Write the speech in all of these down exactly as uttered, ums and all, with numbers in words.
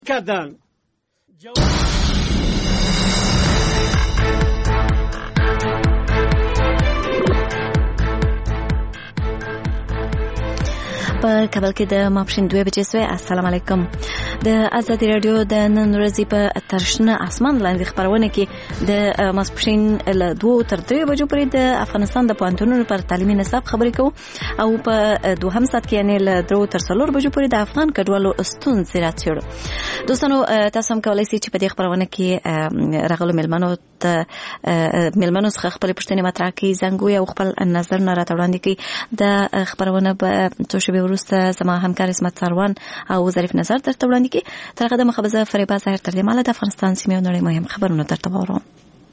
کردن. په کابل کې د ماپښین دوه بجې سوې. السلام علیکم. د ازادي رادیو د نن ورځې په ترشنه اسمان لاندې خبرونه کې د ماپښین له دوه تر درې بجو پورې د افغانستان د پوهنتونونو پر تعلیمي نصاب خبرې کوو او په دوهم ساعت کې یعنی له درو تر څلور بجو پورې د افغان کډوالو ستونزې راڅېړو. دوستانو تاسو هم کولی شئ چې په دې خبرونه کې راغلو مېلمنو ته مېلمنو څخه خپلې پوښتنې مطرح کړئ، زنګ ووهئ او خپل نظرونه راته وړاندې کړئ. د خبرونه په څو شېبې وروسته زما همکار اسمت ساروان او ظریف نظر درته وړاندې کړي. تر هغه دمه خبره فریبا ظاهر تر دې مهاله د افغانستان سیمې او نړۍ مهم خبرونه درته واورم.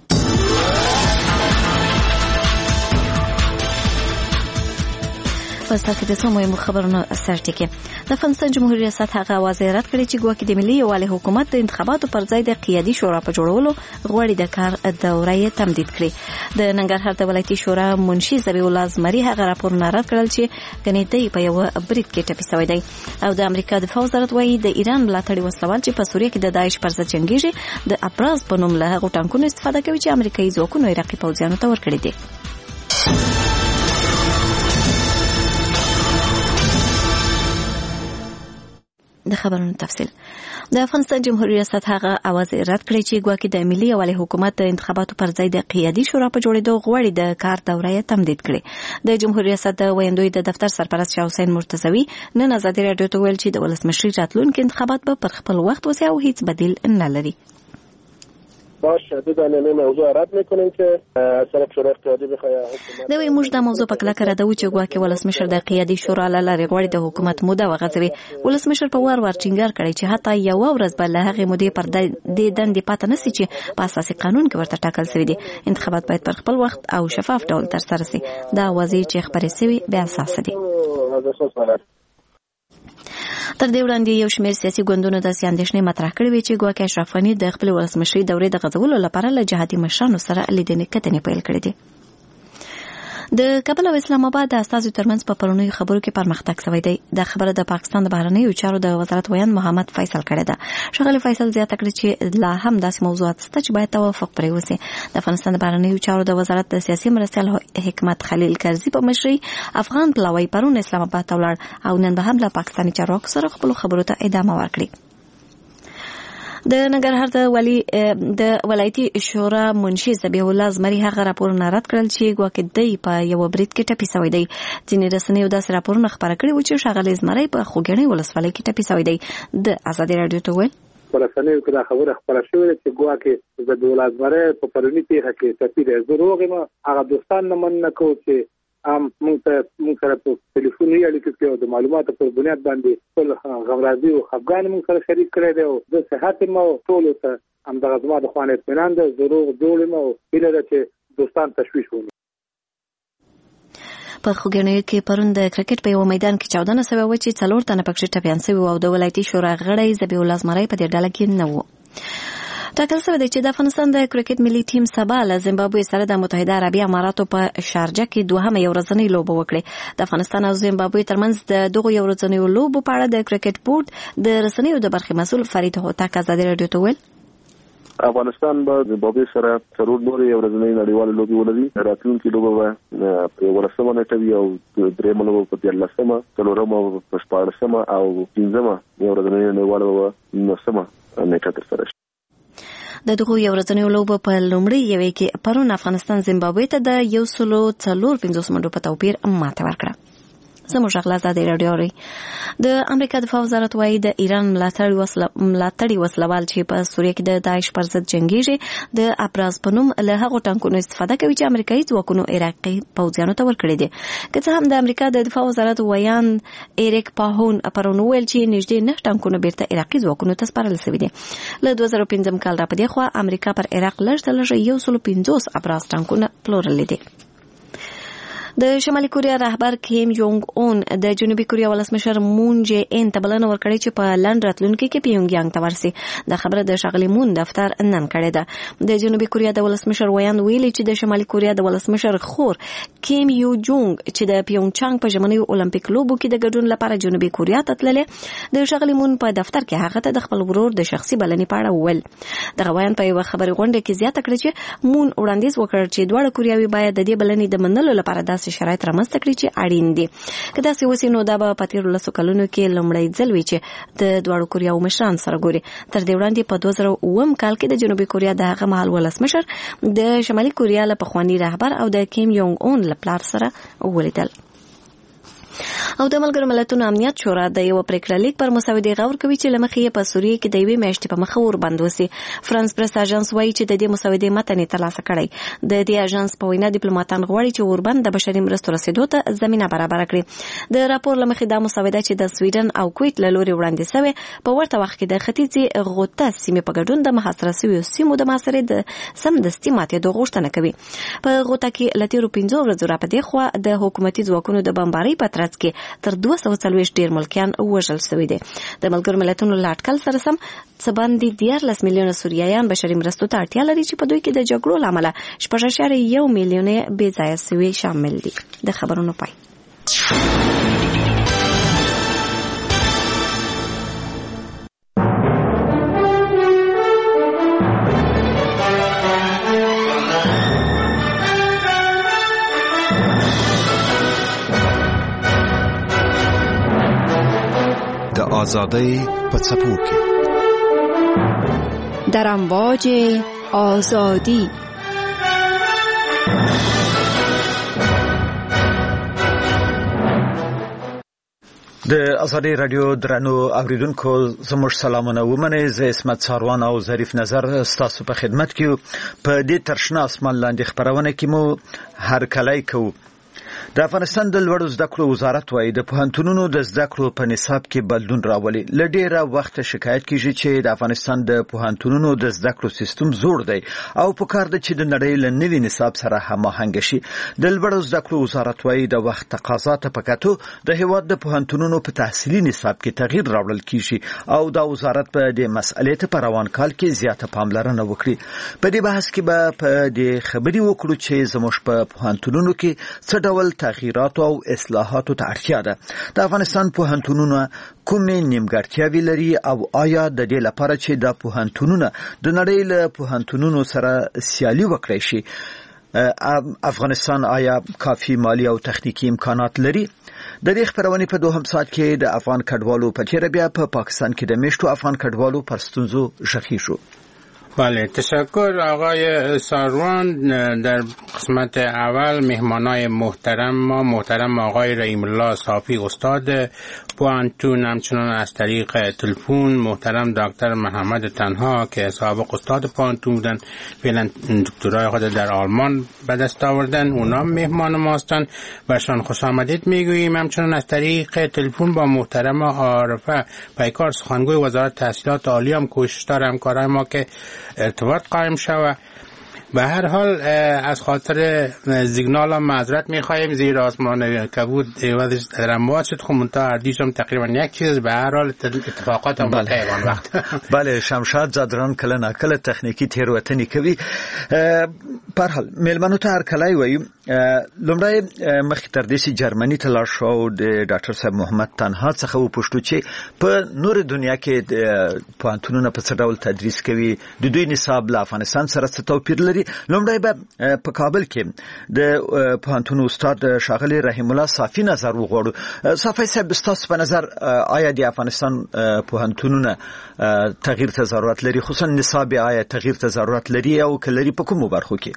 پسته کې د څو مهمو خبرونو سرټکی. د افغانستان جمهوریت ریاست هغه واضح رد کړی چې ګواکې د ملي یووالي حکومت د انتخاباتو پر ځای د قیادي شورا په جوړولو غواړي د کار دوره یې تمدید کړي. د ننګرهار د ولایتي شورا منشي ذبیح الله زمري هغه راپورونه رد کړل چې ګنې دی په یو برید کې ټپي شوی دی. او د امریکا دفاع وزارت وایي د ایران ملاتړي وسلوال چې په سوریه کې د داعش پر ضد جنګیږي د ابراز په نوم له هغو ټانکونو استفاده کوي چې امریکایي ځواکونو عراقي پوځیانو ته ورکړي دي. د خبرونو تفصیل. د افغانستان جمهوریت ریاست هغه اواز رد کړی چې ګواکې د ملي یووالي حکومت د انتخاباتو پر ځای د قیادي شورا په جوړېدو غواړي د کار دوره یې تمدید کړي. د جمهوریت ریاست د ویاندوی د دفتر سرپرست شاه حسین مرتضوي نن ازادي رادیو ته ویل چې د ولسمشري راتلونکي انتخابات به پر خپل وخت وسي او هیڅ بدیل نه لري. باشه دادن موضوع رد میکنیم که طرف شورای اقتصادی بخواد حکومت دوی موږ د موضوع په کلکه ردو چې ګواکې ولسمشر د قیادي شورا له لارې غواړي د حکومت موده وغځوي. ولسمشر په وار وار ټینګار کړی چې حتی یو ورځ به له هغې مودې پر دې دندې پاتې نشي چې په اساسي قانون کې ورته ټاکل شوی دی. انتخابات باید پر خپل وخت او شفاف ډول ترسره شي. دا واضح چې خبرې شوي بې اساسه دي. تر دې وړاندې یو شمېر سیاسي ګوندونو داسې اندېښنې مطرح کړې وې چې ګواکې اشرف غني د خپلې ولسمشرۍ دورې د غځولو لپاره له جهادي مشرانو سره لیدنې کتنې پیل کړې دي. د کابل او اسلام آباد د استازو ترمنځ په پرونیو خبرو کې پرمختګ شوی دی. دا خبره د پاکستان د بهرنیو چارو د وزارت ویان محمد فیصل کړې ده. ښاغلي فیصل زیاته کړې چې لا هم داسې موضوعات شته چې باید توافق پرې وشي. د افغانستان د بهرنیو چارو د وزارت د سیاسي مرستیال حکمت خلیل کرزي په مشرۍ افغان پلاوی پرون اسلام آباد ته ولاړ او نن به هم له پاکستاني چارواکو سره خپلو خبرو ته ادامه ورکړي. د ننګرهار د ولی د ولایتي شورا منشي ذبیح الله زمري هغه راپورونه رد کړل چې ګواکې دی په یو برید کې ټپي شوی دی. ځینې رسنیو داسې راپورونه خپاره کړي وو چې ښاغلی زمري په خوږیاڼي ولسوالۍ کې ټپي شوی دی. د ازادي راډیو ته وویل په رسنیو کې دا خبره خپره شوې ده چې ګواکې ذبیح الله زمري په پروني پیښه کې ټپي دی. زه روغ یم. هغه دوستان نه مننه کوو چې ام موږ ته موږ سره په ټلیفوني اړیکو کې د معلوماتو په بنیاد باندې خپل غمرازي او خفګان موږ سره شریک کړی دی او د صحت مو ټول ته هم د غزما د خوانې اطمینان ده. ضرور جوړ مو هیله ده چې دوستان تشویش ونی. په خوږیاڼي کې پرون د کرکټ په یو میدان کې چاودنه شوې وه چې څلور تنه پکې ټپیان شوي او د ولایتي شورا غړی ذبیح الله زمري په دې ډله کې نه و. ټاکل شوی دی چې د افغانستان د کرکټ ملي ټیم سبا له زیمبابوې سره د متحده عربي اماراتو په شارجه کې دوهمه یو ورځنۍ لوبه وکړي. د افغانستان او زیمبابوې ترمنځ د دغو یو ورځنیو لوبو په اړه د کرکټ بورډ د رسنیو د برخې مسؤل فرید هوتک ازادي راډیو ته ویل افغانستان به زیمبابوې سره څلور نورې یو ورځنۍ نړیوالې لوبې ولري. راتلونکې لوبه به په یولسمه نېټه وي او درېیمه لوبه په دیارلسمه، څلورمه په شپاړسمه او پنځمه یو ورځنۍ نړیواله به نولسمه نېټه ترسره شي. د دغو یو ورځنیو لوبو په لومړۍ یوې کې پرون افغانستان زیمبابوې ته د یو سلو څلور پنځوس منډو په توپیر ماته ورکړه. زموږ غږ له ازادي راډیو اورئ. د امریکا دفاع وزارت وایي د ایران ملاتړي ملاتړي وسلوال چې په سوریه کې د داعش پر ضد جنګیږي د ابراز په نوم له هغو ټانکونو استفاده کوي چې امریکایي ځواکونو عراقي پوځیانو ته ورکړي دي. که څه هم د امریکا د دفاع وزارت ویان ایریک پاهون پرون ویل چې نږدې نه ټانکونه بیرته عراقي ځواکونو ته سپارل شوي دي. له دوه زره پنځم کال را په دې خوا امریکا پر عراق لږ تر لږه یو سلو پنځوس ابراز ټانکونه پلورلي دي. د شمالي کوریا رهبر کیم جونګ اون د جنوبي کوریا ولسمشر مون جې ان ته بلنه ورکړې چې په لند راتلونکي کې پیونګ یانګ ته ورسي. د خبره د ښاغلي مون دفتر نن کړې ده. د جنوبي کوریا د ولسمشر ویاند ویلي چې د شمالي کوریا د ولسمشر خور کیم یو جونګ چې د پیونګ چانګ په ژمنیو اولمپیک لوبو کې د ګډون لپاره جنوبي کوریا ته تللې. د ښاغلي مون په دفتر کې هغه ته د خپل ورور د شخصي بلنې په اړه وویل. دغه ویاند په یوه خبري غونډه کې زیاته کړې چې مون وړاندیز وکړ چې دواړه کوریاوي باید د دې بلنې د منلو لپاره داسې شرایط رامنځته کړي چې اړین دي. که داسې وسي نو دا به په تېرو لسو کلونو کې لومړی ځل وي چې د دواړو کوریاوو مشران سره ګوري. تر دې وړاندې په دوه زره اووم کال کې د جنوبي کوریا د هغه مهال ولسمشر د شمالي کوریا له پخواني رهبر او د کیم یونګ اون له پلار سره ولیدل. او د ملګرو ملتونو امنیت شورا د یو پریکړه لیک پر مسودې غور کوي چې لمخې په سوریه کې د یوې میاشتې په مخه وربند وسی. فرانس پریس اژانس وایي چې د دې مسودې متن ترلاسه کړی. د دې اژانس په وینا ډیپلوماټان غواړي چې وربند د بشري مرستو رسیدو ته زمينه برابر کړي. د راپور لمخې دا مسوده چې د سویډن او کویت له لوري وړاندې شوی په ورته وخت کې د ختیځي غوطه سیمې په ګډون د محاصره شویو سیمو د محاصرې د سمدستي ماتېدو غوښتنه کوي. په غوطه کې له تیرو پنځو ورځو راپدې خوا د حکومتي ځواکونو د بمبارۍ په ترڅ کې تر دوه سوه څلوېښت ډیر ملکیان وژل شوي دي. د ملګرو ملتونو له اټکل سره سم څه باندې دیارلس میلیونه سوریایان بشري مرستو ته اړتیا لري چې په دوی کې د جګړو له امله شپږ اعشاریه یو میلیونه بې ځایه سوي شامل دي. د خبرونو پای. آزادی په څپو کې در امواج آزادی. د ازادي رادیو درنو اوریدونکو زموږ سلامونه ومنئ. زه اسمت ساروان او ظریف نظر ستاسو په خدمت کې په دې ترشنه اسمان لاندې خبرونه کې مو هرکلی کوو. د افغانستان د لوړو زده کړو وزارت وايي د پوهنتونونو د زده کړو په نصاب کې بدلون راولي. له ډیره وخت شکایت کیږي چې د افغانستان د پوهنتونونو د زده کړو سیستم زوړ دی او په کار ده چې د نړۍ له نوي نصاب سره هماهنګ شي. د لوړو زده کړو وزارت وايي د وخت تقاضا ته په کتو د هیواد د پوهنتونونو په تحصیلي نصاب کې تغییر راوړل کیږي او د وزارت په دې مسئلې ته په روان کال کې زیاته پاملرنه وکړي. په دې بحث کې به په دې خبري وکړو چې زموږ په پوهنتونونو کې څه ډول تغییرات او اصلاحات ته اړتیا ده. د افغانستان پوهنتونونه کومې نیمګړتیاوې لري او آیا د دې لپاره چې د پوهنتونونه د نړۍ له پوهنتونونو سره سیالي وکړي شي افغانستان آیا کافي مالی او تخنیکی امکانات لري؟ د دې خبرونه په دوهم ساعت کې د افغان کډوالو په تیر بیا په پاکستان کې د میشتو افغان کډوالو پر ستونزو ژغی شو. بله، تشکر آقای ساروان. در قسمت اول مهمانای محترم ما محترم آقای رحیم الله صافی استاد پوهنتون، همچنان از طریق تلفن محترم دکتر محمد تنها که سابق استاد پوهنتون بودن، فعلا دکترای خود در آلمان به دست آوردن، اونا مهمان ما هستند و شان خوش آمدید میگوییم. همچنان از طریق تلفن با محترم عارفه پیکار سخنگوی وزارت تحصیلات عالی هم کوشش داره همکارای ما که ارتباط قائم شود. به هر حال از خاطر سیگنال هم معذرت میخواهیم، زیر آسمان کبود عوضش در امواج شد. خب منتها اردیش هم تقریبا یک چیز. به هر حال اتفاقات هم پیوان وقت بله شمشاد زادران کله ناکله تخنیکی تیروتنی کوي. په هر حال میلمنو ته هرکلی وایو. لومړی مخکې تر دې چې جرمني ته لاړ شو او د ډاکټر صاحب محمد تنها څخه وپوښتو چې په نور دنیا کې پوهنتونونه په څه ډول تدریس کوي، د دوی نصاب له افغانستان سره څه توپیر لري. لومړی به په کابل کې د پوهنتون استاد ښاغلي رحیم الله صافی نظر وغواړو. صافی صاحب ستاسو په نظر آیا د افغانستان پوهنتونونه تغییر ته ضرورت لري، خصوصا نصاب آیا تغییر ته ضرورت لري او که لري په کومو برخو کې؟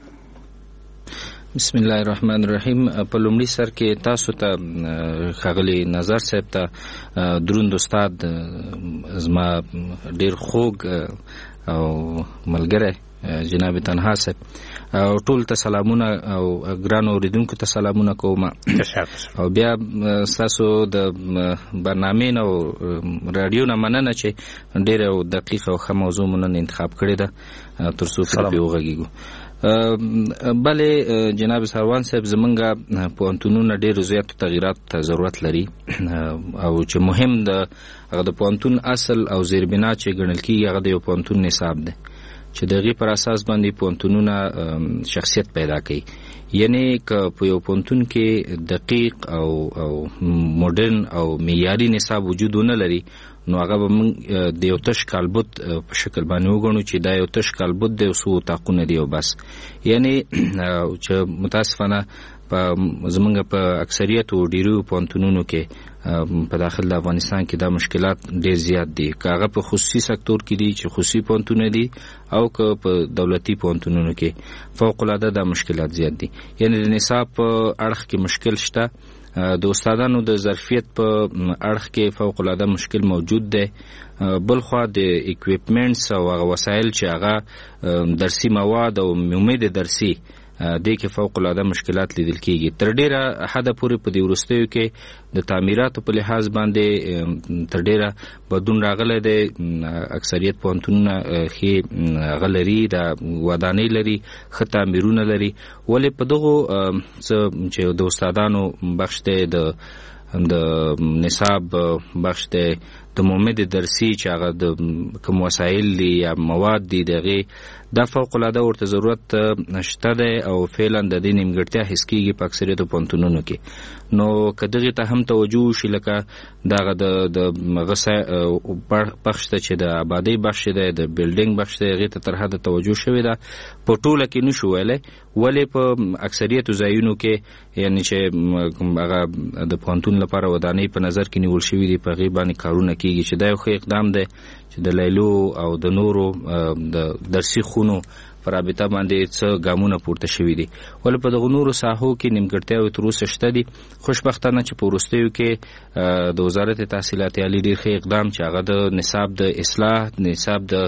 بسم الله الرحمن الرحیم. په لومړي سر کې تاسو ته ښاغلي نظر صاحب ته دروند استاد زما ډیر خوږ او ملګری جناب تنها صاحب او ټول ته سلامونه او ګران اوریدونکو ته سلامونه کوم. او بیا تاسو د برنامې او رادیو نه مننه چې ډیره دقیقه او ښه موضوع مونږ انتخاب کړی ده تر څو په وغږیږو. بلې جناب سروان صاحب زمونږ پوهنتونونه ډېر زیات تغییرات ته ضرورت لري او چې مهم د هغه د پوهنتون اصل او زیربنا چې ګڼل کېږي هغه د یو پوهنتون نصاب دی چې د هغې پر اساس باندې پوهنتونونه شخصیت پیدا کوي. یعنی که په یو پوهنتون کې دقیق او او مدرن او معیاري نصاب وجود ونه لري نو هغه به موږ د یو تش کالبد په شکل باندې وګڼو چې دا یو تش کالبد دی او څو اتاقونه دي او بس. یعنی چې متاسفانه په زمونږ په اکثریتو ډیرو پوهنتونونو کې په داخل د افغانستان کې دا مشکلات ډېر زیات دي، که هغه په خصوصي سکتور کې دي چې خصوصي پوهنتونونه دي او که په دولتي پوهنتونونو کې فوق العاده دا مشکلات زیات دي. یعنی د نصاب په اړخ کې مشکل شته، د استادانو د ظرفیت په اړخ کې فوق العاده مشکل موجود دی، بلخوا د اکویپمنټس او هغه وسایل چې هغه درسي مواد او امید درسي دې کې فوق العاده مشکلات لیدل کېږي. تر ډېره حده پورې په دې وروستیو کې د تعمیراتو په لحاظ باندې تر ډېره بدلون راغلی دی. اکثریت پوهنتونونه ښې هغه لري، دا ودانۍ لري، ښه تعمیرونه لري، ولې په دغو څه چې د استادانو بخش دی، د د نصاب بخش دی، د مومد درسي چې هغه د کوم وسایل دي یا مواد دي د هغې دا فوق العاده ورته ضرورت شته دی او فعلا د دې نیمګړتیا حس کېږي په اکثریتو پوهنتونونو کې. نو که دغې ته هم توجه وشي، لکه دغه د هغه بخش ته چې د آبادۍ بخش دی، د بلډینګ بخش دی، هغې ته تر حده توجه شوې ده. په ټوله کې نشو ویلی، ولې په اکثریتو ځایونو کې یعنی چې هغه د پوهنتون لپاره ودانۍ په نظر کې نیول شوي دي، په هغې باندې کارونه کېږي چې دا یو ښه اقدام دی چې د لیلو او د نورو د درسي خونو په رابطه باندې څه ګامونه پورته شوي دي. ولې په دغو نورو ساحو کې نیمګړتیاوې تر اوسه شته دي. خوشبختانه چې په وروستیو کې د وزارت تحصیلات عالي ډېر ښه اقدام چې هغه د نصاب د اصلاح، نصاب د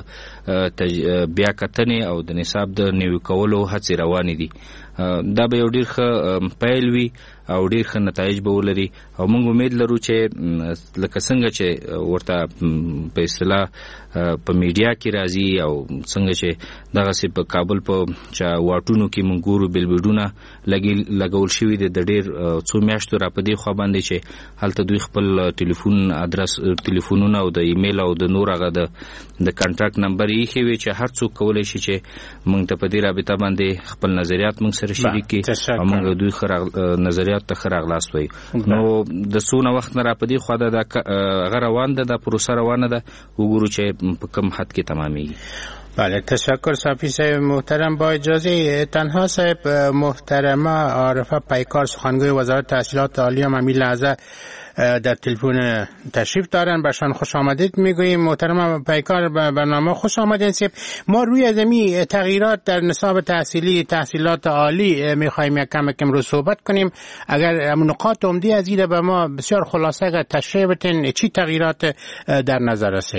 بیا کتنې او د نصاب د نوي کولو هڅې روانې دي. دا به یو ډېر ښه پیل وي او ډېر ښه نتایج به ولري او موږ امید لرو چې لکه څنګه چې ورته په اصطلاح په میډیا کې راځي او څنګه چې دغسې په کابل په چا واټونو کې موږ ګورو بیلبورډونه لګول شوي دي د ډېر څو میاشتو را په دې خوا باندې چې هلته دوی خپل ټلیفون ادرس ټلیفونونه او د ایمیل او د نور هغه د د کانټاکټ نمبر یې ایښی وي چې هر څوک کولی شي چې موږ ته په دې رابطه باندې خپل نظریات موږ سره شریک کړي او موږ دوی ښه نظریات ته ښه راغلاست وایو. نو د څونه وخت نه را په دې خوا ده هغه روان ده، دا پروسه روانه ده، وګورو چې په کم حد کې تمامیږي. بله، تشکر صافی صاحب محترم. با اجازه تنها صاحب محترمه عارفه پیکار سخنگوی وزارت تحصیلات عالی هم همین لحظه در تلفن تشریف دارن، برشان خوش آمدید میگوییم. محترم پیکار به برنامه خوش آمدید. ما روی ازمی تغییرات در نصاب تحصیلی تحصیلات عالی میخوایم یک کم کم رو صحبت کنیم. اگر نقاط عمده از این به ما بسیار خلاصه اگر تشریح بتین چی تغییرات در نظر است؟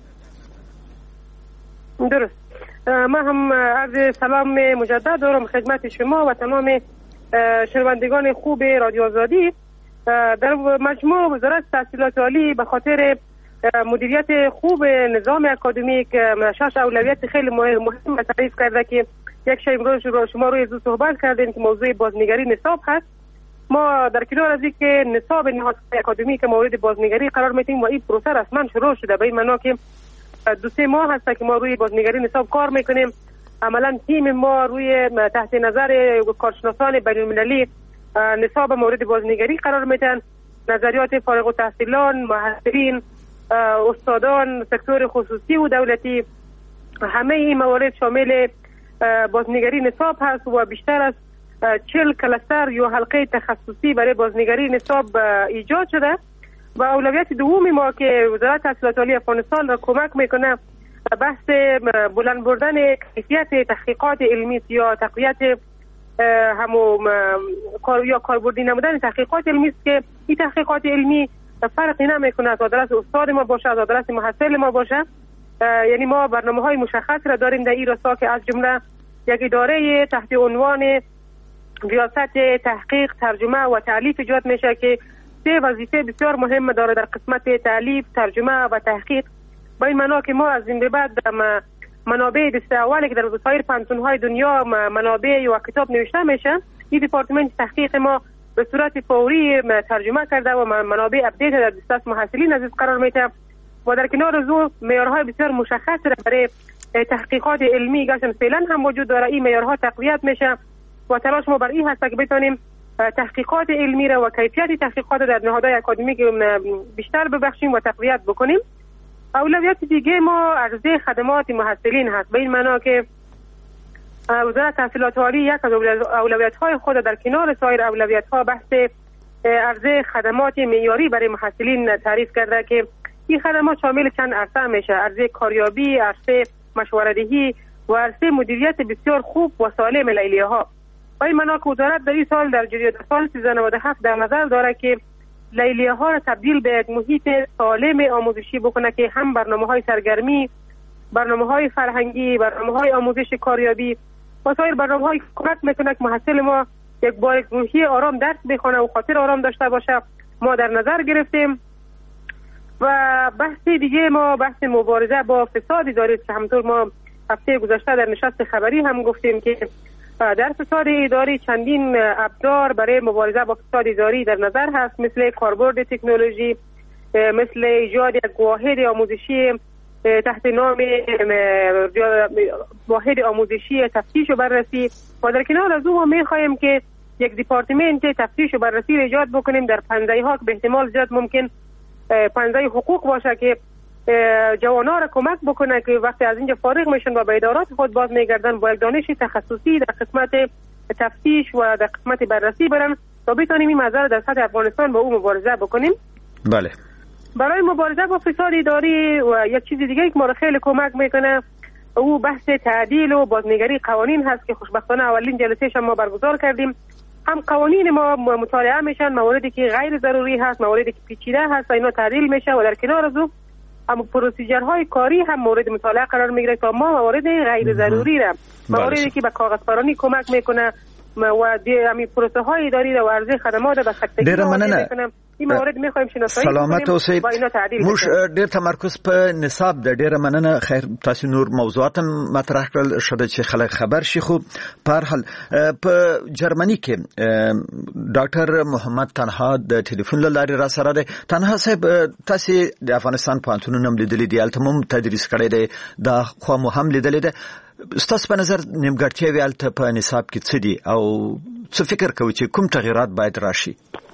درست. ما هم عرض سلام مجدد دارم خدمت شما و تمام شنوندگان خوب رادیو آزادی. در مجموع وزارت تحصیلات عالی به خاطر مدیریت خوب نظام اکادمیک شش اولویت خیلی مهم تعریف کرده که یک شب امروز شما روی زو صحبت کردیم که موضوع بازنگری نصاب هست. ما در کنار از اینکه نصاب نهادهای اکادمیک مورد بازنگری قرار میدیم و این پروسه رسما شروع شده، به این معنا که دو سه ماه هست که ما روی بازنگری نصاب کار میکنیم. عملا تیم ما روی تحت نظر کارشناسان بین‌المللی نصاب مورد بازنگری قرار میدن. نظریات فارغ التحصیلان، محصلین، استادان، سکتور خصوصی و دولتی، همه این موارد شامل بازنگری نصاب هست و بیشتر از چهل کلستر یا حلقه تخصصی برای بازنگری نصاب ایجاد شده. و اولویت دوم ما که وزارت تحصیلات عالی افغانستان را کمک میکنه بحث بلند بردن کیفیت تحقیقات علمی یا تقویت همو کار یا کاربردی نمودن تحقیقات علمی است که این تحقیقات علمی فرقی نمیکنه از آدرس استاد ما باشه، از آدرس محصل ما باشه. یعنی ما برنامه های مشخص را داریم در این راستا که از جمله یک اداره تحت عنوان ریاست تحقیق، ترجمه و تالیف ایجاد میشه که سه وظیفه بسیار مهم داره در قسمت تالیف، ترجمه و تحقیق. با این معنا که ما از این به بعد منابع دسته اولی که در سایر پانتون‌های دنیا منابع و کتاب نوشته میشه، این دپارتمنت تحقیق ما به صورت فوری ترجمه کرده و منابع اپدیت در دسترس محصلین عزیز قرار میده و در کنار از او معیارهای بسیار مشخص برای تحقیقات علمی گشتن فعلا هم وجود داره. این معیارها تقویت میشه و تلاش ما بر این هست که بتونیم تحقیقات علمی را و کیفیت تحقیقات در نهادهای اکادمیک بیشتر ببخشیم و تقویت بکنیم. اولویت دیگه ما عرضه خدمات محصلین هست، به این معنا که وزارت تحصیلات عالی یک از اولویت‌های خود در کنار سایر اولویت‌ها بحث عرضه خدمات معیاری برای محصلین تعریف کرده که این خدمات شامل چند عرصه میشه: عرضه کاریابی، عرصه مشوره‌دهی و عرصه مدیریت بسیار خوب و سالم لیلیه‌ها. با این معنا که وزارت در این سال در جریان سال سیزده نود و هفت در نظر داره که لیلیه‌ها را تبدیل به یک محیط سالم آموزشی بکنه که هم برنامه‌های سرگرمی، برنامه‌های فرهنگی، برنامه‌های آموزش کاریابی و سایر برنامه‌های کمک میکنه که محصل ما یک بار روحی آرام درس بخونه و خاطر آرام داشته باشه ما در نظر گرفتیم. و بحث دیگه ما بحث مبارزه با فساد اداری که همطور ما هفته گذشته در نشست خبری هم گفتیم که در فساد اداری چندین ابزار برای مبارزه با فساد اداری در نظر هست، مثل کاربرد تکنولوژی، مثل ایجاد یک واحد آموزشی تحت نام واحد آموزشی تفتیش و بررسی و در کنار از او می خواهیم که یک دپارتمنت تفتیش و بررسی را ایجاد بکنیم در پنجه ها که به احتمال زیاد ممکن پنجه حقوق باشه که جوانا را کمک بکنه که وقتی از اینجا فارغ میشن و به ادارات خود باز میگردن با یک دانش تخصصی در قسمت تفتیش و در قسمت بررسی برن تا بتونیم این موضوع در سطح افغانستان با او مبارزه بکنیم. بله. برای مبارزه با فساد اداری و یک چیز دیگه که ما را خیلی کمک میکنه او بحث تعدیل و بازنگری قوانین هست که خوشبختانه اولین جلسه‌اش ما برگزار کردیم. هم قوانین ما مطالعه میشن، مواردی که غیر ضروری هست، مواردی که پیچیده هست اینا تعدیل میشه و در کنار از او هم پروسیجرهای کاری هم مورد مطالعه قرار میگیره تا ما موارد غیر ضروری را مواردی که به کاغذپرانی کمک میکنه و همین پروسه های اداری و عرضه خدمات به تکتیکی میکنه این موارد میخوایم شناسایی سلامت اوسئ. موږ ډیر تمرکز په نصاب د ډیره مننه. خیر تاسو نور موضوعات مطرح کړل شوه چې خلک خبر شي. خو په هر حال په جرمني کې ډاکټر محمد تنها د ټلیفون له لارې را سره دی. تنها صاحب تاسو د افغانستان پوهنتونونو هم لیدلي دي، هلته هم تدریس کړی دی، دا خوا مو هم لیدلې ده. ستاسو په نظر نیمګړتیاوې هلته په نصاب کې څه دي او څه فکر کوئ چې کوم تغییرات باید راشي؟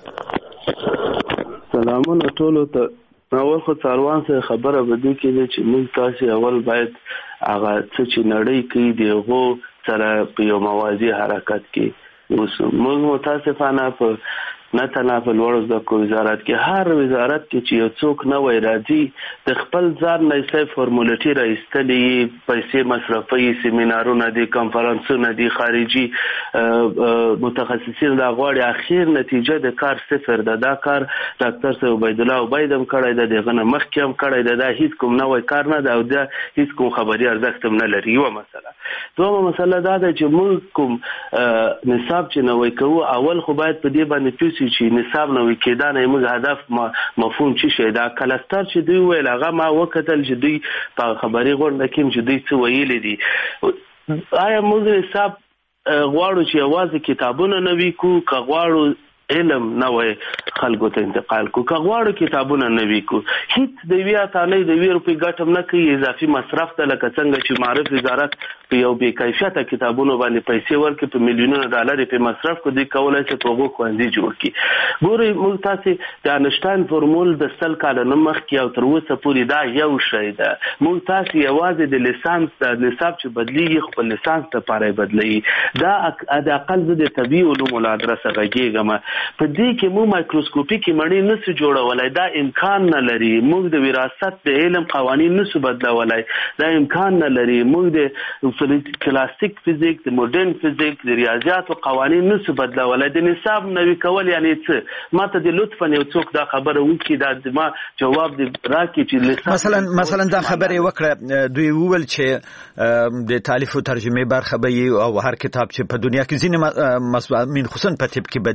سلامونه ټولو ته. اول خو څاروان سره خبره به دې کې چې موږ تاسو اول باید هغه څه چې نړۍ کوي دغه سره په یو موازی حرکت کې اوسو. موږ متاسفانه په نه تنها په لوړ زده کړو وزارت کې هر وزارت کې چې یو څوک نه وای راځي د خپل ځان نه یې فورمولیټي راایستلې، پیسې مصرفي، سیمینارونه دي، کنفرانسونه دي، خارجي متخصصین دا غواړي، اخیر نتیجه د کار صفر ده. دا کار ډاکټر صاحب عبید الله عبید هم کړی ده، دغه نه مخکې هم کړی ده. دا هیڅ کوم نوی کار نه ده او دا هیڅ کوم خبري ارزښت هم نه لري. یوه مسله. دومره مسله دا ده چې موږ کوم نصاب چې نوی کوو اول خو باید په دې باندې پوه چې نصاب نوی کېدانه موږ هدف مفهوم چی شي. دا کلستر چې دوی ویل هغه ما وکتل چې دوی په خبري غونډه کې چې دوی څه ویل دي. آیا موږ نصاب غواړو چې یوازې کتابونه نوی کو که غواړو علم نوې خلکو ته انتقال کو که غواړو کتابونه نوی کو هیڅ د وی اتانه د وی روپی ګټم نه کوي. اضافي مصرف ته لکه څنګه چې معرف وزارت په یو بې کیفیته کتابونو باندې پیسې ورکړي په میلیونونو ډالر په مصرف کو دي کولای شي په وګو خوندې جوړ کړي. ګوري موږ تاسو د انشتاین فورمول د سل کال نه مخکې او تر اوسه پورې دا یو شی ده. موږ تاسو یوازې د لیسانس د نصاب چې بدلیږي خپل لیسانس ته پاره بدلی. دا د اقل د طبي علوم له ادرسه غږیږم په دې کې موږ مایکروسکوپیک مړی نسو جوړولای. دا امکان نه لري. موږ د وراثت د علم قوانین نسو بدلولای. دا امکان نه لري. موږ د کلاسیک فزیک، د مدرن فزیک، د ریاضیات او قوانین نسو بدلولای. د نصاب نوی کول یعنی څه؟ ماته د لطفا یو څوک دا خبره وکړي دا ما جواب دی راکړي چې مثلا مثلا دا خبره وکړه دوی وویل چې د تالیف او ترجمه برخه به او هر کتاب چې په دنیا کې ځینې مضامین خصوصا په طب کې بدلیږي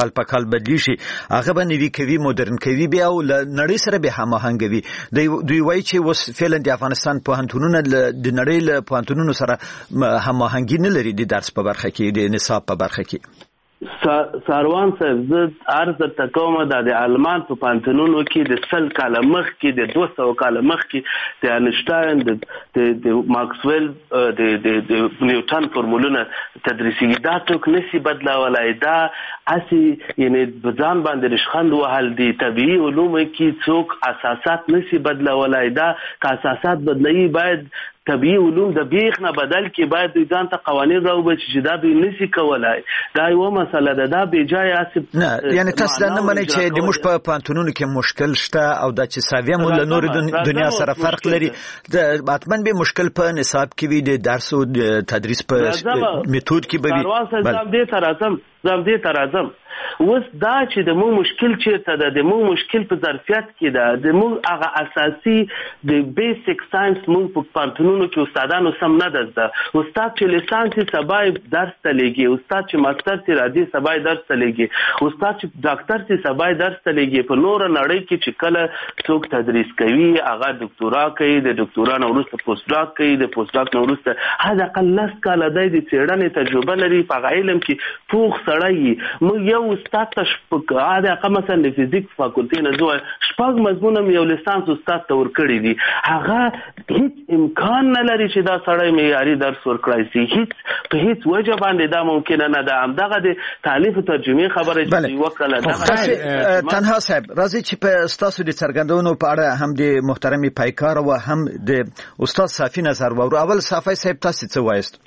کال په کال بدلی شي هغه به نوی کوي مدرن کوي بیا او نړۍ سره به هماهنګوي دوی وایي چې اوس فعلا د افغانستان پوهنتونونه د نړۍ له پوهنتونونو سره هماهنګي نه لري د درس په برخه کې د نصاب په برخه کې ساروان صاحب زه عرض درته کوم دا د آلمان په پوهنتونونو کې د سل کاله مخکې د دوه سوه کاله مخکې د آینشټاین د ماکسویل د نیوټن فورمولونه تدریسیږي دا څوک نشي بدلولی دا هسې یعنې په ځان باندې رشخند وهل دي طبیعي علومو کې څوک اساسات نشي بدلولی دا که اساسات بدلوي باید طبیعي علوم د بیخ نه بدل کې باید دوی ځان ته قوانین راوباسي چې دا دوی نشي کولای دا یوه مسله ده دا بې ځایه هسې نه یعنې تاسو دا نه منئ چې د موږ په پوهنتونونو کې مشکل شته او دا چې ساویه مو له نورې دنیا سره فرق لري حتما به مشکل په نصاب کې وي د درس او تدریس په میتود کې به وي زه هم دې ته راځم زه هم دې ته راځم اوس دا چې د مونږ مشکل چیرته ده د مونږ مشکل په ظرفیت کې ده د مونږ هغه اساسي د بیسیک ساینس مونږ په پوهنتونونو کې استادانو سم نه ده زده استاد چې لیسانس یې سبا یې درس ته لیږي استاد چې ماسترس یې راځي سبا یې درس ته لیږي استاد چې ډاکټر یې سبا یې درس ته لیږي په نوره نړۍ کې چې کله څوک تدریس کوي هغه ډاکټورا کوي د ډاکټورا نه وروسته پوسټ ډاک کوي د پوسټ ډاک نه وروسته حداقل لس کاله دی د څېړنې تجربه لري په هغه علم کې پوخ سړی موږ یو استاد ته شپږ هغه مثلا د فزیک فاکولټي نه زه شپږ مضمونه مې یو لیسانس استاد ته ورکړي دي هغه هیڅ امکان نه لري چې دا سړی معیاري درس ورکړی شي هیڅ په هیڅ وجه باندې دا ممکنه نه ده همدغه د تالیف ترجمې خبره چې یوه کله تنها صاحب راځئ چې په ستاسو د څرګندونو په اړه هم د محترمې پایکار او هم د استاد صافي نظر واورو اول صافي صاحب تاسو څه وایست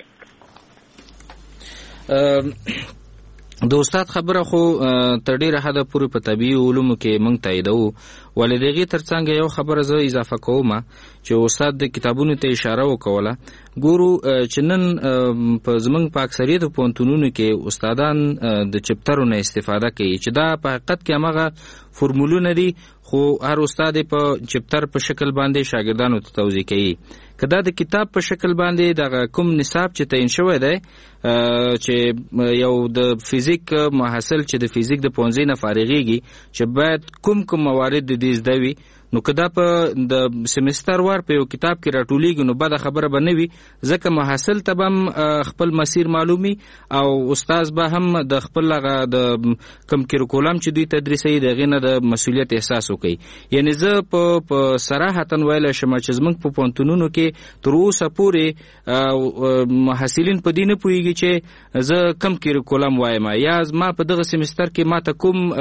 د استاد خبره خو تر ډیره حده پورې په طبیعي علومو کې موږ تاییدو ولې د هغې تر څنګ یو خبره زه اضافه کوم چې استاد د کتابونو ته اشاره وکوله ګورو چې نن په زموږ په اکثریت پوهنتونونو کې استادان د چپټرو نه استفاده کوي چې دا په حقیقت کې هماغه فورمولونه دي خو هر استاد په چپټر په شکل باندې شاګردانو ته توضیح کوي که دا د کتاب په شکل باندې دغه کوم نصاب چې تعیین شوی دی چې یو د فزیک محصل چې د فزیک د پوهنځي نه فارغېږي چې باید کوم کوم موارد د دې زده وي نو که دا په د سیمستر وار په یو کتاب کې راټولیږي نو بده خبره به نه وي ځکه محصل ته به هم خپل مسیر معلومي او استاد به هم د خپل هغه د کوم کریکولم چې دوی تدریسوي د هغې نه د مسؤلیت احساس وکړي یعنې زه په صراحتا ویلی شم چې زموږ په پوهنتونونو کې تر اوسه پورې محصلین په دې نه پوهېږي چې زه کم کریکولم وایم یا ما په دغه سیمستر کې ما ته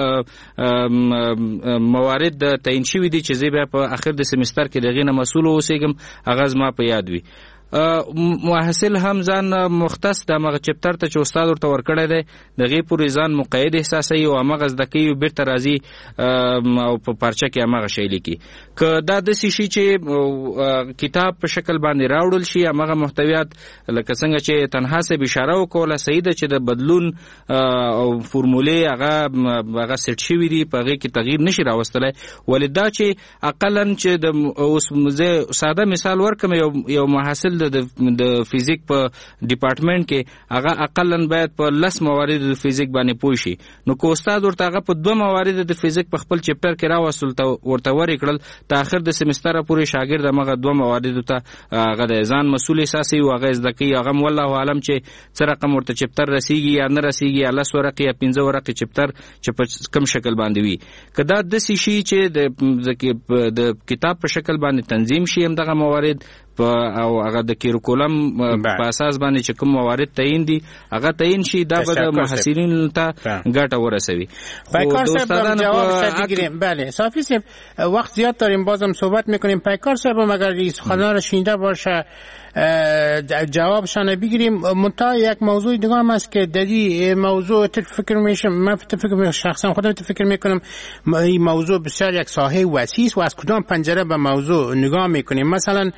کوم موارد تعیین شوي دي چې زه بیا په اخر د سیمستر کې د هغې نه مسؤل اوسېږم هغه زما په یاد وي محصل هم ځان مختص د همغه چپټر ته چې استاد ورته ورکړی دی د هغې پورې ځان مقید احساسوي او همغه زده کوي او بېرته راځي او په پارچه کې همغه شی لیکي که دا داسې شي چې کتاب په شکل باندې راوړل شي همغه محتویات لکه څنګه چې تنها صاحب اشاره وکوله صحیح ده چې د بدلون او فورمولې هغه هغه سیټ شوي دي په هغې کې تغییر نشي راوستلی ولې دا چې اقلا چې د اوس زه ساده مثال ورکړم یو یو محصل د د فزیک په ډپارټمنټ کې هغه اقلا باید په لس موارد د فزیک باندې پوه شي نو که استاد ورته هغه په دوه موارد د فزیک په خپل چپټر کې راوستل ورته ورې کړل تر اخر د سیمستره پورې شاګرد همغه دوه موارد ته هغه د ځان مسؤل احساسوي او هغه زده کوي هغه هم والله عالم چې څه رقم ورته چپټر رسیږي یا نه رسیږي یا لس ورقې یا پنځه ورقې چپټر چې په کوم شکل باندې وي که دا داسې شي چې د کتاب په شکل باندې تنظیم شي همدغه موارد او هغه د کریکولم په اساس باندې چې کوم موارد تعیین دي هغه تعیین شي دا به د محصلینو ته ګټه ورسوي پیکار صاحب جواب بگیریم بله صافی صاحب وقت زیاد داریم بازم صحبت میکنیم پیکار صاحب اگر سخنان شنیده باشه جوابشان بگیریم منتها یک موضوع دیگه هم است که در این موضوع فکر میشم من فکر شخصا خودم فکر میکنم این موضوع بسیار یک ساحه وسیع است و از کدام پنجره به موضوع نگاه میکنیم مثلا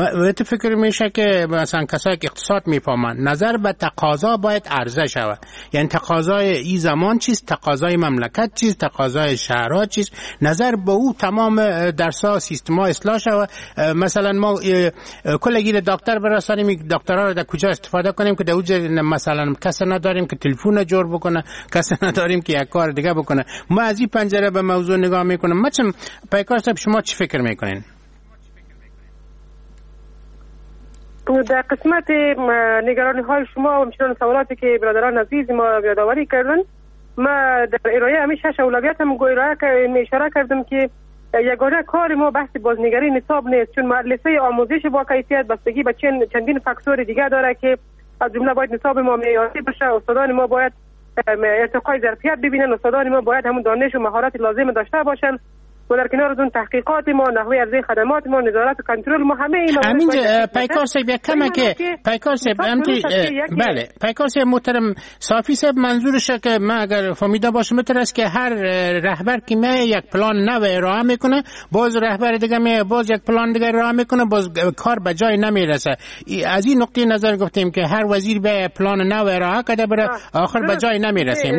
وقتی فکر میشه که مثلا کسایی که اقتصاد میفهمن نظر به تقاضا باید عرضه شود، یعنی تقاضای این زمان چیست، تقاضای مملکت چیست، تقاضای شهرها چیست، نظر به او تمام درس‌ها سیستم‌ها اصلاح شود. مثلا ما کلگی دکتر برسانیم، دکترها رو در کجا استفاده کنیم که در اوج مثلا کس نداریم که تلفن جور بکنه، کس نداریم که یک کار دیگه بکنه. ما از این پنجره به موضوع نگاه میکنم. مثلا پیکار صاحب شما چی فکر میکنین؟ در قسمت نگرانی های شما و همچنان سوالاتی که برادران عزیز ما یادآوری کردن، ما در ارائه همیشه اولویت هم اشاره کردم که یگانه کار ما بحث بازنگری نصاب نیست، چون مدرسه آموزش با کیفیت بستگی به چندین فاکتور دیگه داره که از جمله باید نصاب ما معیاری باشه، استادان ما باید ارتقای ظرفیت ببینن، استادان ما باید همون دانش و مهارت لازم داشته باشن و در کنار از اون تحقیقات ما، نحوه عرضه خدمات ما، نظارت و کنترل ما، همه این همین پیکار صاحب یک کمه که پیکار صاحب بله پیکار صاحب محترم صافی صاحب منظورشه که ما اگر فهمیده باشم بهتر است که هر رهبر که می یک پلان نو ارائه میکنه، باز رهبر دیگه می باز یک پلان دیگه ارائه میکنه، باز کار به جای نمیرسه. از این نقطه نظر گفتیم که هر وزیر به پلان نو ارائه کرده بره آخر به جای نمیرسیم.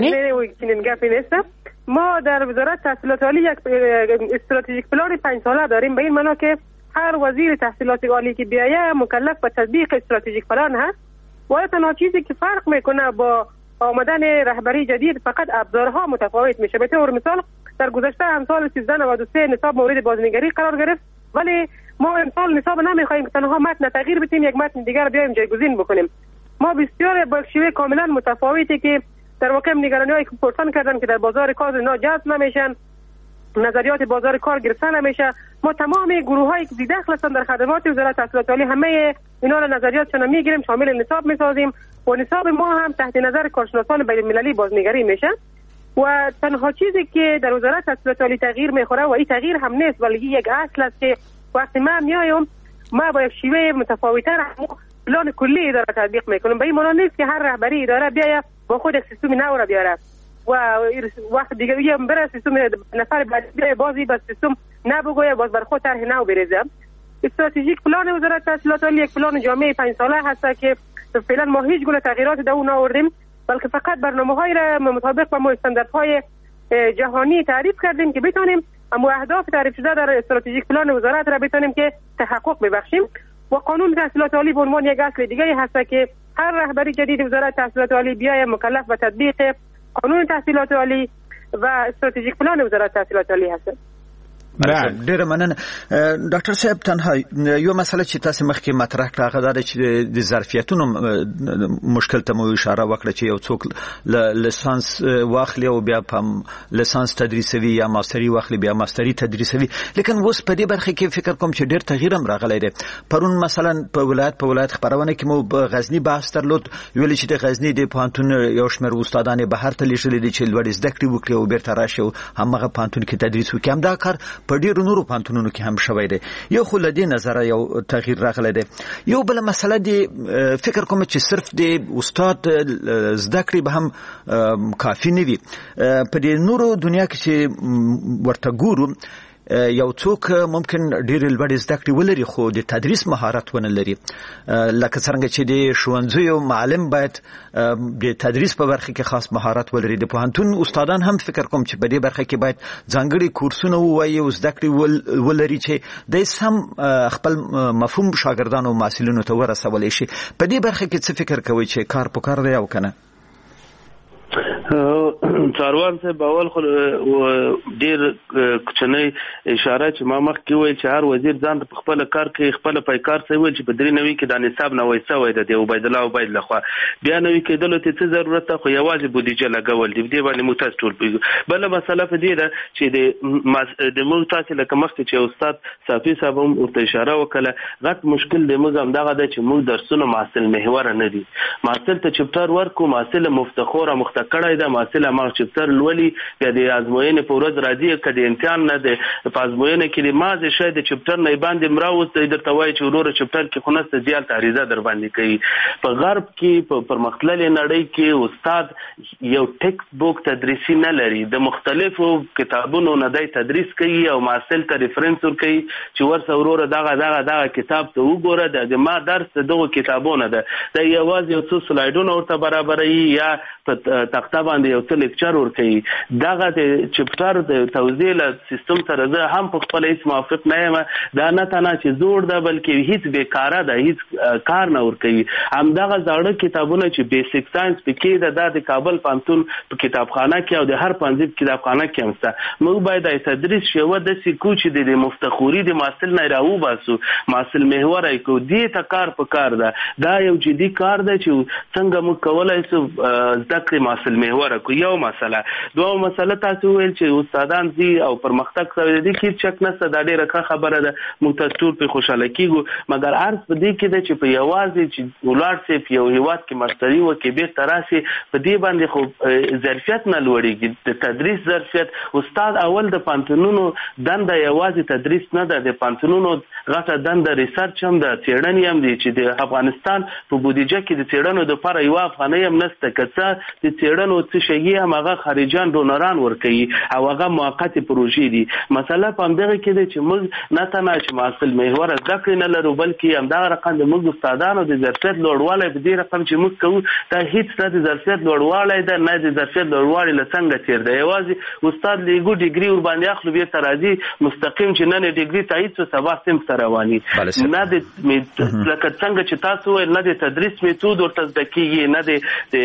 نه ما در وزارت تحصیلات عالی یک استراتژیک پلان پنج ساله داریم، به این معنا که هر وزیر تحصیلات عالی که بیایه مکلف به تطبیق استراتژیک پلان هست و تنها چیزی که فرق میکنه با آمدن رهبری جدید فقط ابزارها متفاوت میشه. به طور مثال در گذشته هم سال سیزده نود و سه نصاب مورد بازنگری قرار گرفت، ولی ما امسال نصاب نمیخوایم که تنها متن تغییر بدیم یک متن دیگر بیایم جایگزین بکنیم. ما بسیار با شیوه کاملا متفاوتی که در واقع نگرانی‌هایی که پرسان کردن که در بازار کار اینا جذب نمیشن، نظریات بازار کار گرفته نمیشه، ما تمام گروه‌هایی که دخل هستن در خدمات وزارت تحصیلات عالی همه اینا را نظریاتشون میگیریم، شامل نصاب میسازیم و نصاب ما هم تحت نظر کارشناسان بین‌المللی بازنگری میشه. و تنها چیزی که در وزارت تحصیلات عالی تغییر میخوره و این تغییر هم نیست بلکه یک اصل است که وقتی ما میایم ما با یک شیوه متفاوت‌تر پلان کلی اداره تطبیق میکنیم. به این معنی نیست که هر رهبری اداره بیاید با خود یک سیستم نو را بیاره و وقت دیگه بیام بره سیستم نفر بعد بیای بازی با سیستم نبگویه باز بر خود طرح نو بریزه. استراتژیک پلان وزارت تحصیلات عالی یک پلان جامع پنج ساله هست که فعلا ما هیچ گونه تغییرات در اون آوردیم، بلکه فقط برنامه‌های را مطابق با استانداردهای جهانی تعریف کردیم که بتونیم اما اهداف تعریف شده در استراتژیک پلان وزارت را بتونیم که تحقق ببخشیم. و قانون تحصیلات عالی به عنوان یک اصل دیگه هست که هر رهبری جدید وزارت تحصیلات عالی بیاید مکلف به تطبیق قانون تحصیلات عالی و استراتژیک پلان وزارت تحصیلات عالی هست. ډیره مننه ډاکټر صاحب. تنها یو مسله چې تاسو مخکې مطرح کړه هغه ده چې د ظرفیتونو مشکل ته مو اشاره وکړه چې یو څوک لیسانس واخلي او بیا په لیسانس تدریسوي یا ماستری واخلي بیا ماستری تدریسوي، لیکن اوس په دې برخه کې فکر کوم چې ډیر تغییر هم راغلی دی. پرون مثلا په ولایت په ولایت خبرونه کې مو غزنی بحث درلود، ویل چې د غزنی د پانتون یو شمېر استادان بهر ته لیږلي دي چې لوړ زده کړې وکړي او بیرته راشي او همغه پانتون کې تدریس وکړي. همدا کار په ډیرو نورو پانتونونو کې هم شوی دی. یو خو له دې نظره یو تغییر راغلی دی. یو بل مسله دی فکر کوم چې صرف د استاد زده کړې به هم کافي نه وي. په دې نورو دنیا کې چې ورته ګورو یو څوک ممکن ډېر لوړ زده کړې ولري خو د تدریس مهارت ونه لري، لکه څنګه چې د ښوونځیو معلم باید د تدریس په برخه کې خاص مهارت ولري. د پوهنتون استادان هم فکر کوم چې په دې برخه کې باید ځانګړي کورسونه ووایي او زده کړې ولري چې د سم خپل مفهوم شاګردانو او محصلینو ته ورسولی شي. په دې برخه کې څه فکر کوئ چې کار په کار دی او کنه؟ څاروان صاحب اول خو ډیر کوچنی اشاره چې ما مخکې وایي چې هر وزیر ځان په خپل کار کې خپل پایکار څه وایي چې په درې نوي کې د نصاب نه وایي څه وایي د عبید الله عبید لخوا بیا نوي کېدلو ته څه ضرورت ده، خو یوازې بودیجه لګول دي. دې باندې مو تاسو ټول پوهیږئ. بله مسله په دې ده چې د د موږ تاسو لکه مخکې چې استاد صافي صاحب هم ورته اشاره وکړه، غټ مشکل د موږ هم دغه ده چې موږ درسونه محصل محوره نه دي. محصل ته چپټر ورکو، محصل مفتخوره مخته کړی ده، محصل ما هغه چپټر لولي بیا د ازموینې په ورځ راځي کله امتحان نه دی په ازموینه کې د مازه شاید د چپټر نه باندې مراوست درته وایي چې ورور چپټر کې خو نسته زیات تعریضه در باندې کوي په غرب کې په پرمختللې نړۍ کې استاد یو ټیکسټ بوک تدریسي نه لري د مختلفو کتابونو نه دی تدریس کوي او محصل ته ریفرنس ورکوي چې ورسره ورور دغه دغه دغه کتاب ته وګوره د ما درس دغه کتابونه ده د یوازې یو څو سلایډونه ورته برابري یا په تخته باندې یو څه لیکچر ورکوي دغه د چپټر د توزیع له سیستم سره زه هم په خپل هیڅ موافق نه یم دا نه تنه چې زوړ ده بلکې هیڅ بیکاره ده هیڅ کار نه ورکوي همدغه زاړه کتابونه چې بیسیک ساينس پکې ده د کابل پانتون په کتابخانه کې او د هر پنځه کتابخانه کې هم شته موږ باید د تدریس شوه د سکو چې د مفتخوري د محصل نه راو باسو محصل محور ای کو دې ته کار په کار ده دا یو جدي کار ده چې څنګه موږ کولای شو ذکر محصل محور کو یو مسله دوه مسله تاسو ویل چې استادان دي او پرمختګ کوي دي کې چک نه ستدا ډیره خبره ده موږ تاسو ټول په خوشاله کیږو مګر ارز په دې کې ده چې په یوازې چې ولار سي په یو هیواد کې مستری و کې به تراسي په دې باندې خو ظرفیت نه لوړیږي د تدریس ظرفیت استاد اول د پانتونونو دنده یوازې تدریس نه ده د پانتونونو غټه دنده ریسرچ هم ده څېړنې هم دي چې د افغانستان په بودیجه کې د څېړنو د لپاره یو افغانۍ هم نشته کڅه د څېړنو څه شي هم هغه خارجان ډونران ورکوي او هغه موقته پروژې دي مسله په همدغه کې ده چې موږ نه تنه چې محصل محور ذکر نه لرو بلکې همدغه رقم د موږ استادانو د ظرفیت لوړوالی په دې رقم چې موږ کوو دا هیڅ نه د ظرفیت لوړوالی ده نه د ظرفیت لوړوالی له څنګه تېر ده یوازې استاد لیګو ډیګري ور باندې اخلو بېرته راځي مستقیم چې نن ډیګري تایید شو سبا صنف ته رواني نه د لکه څنګه چې تاسو ویل نه د تدریس میتود ورته زده کېږي نه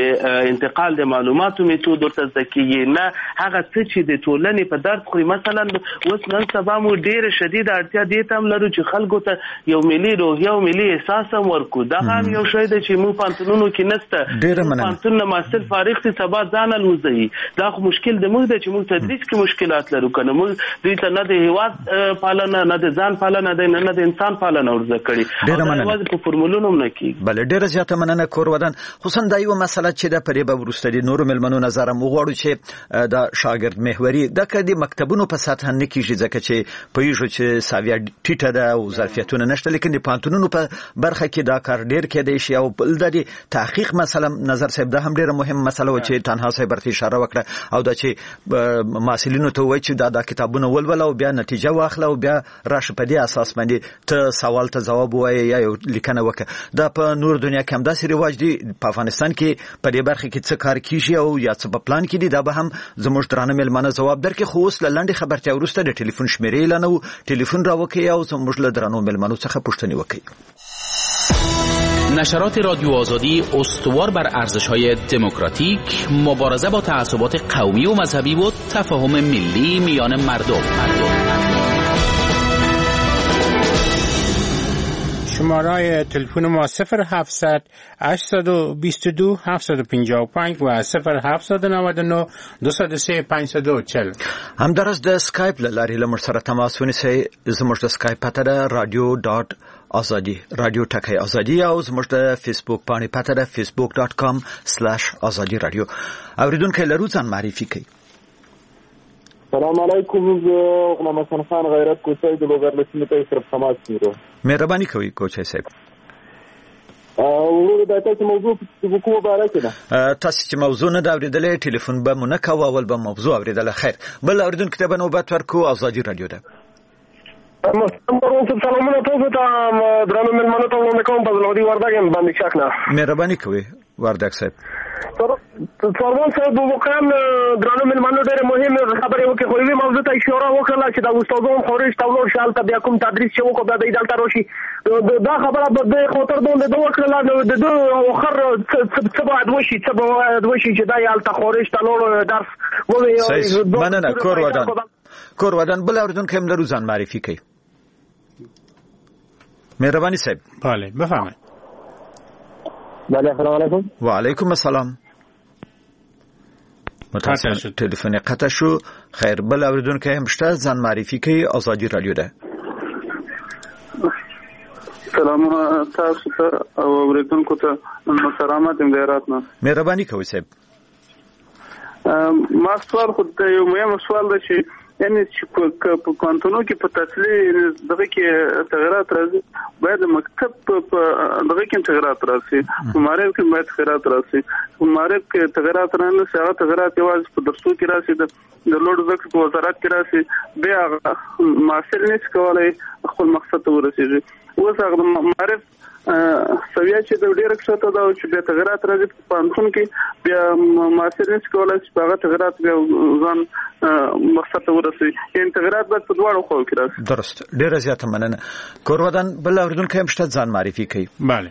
د انتقال د معلوماتو میتود ورته زده کېږي نه هغه څه چې د ټولنې په درد خوري مثلا اوس نن سبا مو ډېره شدیده اړتیا دې ته هم لرو چې خلکو ته یو ملي روحیه او ملي احساس هم ورکو دا هم یو شی دی چې موږ پانتونونو کې نشته پانتون نه محصل فارغ شي سبا ځان الوزي دا خو مشکل د موږ دی چې موږ تدریس کې مشکلات لرو کنه موږ دوی ته نه د هیواد پالنه نه د ځان پالنه دی نه د انسان پالنه ورزده کړي ډېره مننه په فرمولونو نه کېږي بله ډېره زیاته مننه کور ودان خصوصا دا یوه مسله چې ده پرې به وروسته د نورو مېلمنو نظر هم وغواړو چې د شاګرد محوري دا که د مکتبونو په سطحه نه کېږي ځکه چې پوهېږو چې ساویه ټیټه ده او ظرفیتونه نشته لیکن د پوهنتونونو په برخه کې دا کار ډېر کېدی شي او بل د تحقیق مثلا نظر صاحب دا هم ډېره مهم مسله و چې تنها صاحب ورته اشاره وکړه او دا چې محصلینو ته وایي چې دا د کتابونه ولول او بیا نتیجه واخله او بیا راشه په دې اساس باندې ته سوال ته ځواب وایي یا یو لیکنه وکړه دا په نور دنیا کې هم داسې رواج دی په افغانستان کې په دې برخه کې څه کار کیږي او یا څه په پلان کې دي دا به هم زموږ درانه مېلمانه ځواب درکړي خو اوس له لنډې خبرتیا وروسته د ټلیفون شمیرې اعلانوو ټلیفون راوکړئ او زموږ له درانو مېلمنو څخه پوښتنې وکړئ. نشرات رادیو آزادی استوار بر ارزش‌های دموکراتیک، مبارزه با تعصبات قومی و مذهبی و تفاهم ملی میان مردم. شماره تلفن ما صفر هفتصد هشتصد و بیست و دو هفتصد و پنجاه و پنج و صفر هفتصد و نود و نه دویست و سه پنجصد و چهل. همدارس د اسکایپ له لارې له موږ سره تماس ونیسئ. زموږ د اسکایپ پته ده رادیو ډاټ آزادی رادیو ټکی آزادی او زموږ د فیسبوک باندې پته ده فیسبوک ډاټ کام سلاش آزادی رادیو. اوریدونکو لرو ځان معرفي کړئ. سلام علیکم. غلام حسن خان غیرت کوچی د لوګر لسمه ته صرف تماس کړو. مهرباني کوئ کوچی صاحب. او دا تاسو موضوع په کومه باره کې ده؟ تاسو چې موضوع نه دا اوریدلې ټلیفون به مو نه کوو اول به موضوع اوریدله. خیر بل اوریدونکو ته به نوبت ورکو. آزادی رادیو ده. سلامونه تاسو ته درنو مېلمنو ته وړاندې کوم په زلودي وردګ باندې شک نه. مهرباني کوئ وردګ صاحب. سروان صاحب واقعا درنو مېلمنو ډېرې مهمې خبرې وکړې خو یوې موضوع ته اشاره وکړله چې د استادانو خارج ته ولاړ شي هلته بیا کوم تدریس چې وکړو بیا دوی دلته راشي دا خبره به دې خاطر باندې ده وکړله د ده اخر څه باید وشي څه باید وشي چې دی هلته خارج ته لاړ درس ووایي. مننه کور ودان کور ودان بل اوریدونکی هم لرو ځان معرفي کوي. مهرباني صاحب. بله بفرمایید. بله السلام علیکم. و علیکم السلام. متاسفانه تلفن قطع شو. خیر بل اوریدونکی هم شته ځان معرفي کوي. آزادی رادیو ده. سلامونه تاسو ته او اوریدونکو ته محترمات ام غیرت نه. مهرباني کوئ صاحب. ما سوال خو د یو مهم سوال دی چې یعنی چې په کانتونو کې په تسلی دغه کې تغیرات راځي باید مکتب په دغه کې تغیرات راشي په مارب کې باید تغیرات راشي په مارب کې تغیرات رانه سره تغیرات یوازې په درسو کې راشي د لوړ زده په وزارت کې راشي بیا معاصر نشي کولای خپل مقصد ته ورسیږي اوس هغه مارب سویا چې د ډیره کښته دا چې بیا تغیرات راځي په پانتون کې بیا معاصر نشي کولای چې هغه تغیرات بیا ځان مقصد ته ورسیږي یعنی تغیرات باید په دواړو خواو کې راشي. درست، ډیره زیاته مننه. کورودان بل اوریدونکو هم شته ځان معرفي کوي. بله.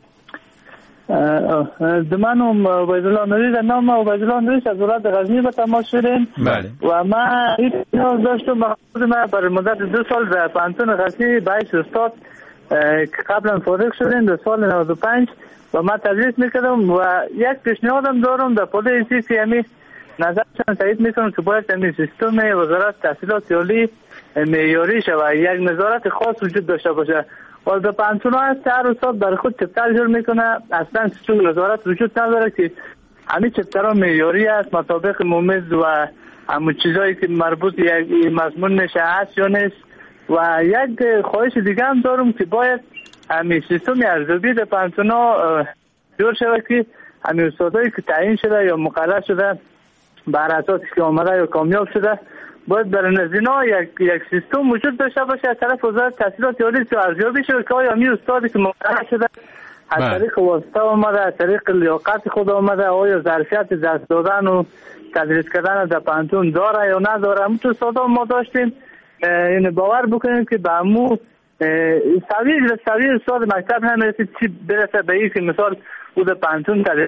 د منو عبید الله نوری در نام عبید الله نوری از ولایت غزنی به تماس شدیم. بله. و من این داشتم مقصود من برای مدت دو سال در پانتون غزنی باعث استاد که قبلا فارغ شدیم در سال نود و پنج و من تدریس میکردم و یک پیشنهادم دارم در پلیسی که همی نظرشان تایید میکنم که باید همی سیستم وزارت تحصیلات عالی معیاری شود یک نظارت خاص وجود داشته باشه و در پانتونا هست هر استاد برای خود چپتر جور میکنه اصلا سیستم نظارت وجود نداره که همین چپترها معیاری است مطابق مومز و همون چیزایی که مربوط یک مضمون میشه هست یا نیست. و یک خواهش دیگه هم دارم که باید همین سیستم ارزیابی در پانتونا جور شده که همین استادایی که تعیین شده یا مقرر شده بر اساسی که آمده یا کامیاب شده باید برای نزینا یک یک سیستم وجود داشته باشه از طرف وزارت تحصیلات عالی که ارزیابی شده که آیا همین استادی که مقرر شده از طریق واسطه آمده از طریق لیاقت خود آمده آیا ظرفیت دست دادن و تدریس کردن در پانتون داره یا نداره. همونطور استادا ما داشتیم این باور بکنیم که به همون سویه به سویه استاد مکتب نمیرسید چی برسه به این که مثال بود پانتون تدریس.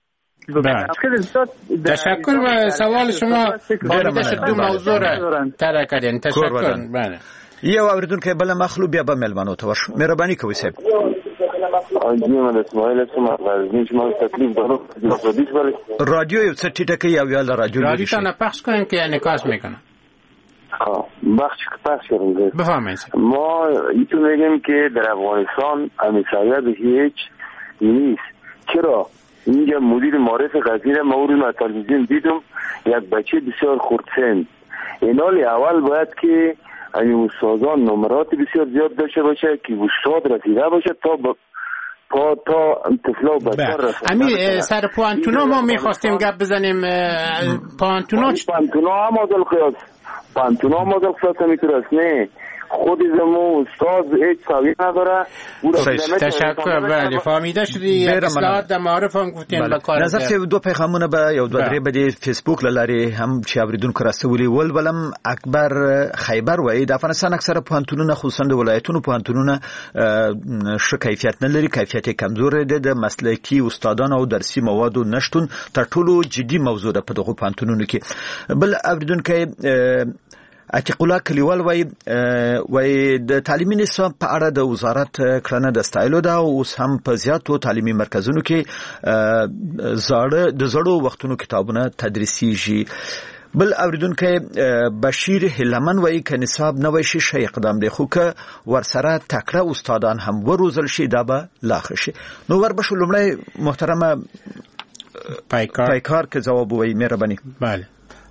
تشکر و سوال شما باریده شد دو موضوع را تره کردین. تشکر. بله. یو اوریدونکو بل مخلو بیا به ملمنو ته ورشو. مهرباني کوئ صاحب. اجي من اسماعیل اسم غزنی شما تکلیف دارم رادیو یو څه ټیټه کوي او یا رادیو رادیو ته نه پخش کنین که انعکاس میکنه. بخش پخش کردیم. بفهمید. ما اینطور میگیم که در افغانستان امیسایت هیچ نیست. چرا؟ اینجا مدیر معارف غزنی ما اون رو تلویزیون دیدم یک بچه بسیار خردسن. اینال اول باید که این استادان نمرات بسیار زیاد داشته باشه که استاد رسیده باشه تا با تا تا طفلا بچه رسیده. امی سر پوانتونا ما میخواستیم گپ بزنیم. پوانتونا پوانتونا هم مدل قیاس پوانتونا هم مدل قیاس همیتور است. نه خود زمو استاد هیچ ساوی نداره. تشکر. بله فهمیده شدی. اصلاحات در معارف هم گفتین به کار. نظر چې دو پیغامونه به یو دوه درې به د فیسبوک لارې هم چې اوریدونکو راستولي ول ولم اکبر خیبر وای د افغانستان اکثره پوهنتونونه خصوصا د ولایتونو پوهنتونونه ښه کیفیت نه لري، کیفیت کمزور دی، د مسلکي استادانو او درسي موادو نشټون تر ټولو جدي موضوع ده په دغه پوهنتونونو کې. بل اوریدونکو عتیق الله کلیوال وای وای د تعلیمي نصاب په اړه د وزارت کړنه د ستایلو ده او اوس هم په زیاتو تعلیمي مرکزونو کې زاړه د زړو وختونو کتابونه تدریسيږي. بل اوریدونکو بشیر هلمن وای ک نصاب نوې شي شي اقدام دی خو ک ورسره تکړه استادان هم وروزل شي دا به لاخ شي. نو ور بشو لمړی محترمه پایکار پایکار که جواب وای مهرباني. بله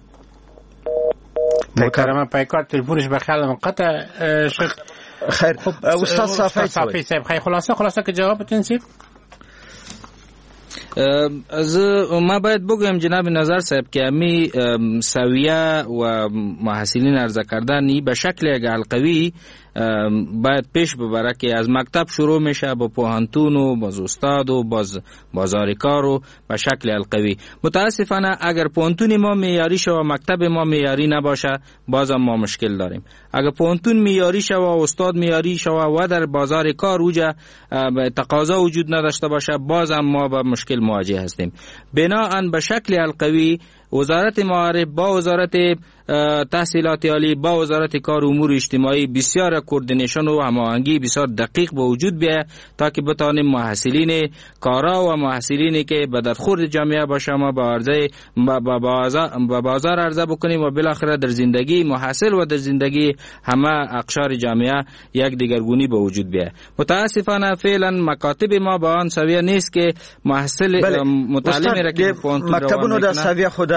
محترمه پایکار تلفنش به خیال منقطع شد. خیر استاد صافی صاحب خیر خلاصه خلاصه که جواب بتونید. از ما باید بگویم جناب نظر صاحب که امی سویه و محصلین عرضه کردنی به شکل یک حلقوی باید پیش ببره که از مکتب شروع میشه با پوهنتون و باز استاد و باز بازار کار و به شکل حلقوی. متاسفانه اگر پوهنتون ما معیاری شه و مکتب ما معیاری نباشه بازم ما مشکل داریم. اگر پوهنتون معیاری شه و استاد معیاری شه و در بازار کار اوجا تقاضا وجود نداشته باشه بازم ما با مشکل مواجه هستیم. بناهن به شکل حلقوی وزارت معارف با وزارت تحصیلات عالی با وزارت کار و امور اجتماعی بسیار کوردینیشن و هماهنگی بسیار دقیق به وجود بیاید تا که بتانیم محصلین کارا و محصلینی که به درخورد جامعه باشه ما با عرضه با بازار عرضه بکنیم و بالاخره در زندگی محصل و در زندگی همه اقشار جامعه یک دیگرگونی به وجود بیاید. متاسفانه فعلا مکاتب ما با آن سویه نیست که محصل متعلم را که مکتبونو د سویه خود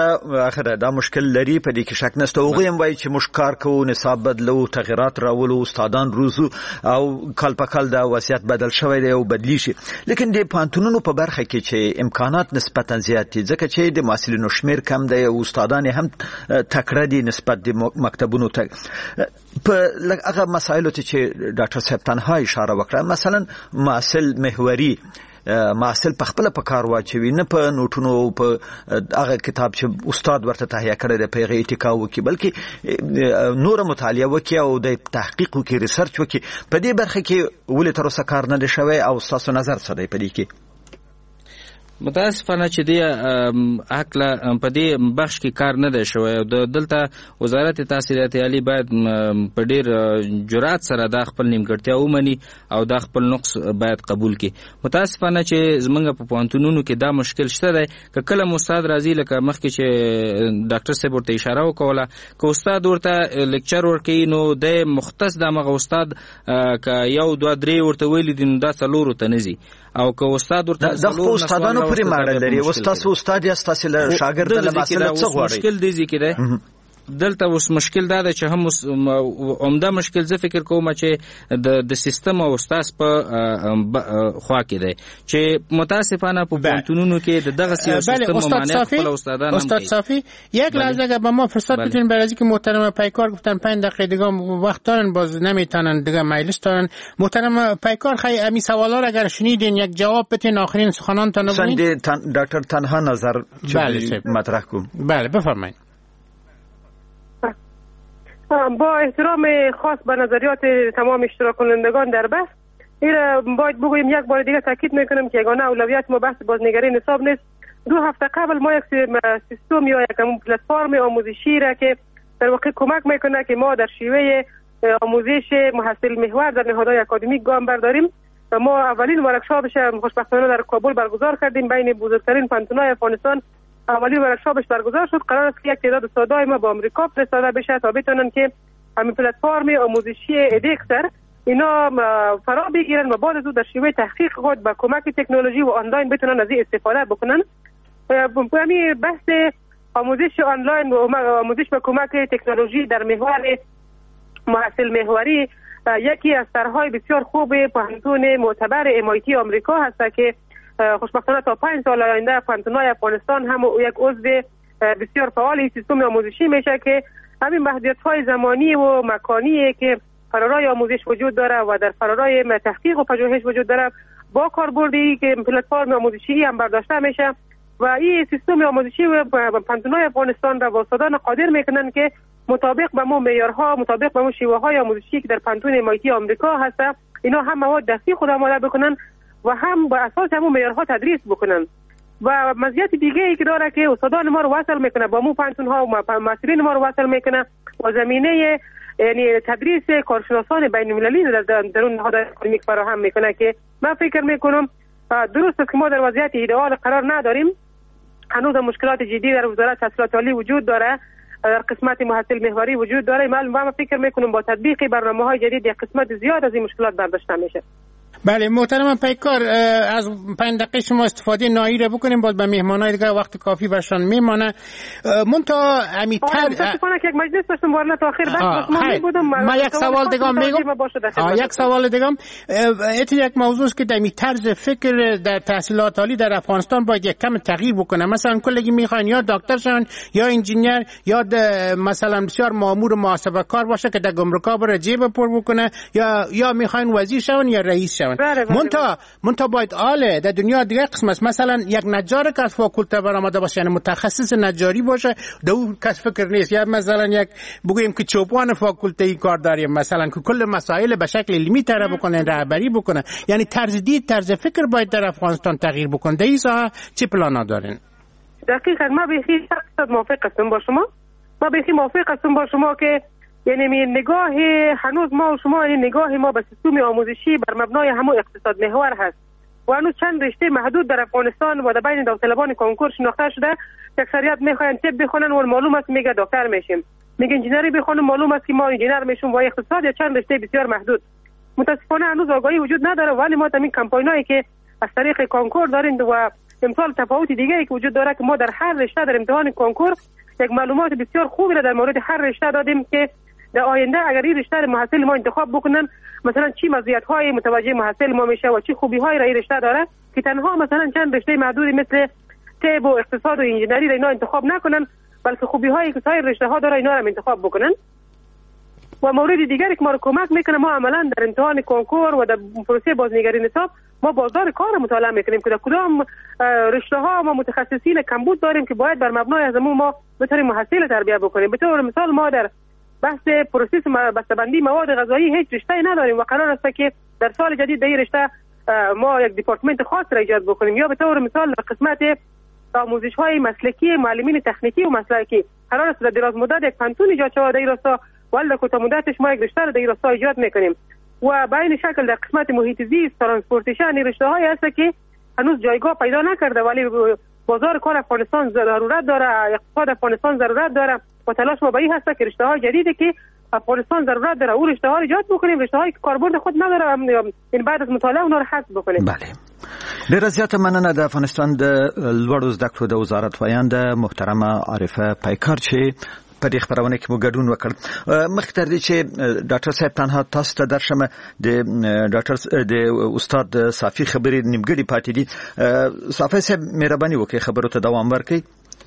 دا اخره دا مشکل لري په دې کې شک نشته. هغه هم وایي چې موږ کار کوو، نصاب بدلو، تغیرات راولو، استادان روزو او کال په کال دا وضعیت بدل شوی دی او بدلی شي. لیکن د پانتونونو په برخه کې چې امکانات نسبتا زیات دي ځکه چې د محصلینو شمیر کم دی او استادان هم تکړه دي نسبت د مکتبونو ته. په هغه مسایلو ته چې ډاکټر صاحب تنها اشاره وکړه، مثلا محصل محوري محصل په خپل په کار واچوي، نه په نوټونو په هغه کتاب چې استاد ورته تهیه کړی دی په هغه اتکا وکړي، بلکې نور مطالعه وکړي او د تحقیق وکړي، ریسرچ وکړي. په دې برخه کې ولې تر اوسه کار نه دی شوی او ستاسو نظر څه دی په دې کې؟ متاسفانه چې دی عقله په دې بخش کې کار نه دی شوی او د دلته وزارت تحصیلات عالی باید په ډیر جرأت سره د خپل نیمګړتیا ومني او د خپل نقص باید قبول کړي. متاسفانه چې زمونږ په پوهنتونونو کې دا مشکل شته دی که کله استاد راځي لکه مخکې چې ډاکټر صاحب ورته اشاره وکوله که استاد ورته لیکچر ورکوي نو د مختص دغه استاد که یو دوه درې ورته ویلي دي نو دا څلورو ته نه ځي او که استاد ورته د خپل استادانو پرې ماړه لري. استاد استاد یا ستاسو له شاګرد له مسله څه غواړي؟ مشکل دی ځکه ده دلته اوس مشکل دا ده چې هم عمده مشکل زه فکر کوم چې د د سیستم او استاد په خوا کې دی چې متاسفانه په پوهنتونونو کې د دغه سیستم ممانعت خپل استادان هم استاد صافی یک لحظه اگر با ما فرصت بدین برای اینکه محترم پیکار گفتن پنج دقیقه دیگه وقت دارن باز نمیتونن دیگه مجلس دارن. محترم پیکار خیلی امی سوالا رو اگر شنیدین یک جواب بدین آخرین سخنانتون رو بگین. دکتر تنها نظر مطرح کنم. بله بفرمایید. با احترام خاص به نظریات تمام اشتراک کنندگان در بحث این باید بگوییم یک بار دیگه تاکید میکنم که یگانه اولویت ما بحث بازنگری نصاب نیست. دو هفته قبل ما یک سیستم یا یک پلتفرم آموزشی را که در واقع کمک میکنه که ما در شیوه آموزش محصل محور در نهادهای اکادمیک گام برداریم. ما اولین ورکشاپش خوشبختانه در کابل برگزار کردیم بین بزرگترین پانتون‌های افغانستان. اولین ورکشاپش برگزار شد. قرار است که یک تعداد استادای ما با آمریکا فرستاده بشه تا بتونن که همین پلتفرم آموزشی ادکسر اینا فرا بگیرن و بعد از او در شیوه تحقیق خود با کمک تکنولوژی و آنلاین بتونن از این استفاده بکنن. همین بحث آموزش آنلاین و آموزش با کمک تکنولوژی در محور محصل محوری یکی از طرح‌های بسیار خوب پوهنتون معتبر ام آی تی آمریکا هست که خوشبختانه تا پنج سال آینده پوهنتون‌های افغانستان هم یک عضو بسیار فعال این سیستم آموزشی میشه که همین محدودیت‌های زمانی و مکانی که فرارای آموزش وجود داره و در فرارای تحقیق و پژوهش وجود داره با کاربردی که پلتفرم آموزشی هم برداشته میشه و این سیستم آموزشی و پوهنتون‌های افغانستان را با استادان قادر میکنن که مطابق به مو معیارها مطابق به مو شیوه‌های آموزشی که در پوهنتون ام آی تی آمریکا هست اینا هم مواد دستی خود آماده بکنن و هم با اساس همون معیارها تدریس بکنن. و مزیت دیگه ای که داره که استادان ما رو وصل میکنه با مو پانتون ها و مسئولین ما رو وصل میکنه و زمینه یعنی تدریس کارشناسان بین المللی در درون نهادهای اکادمیک فراهم میکنه که من فکر میکنم درست است که ما در وضعیت ایدئال قرار نداریم. هنوز مشکلات جدی در وزارت تحصیلات عالی وجود داره، در قسمت محصل محوری وجود داره. من فکر میکنم با تطبیق برنامه‌های جدید یک قسمت زیاد از این مشکلات برداشته میشه. بله محترم پیکار از پنج دقیقه شما استفاده نایی را بکنیم باز به مهمانای دیگه وقت کافی برشان میمانه. منتها امیتر متاسفانه که یک مجلس داشتم وارد تا آخر بحث ما میبودم. ما یک سوال دیگه میگم یک سوال دیگه ات یک موضوع است که در طرز فکر در تحصیلات عالی در افغانستان باید یک کم تغییر بکنه. مثلا کلگی میخوان یا دکتر شون یا انجینیر یا مثلا بسیار مامور محاسبه کار باشه که در گمرکا بره جیب پر بکنه یا یا میخوان وزیر شون یا رئیس شون. منتها منتها باید آله در دنیا دیگه قسم است. مثلا یک نجار که از فاکولته برآمده باشه یعنی متخصص نجاری باشه در اون کس فکر نیست. یا مثلا یک بگوییم که چوپان فاکولته ای کار داریم مثلا که کل مسائل به شکل علمی طرح بکنه رهبری بکنه. یعنی طرز دید طرز فکر باید در افغانستان تغییر بکنه. در این ساحه چه پلانا دارین؟ دقیقاً ما به هیچ صد موافق هستم با شما. ما به هیچ موافق هستم با شما که یعنی نگاه هنوز ما و شما یعنی نگاه ما به سیستم آموزشی بر مبنای همون اقتصاد محور هست و هنوز چند رشته محدود در افغانستان و در بین داوطلبان کنکور شناخته شده. اکثریت میخواین طب بخونن و معلوم است میگه دکتر میشیم، میگه انجینری بخونن معلوم است که ما انجینر میشیم و اقتصاد یا چند رشته بسیار محدود. متاسفانه هنوز آگاهی وجود نداره ولی ما همین کمپاینایی که از طریق کنکور داریم و امسال تفاوت دیگری که وجود داره که ما در هر رشته در امتحان کنکور یک معلومات بسیار خوبی را در مورد هر رشته دادیم که در آینده اگر این رشته محصل ما انتخاب بکنن مثلا چی مزیت‌های متوجه محصل ما میشه و چی خوبی‌های را این رشته داره که تنها مثلا چند رشته محدودی مثل طب و اقتصاد و انجینری را اینا انتخاب نکنن بلکه خوبی‌هایی که سایر رشته‌ها داره اینا را انتخاب بکنن. و مورد دیگری که ما رو کمک میکنه ما عملا در امتحان کنکور و در پروسه بازنگری نصاب ما بازار کار مطالعه میکنیم که در کدام رشته ها ما متخصصین کمبود داریم که باید بر مبنای از همون ما بتونیم محصل تربیت بکنیم. به طور مثال ما در بحث پروسس بسته‌بندی مواد غذایی هیچ رشته نداریم و قرار است که در سال جدید در این رشته ما یک دیپارتمنت خاص را ایجاد بکنیم. یا به طور مثال در قسمت آموزش های مسلکی معلمین تکنیکی و مسلکی قرار است در دراز مدت یک پنتون ایجاد شود در این راستا ولی کوتاه مدتش ما یک رشته را در این راستا ایجاد میکنیم. و به این شکل در قسمت محیط زیست ترانسپورتیشن رشته های هست که هنوز جایگاه پیدا نکرده ولی بازار کار افغانستان ضرورت داره، اقتصاد افغانستان ضرورت داره و تلاش ما به این هست که رشته های جدیدی که افغانستان ضرورت داره او رشته ها رو ایجاد بکنیم، رشته هایی که کاربرد خود نداره این بعد از مطالعه اونها رو حذف بکنیم. بله. ډیره زیاته مننه د افغانستان د لوړو زده کړو د وزارت وایانده محترمه عارفه پیکار چې په دې خبرونه کې مو ګډون وکړ. مخکې تر دې چې ډاکټر صاحب تنها تاسو ته درشم د ډاکټر د استاد صافي خبرې نیمګړې پاتې دي. صافي صاحب مهرباني وکړئ خبرو ته دوام ورکړئ.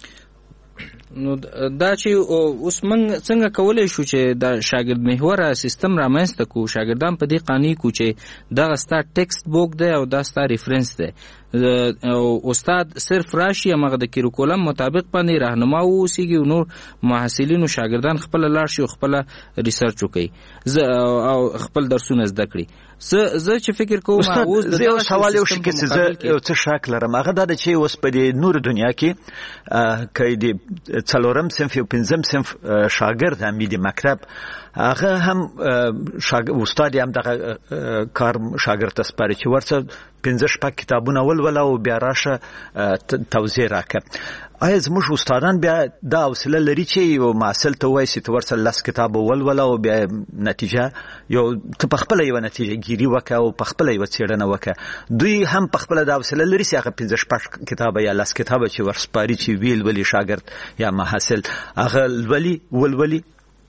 نو دا چې اوس موږ څنګه کولای شو چې د شاګرد محوره سیستم رامنځته کو شاګردان په دې قانوني کو چې دغه ستا ټیکسټ بوک دی او دا ستا ریفرنس دی او استاد صرف راشي هغه د کریکولم مطابق باندې راهنما اوسېږي او نور محصلین او شاګردان خپل لاړ شي او خپل ریسرچ وکړي او خپل درسونه زده کړي. زه زه چې فکر کوم اوس د یو سوال یو شي کې زه یو څه شک لرم هغه دا چې اوس په دې نور دنیا کې کې د څلورم صنف او پنځم صنف شاګرد هم د مکتب هغه هم استاد هم دغه کار شاګرد ته سپاري چې ورڅ پنځه شپږ کتابونه ولول او بیا راشه توضیح راکړه. آیا زموږ استادان بیا دا حوصله لري چې یو محصل ته وایي چې ورڅ لس کتاب ولول او بیا نتیجه یو ته په خپل یو نتیجه ګیری وکړه او په خپل یو څېړنه وکړه؟ دوی هم په خپل دا حوصله لري چې هغه پنځه شپږ کتابه یا لس کتابه چې ورسپاري چې ویل ولي شاګرد یا محصل هغه ولي ولولي؟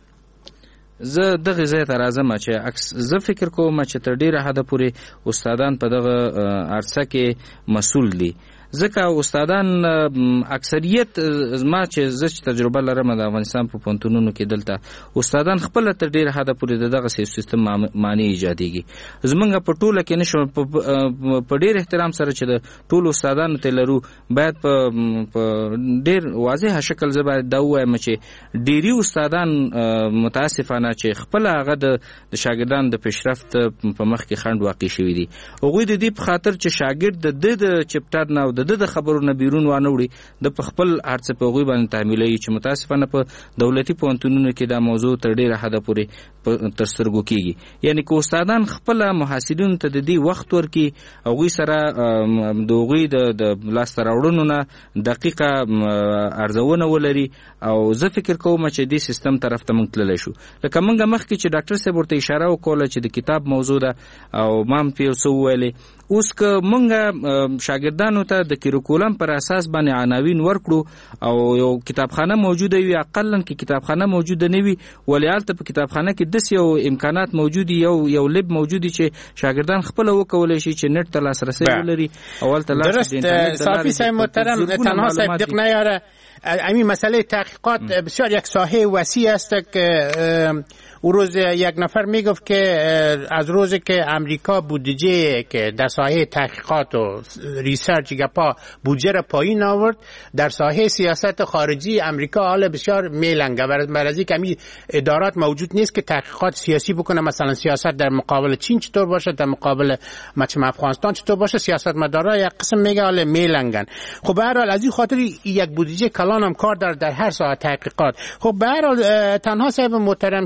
زه دغه ځای ته راځم چې زه فکر کوم چې تر ډیره حده پورې استادان په دغه عرصه کې مسؤل دي ځکه استادان اکثریت زما چې زه تجربه لرم د افغانستان په پوهنتونونو کې دلته استادان خپل تر ډیره حده پورې دغه سیستم معنی ایجادېږي. زمونږ په ټوله کې نشو په ډیر احترام سره چې د ټولو استادانو ته لرو باید په ډیر واضح شکل زه باید دا ووایم چې ډیری استادان متاسفانه چې خپل هغه د شاګردانو د پیشرفت په مخ کې خنډ واقع شوي دي. هغوی د دې په خاطر چې شاګرد د چپټر نه د د خبرونه بیرون وانه د په خپل هرڅه په غوي باندې تعاملوي چې متاسفانه په دولتي پوهنتونونو کې دا موضوع تر ډیره حده پورې تر سترګو کیږي. یعنی که استادان خپل محصلینو ته د دې وخت ورکي هغوی سره د هغوی د لاسته راوړنو نه دقیقه ارزونه ولري او زه فکر کوم چې دې سیستم طرف ته موږ تللی شو. لکه موږ مخکې چې ډاکټر صاحب ورته اشاره وکوله چې د کتاب موضوع ده او ما هم پرې یو څه وویلې. اوس که موږ شاګردانو ته د کریکولم پر اساس باندې عناوین ورکړو او یو کتابخانه موجوده وي اقلا کې کتابخانه موجوده نه وي ولې هلته په کتابخانه کې داسې یو امکانات موجود یو یو لب موجود چې شاګردان خپل وکولی شي چې نت ته لاسرسی ولري او هلته درست. صافی صاحب محترم تنها صاحب دق نیاره همین مسئله تحقیقات بسیار یک ساحه وسیع است که او روز یک نفر میگفت که از روزی که امریکا بودجه که در ساحه تحقیقات و ریسرچ گپا بودجه را پایین آورد در ساحه سیاست خارجی امریکا حال بسیار میلنگه برای از اینکه همین ادارات موجود نیست که تحقیقات سیاسی بکنه. مثلا سیاست در مقابل چین چطور باشه، در مقابل مثلا افغانستان چطور باشه، سیاست مدارا یک قسم میگه حال میلنگن. خب به هر حال از این خاطر یک بودجه کلان هم کار داره در هر ساحه تحقیقات. خب به هر حال تنها صاحب محترم شما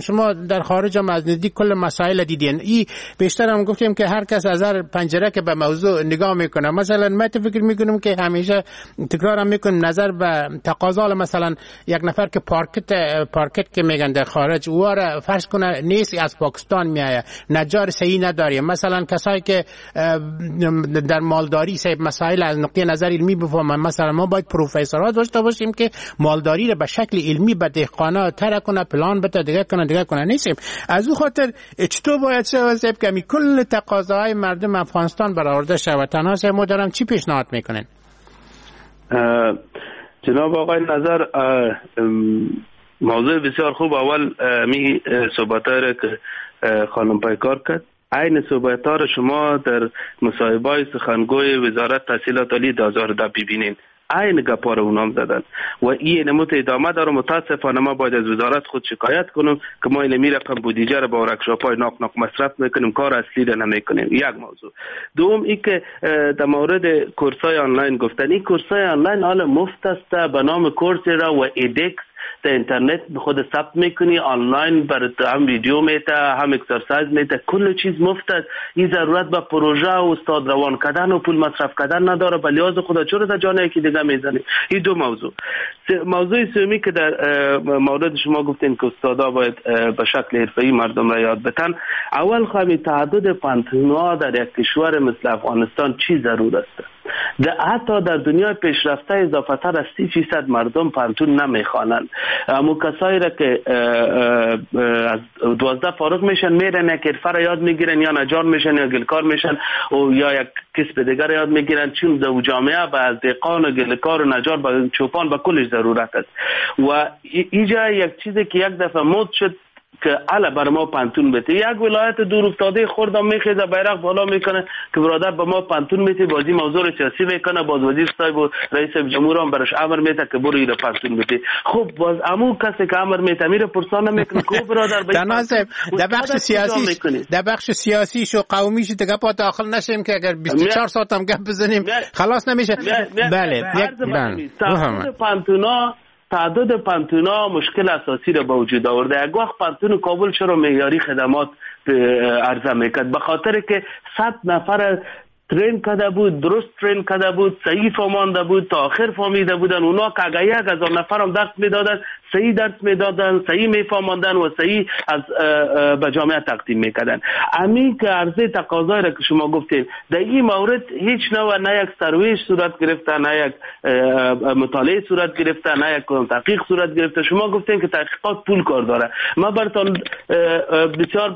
در خارج هم از نزدیک کل مسائل دیدین. این بیشتر هم گفتیم که هر کس از هر پنجره که به موضوع نگاه میکنه. مثلا من فکر میکنم که همیشه تکرارم میکنم نظر به تقاضا، مثلا یک نفر که پارکت پارکت که میگن در خارج واره فرض کنه نیست از پاکستان میایه، نجار صحیح نداره، مثلا کسایی که در مالداری صاحب مسائل از نقطه نظر علمی بفهمن. مثلا ما باید پروفسورها داشته باشیم که مالداری رو به شکل علمی به دهقانا تر کنه، پلان بده، دیگه کنه دیگه کنه نیستیم. از اون خاطر چطور باید شود صاحب که کل تقاضاهای مردم افغانستان برآورده شود؟ تنها صاحب مدرم چی پیشنهاد میکنن؟ جناب آقای نظر، موضوع بسیار خوب. اول می صحبت‌ها را که خانم پیکار کرد، عین صحبت‌ها را شما در مصاحبه‌های سخنگوی وزارت تحصیلات عالی دو هزار و ده ببینید، عین گپا را اونام زدن و این نموت ادامه داره. متاسفانه ما باید از وزارت خود شکایت کنم که ما این می رقم بودجه را با ورکشاپ‌های ناک ناک مصرف میکنیم، کار اصلی را نمیکنیم. یک موضوع. دوم ای که در مورد کورس‌های آنلاین گفتن، این کورس‌های آنلاین حالا مفت است، به نام کورسرا و ایدکس در اینترنت خود ثبت میکنی، آنلاین برات هم ویدیو میته، هم اکسرسایز میته، کل چیز مفت است. این ضرورت به پروژه و استاد روان کردن و پول مصرف کردن نداره، به لحاظ خدا چرا در جانه یکی دیگه میزنی. این دو موضوع. موضوع سومی که در مورد شما گفتین که استادا باید به شکل حرفه‌ای مردم را یاد بدن، اول خواهی تعدد پانتون‌ها در یک کشور مثل افغانستان چی ضرور است؟ در حتی در دنیای پیشرفته اضافه تر از سی فیصد مردم پانتون نمیخوانند. اما کسایی را که از دوازده فارغ میشن میرن یک حرفه را یاد میگیرن، یا نجار میشن یا گلکار میشن و یا یک کسب دیگر یاد میگیرن، چون در جامعه به از دهقان و گلکار و نجار و چوپان به کلش ضرورت است. و اینجا یک چیزی که یک دفعه مد شد که علا بر ما پانتون بده، یک ولایت دور افتاده خوردم میخیزه بیرق بالا میکنه که برادر به ما پانتون میده، بازی موضوع سیاسی میکنه، باز وزیر صاحب و رئیس جمهور هم برش امر میده که برو ایره پانتون بده. خب باز امو کسی که امر میده میره پرسان نمیکنه که برادر در بخش سیاسی در بخش سیاسیش و قومیش دیگه پا داخل نشیم که اگر بیست و چهار ساعت هم گپ بزنیم خلاص نمیشه. بله یک پانتونا تعداد پانتونا مشکل اساسی را به وجود آورده. یک وقت پانتون کابل چرا معیاری خدمات عرضه میکرد؟ به خاطر که صد نفر ترین کرده بود، درست ترین کرده بود، صحیح فهمانده بود، تا آخر فهمیده بودن. اونا که اگر یک هزار نفر هم درس میدادن، صحیح درس میدادن، صحیح میفهماندن و صحیح از به جامعه تقدیم میکردن. همین که عرضه تقاضای را که شما گفتید، در این مورد هیچ نوع نه یک سرویش صورت گرفته، نه یک مطالعه صورت گرفته، نه یک تحقیق صورت گرفته. شما گفتین که تحقیقات پول کار داره. من براتون بسیار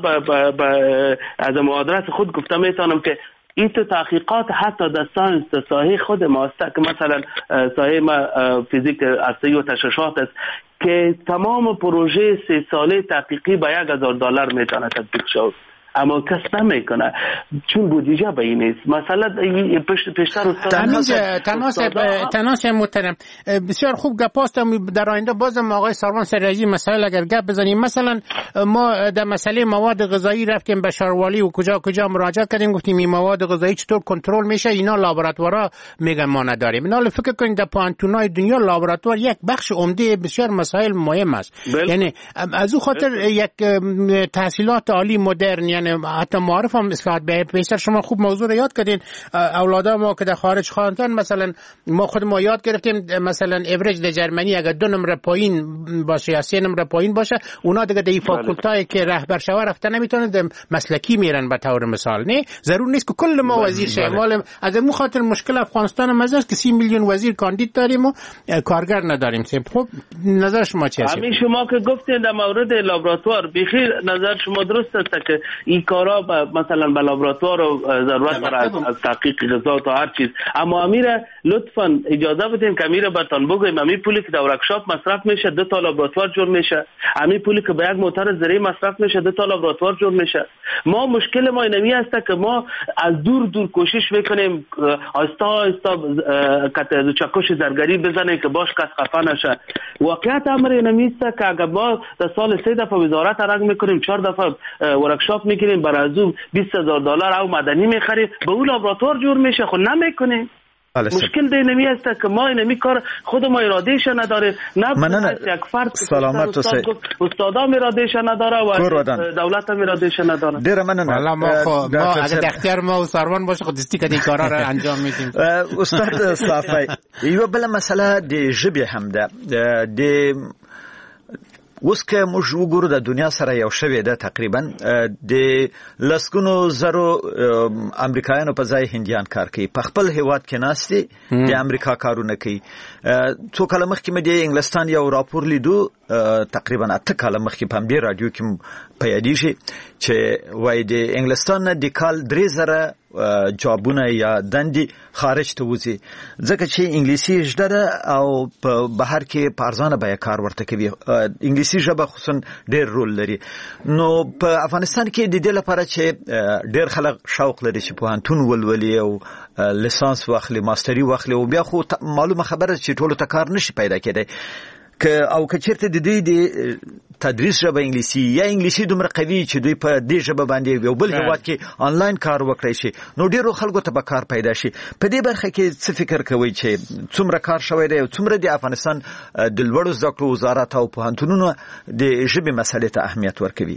از آدرس خود گفتم میتونم که این تو تحقیقات حتی در ساینس در ساحه خود ماست که مثلا ساحه ما فیزیک هستی و تشعشعات است که تمام پروژه سه ساله تحقیقی با یک هزار دلار میتونه تطبیق شود، اما کس نمیکنه چون بودجه به این نیست. مثلا پشت پیشتر استاد تناس محترم بسیار خوب گپاست. در آینده بازم آقای سروان سراجی مسائل اگر گپ بزنیم، مثلا ما در مسئله مواد غذایی رفتیم به شاروالی و کجا کجا مراجعه کردیم، گفتیم این مواد غذایی چطور کنترل میشه، اینا لابراتوارا میگن ما نداریم. اینا فکر کنید در پانتونای دنیا لابراتوار یک بخش عمده بسیار مسائل مهم است. یعنی از اون خاطر یک تحصیلات عالی مدرن، یعنی حتی معارف هم اصلاحات به پیشتر شما خوب موضوع رو یاد کردین. اولادا ما که در خارج خواندن، مثلا ما خود ما یاد گرفتیم مثلا اوریج در جرمنی اگر دو نمره پایین باشه یا سه نمره پایین باشه، اونا دیگه در فاکولتای که رهبر شوه رفته نمیتونن، مسلکی میرن به طور مثال. نه ضرور نیست که کل ما وزیر شیم. از این خاطر مشکل افغانستان هم است که سی میلیون وزیر کاندید داریم و کارگر نداریم. خب نظر شما چیه؟ همین شما که گفتین در مورد لابراتوار بخیر نظر شما درست است که این کارا مثلا به لابراتوار و ضرورت برای از تحقیق غذا تا هر چیز، اما امیره لطفاً اجازه بدین که امیره براتون بگم امی پولی که در ورکشاپ مصرف میشه دو تا لابراتوار جور میشه، امی پولی که به یک موتور زرعی مصرف میشه دو تا لابراتوار جور میشه. ما مشکل ما اینمی است که ما از دور دور کوشش میکنیم آستا آستا کت چکش زرگری بزنیم که باش کس خفه نشه. واقعیت امر اینمی است که اگر ما در سال سه دفعه وزارت رنگ میکنیم، چهار دفعه ورکشاپ میگیریم، برای از اون بیست هزار دلار او مدنی میخریم، به اون لابراتوار جور میشه. خود نمیکنیم. مشکل در اینمی است که ما اینمی کار خود ما ارادهش نداره، نه یک فرد سلامت استاد استادام ارادهش نداره و دولت هم ارادهش نداره. دیر مننه. حالا ما خو ما اگه اختیار ما و سروان باشه خود دستی که این کارا را انجام میدیم. استاد صافی یو بل مسئله د ژبې هم ده د اوس که موږ وګورو د دنیا سره یو شوې ده تقریبا د لسګونو زرو امریکایانو په ځای هندیان کار کوي په خپل هیواد کې ناستي د امریکا کارونه کوي. څو کاله مخکې مې د انګلستان یو راپور لیدو تقریبا اته کاله مخکې په همدې رادیو کې په یادېږي چې وایي د انګلستان نه د کال درې زره جابونه یا دندې خارج ته وځي ځکه چې انګلیسي ژبه ده او په بهر کې په ارزانه بیه کار ورته کوي. انګلیسي ژبه خصوصا ډېر رول لري. نو په افغانستان کې د دې لپاره چې ډېر خلک شوق لري چې پوهنتون ولولي او لیسانس واخلي ماستري واخلي او بیا خو معلومه خبره چې ټولو ته کار نشي پیدا کېدی که او که چیرته د دوی د تدریس ژبه انګلیسي یا انګلیسي دومره قوي چې دوی په دې ژبه باندې یو بل هیواد کې آنلاین کار وکړي شي نو ډیرو خلکو ته به کار پیدا شي. په دې برخه کې څه فکر کوي چې څومره کار شوی دی او څومره د افغانستان د لوړو زده کړو وزارت او پوهنتونونو د ژبې مسلې ته اهمیت ورکوي؟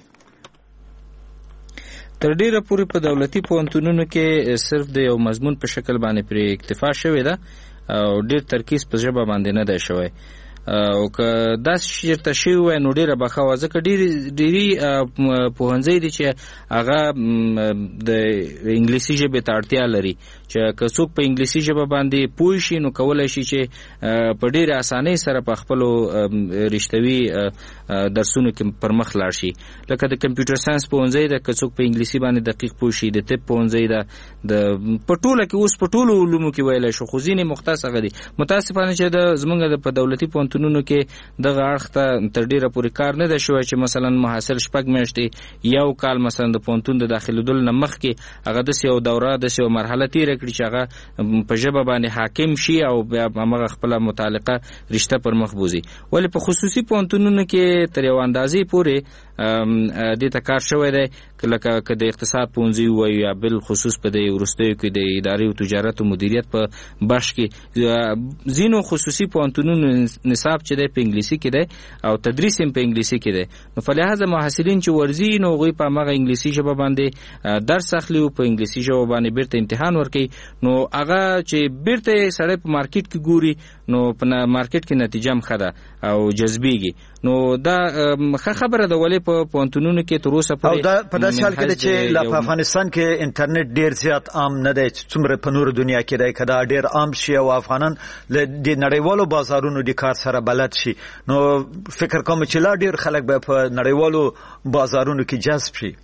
تر ډیره پورې په دولتي پوهنتونونو کې صرف د یو مضمون په شکل باندې پرې اکتفا شوې ده او ډیر ترکیز په ژبه باندې نه دی شوی او که داس شرط شي و نو ډیره بخوا ځکه ډیری ډیری پوهنځي دي چې هغه د انګلیسي ژبې ته اړتیا لري چې که څوک په انګلیسي ژبه باندې پوه شي نو کولای شي چې په ډیره اسانۍ سره په خپل رښتوي درسونو کې پرمخ لاړ شي. لکه د کمپیوټر ساينس پوهنځي د که څوک په انګلیسي باندې دقیق پوه شي، د طب پوهنځي د په ټوله کې اوس په ټولو علومو کې ویلای شو خو ځینې مختص هغه دي. متاسفانه چې د زمونږ په دولتي پوهنتونونو کې دغه اړخ ته تر ډیره پورې کار نه دی شوی چې مثلا محصل شپږ میاشتې یو کال مثلا د پوهنتون د داخلېدلو نه مخکې هغه داسې یو دوره داسې یو مرحله تېره کړي چې هغه په ژبه باندې حاکم شي او بیا همغه خپله متعلقه رشته پر مخ بوځي. ولې په خصوصي پوهنتونونو کې تر یو اندازې پورې دې ته کار شوی دی لکه که د اقتصاد پوهنځي ووایو یا بل خصوص په دې وروستیو کې د ادارې او تجارت او مدیریت په بخش کې ځینو خصوصي پوهنتونونو نصاب چې دی په انګلیسي کې دی او تدریس هم په انګلیسي کې دی. نو فلهذا محصلین چې ورځي نو هغوی په همغه انګلیسي ژبه باندې درس اخلي او په انګلیسي ژبه باندې بیرته امتحان ورکوي. نو هغه چې بیرته سړی په مارکیټ کې ګوري نو په مارکیټ کې نتیجه هم ښه ده او جذبېږي. نو دا ښه خبره ده ولې په پوهنتونونو کې تر اوسه پورې او دا په داسې حال کې ده چې په افغانستان کې انټرنیټ ډېر زیات عام نه دی څومره په نورو دنیا کې دی. که دا ډېر عام شي او افغانان له د نړیوالو بازارونو د کار سره بلد شي نو فکر کوم چې لا ډېر خلک به په نړیوالو بازارونو کې جذب شي.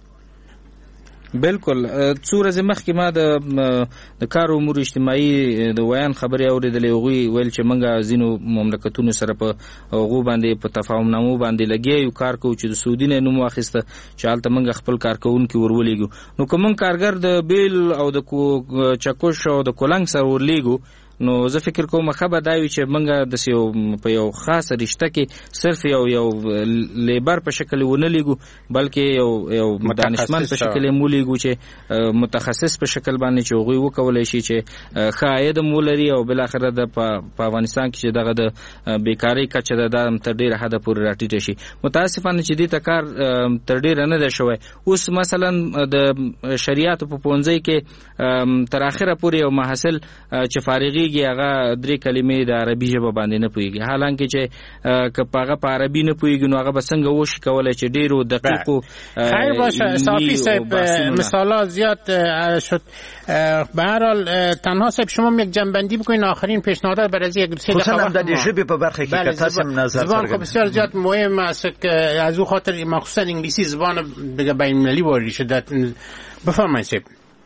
بالکل. څو ورځې مخکې ما د د کار امور اجتماعي د ویان خبرې اورېدلې. هغوی ویل چې موږ ځینو مملکتونو سره په هغو باندې په تفاهمنامو باندې لګیا یو کار کوو چې د سعودي نه نوم واخیسته چې هلته موږ خپل کارکوونکي ورولېږو. نو که موږ کارګر د بیل او د چکش او د کولنګ سره ورلېږو نو زه فکر کوم ښه به دا وي چې موږ داسې یو په یو خاصه رشته کې صرف یو یو لیبر په شکل ونه لیږو بلکې یو یو دانشمند په شکل یې ولېږو چې متخصص په شکل باندې چې هغوی وکولی شي چې ښه عاید هم ولري او بالاخره د په افغانستان کې چې دغه د بیکارۍ کچه ده دا تر ډېره حده پورې راټیټه شي. متاسفانه چې دې ته کار تر ډېره نه دی شوی. اوس مثلا د شریعتو په پوهنځي کې تر اخره پورې یو محصل چې فارغي هغه درې کلمې د عربي ژبه باندې نه پوهېږي حالانکه چې که په هغه په عربي نه پوهېږي نو هغه به څنګه وشي کولی چې ډېرو دقیقو خیر باشه. صافی صاحب مثالا زیاد شد. به هر حال تنها صاحب شما یک جنبندی بکنین آخرین پیشنهادات برای یک سه دقیقه خصوصا در ژبه په برخه کې که تاسو نظر زبان خو بسیار زیاد مهم است که از او خاطر مخصوصا انگلیسی زبان بین المللی وارد شده. بفرمایید صاحب.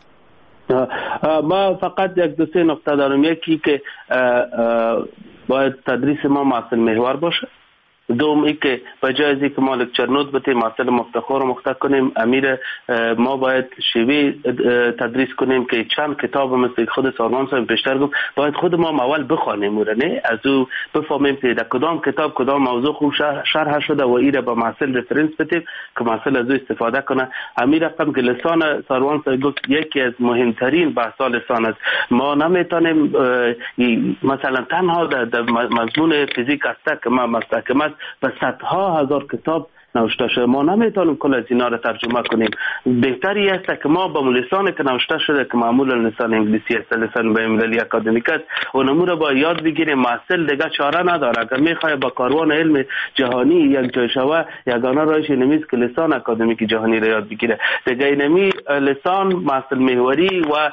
ما فقط یک دو سه نقطه دارم. یکی که باید تدریس ما معاصر محور باشه دوم ای که بجای از اینکه ما لکچر نوت بتیم ماسل مفتخر رو مختص کنیم، امیر ما باید شیوه تدریس کنیم که چند کتاب مثل خود سارمان صاحب پیشتر گفت باید خود ما اول بخوانیم و نه از او بفهمیم که در کدام کتاب کدام موضوع خوب شرح شده و ایره با ماسل رفرنس بدیم که ماسل از او استفاده کنه. امیر رقم که لسان سارمان صاحب گفت یکی از مهمترین بحث‌ها لسان است. ما نمیتونیم مثلا تنها در مضمون فیزیک است که ما مستحکم است و صدها هزار کتاب نوشته شده، ما نمیتونیم کل از اینا را ترجمه کنیم. بهتری است که ما با لسانی که نوشته شده که معمولا لسان انگلیسی است، لسان بین‌المللی اکادمیک است، اونمو را با یاد بگیریم. محصل دیگه چاره نداره. اگر میخواد با کاروان علم جهانی یک جای شوه، یگانه راهش اینه که لسان اکادمیک جهانی را یاد بگیره. دیگه اینمی لسان محصل محوری و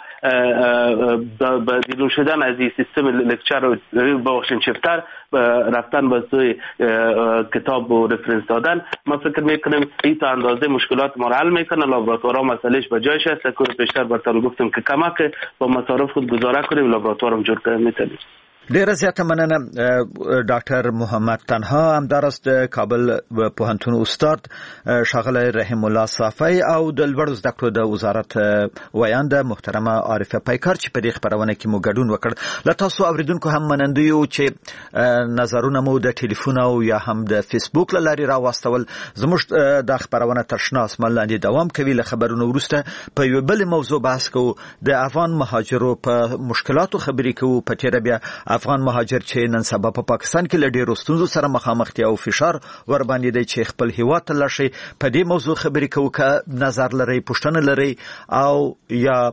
با بیرون شدن از این سیستم لکچر با شنشفتر رفتن به سوی کتاب و رفرنس دادن، ما فکر میکنیم این تا اندازه مشکلات ما را حل میکنه. لابراتوارها مسئلهش به جایش است. که پیشتر براتون گفتم که کمک با مصارف خود گزاره کنیم، لابراتوار هم جور کنیم میتونیم. ډیره زیاته مننه ډاکټر محمد تنها همدارست کابل پوهنتون استاد ښاغلی رحیم الله صافی او د لوړو زده کړو د وزارت ویانده محترمه عارفه پیکار چې په دې خبرونه کې مو ګډون وکړ. له تاسو اوریدونکو هم مننده یو چې نظرونه مو د ټلیفون او یا هم د فیسبوک له لارې راواستول. زموږ د خبرونه تر شنه اسمان لاندې دوام کوي. له خبرونو وروسته په یو بل موضوع بحث کوو. د افغان مهاجرو په مشکلاتو خبرې کوو. په تیره بیا افغان مهاجر چې نن سبا په پاکستان کې له ډیرو ستونزو سره مخامخ دي او فشار ور باندې دی چې خپل هیواد ته لاړ شي. په دې موضوع خبرې کوو که نظر لري، پوښتنه لري او یا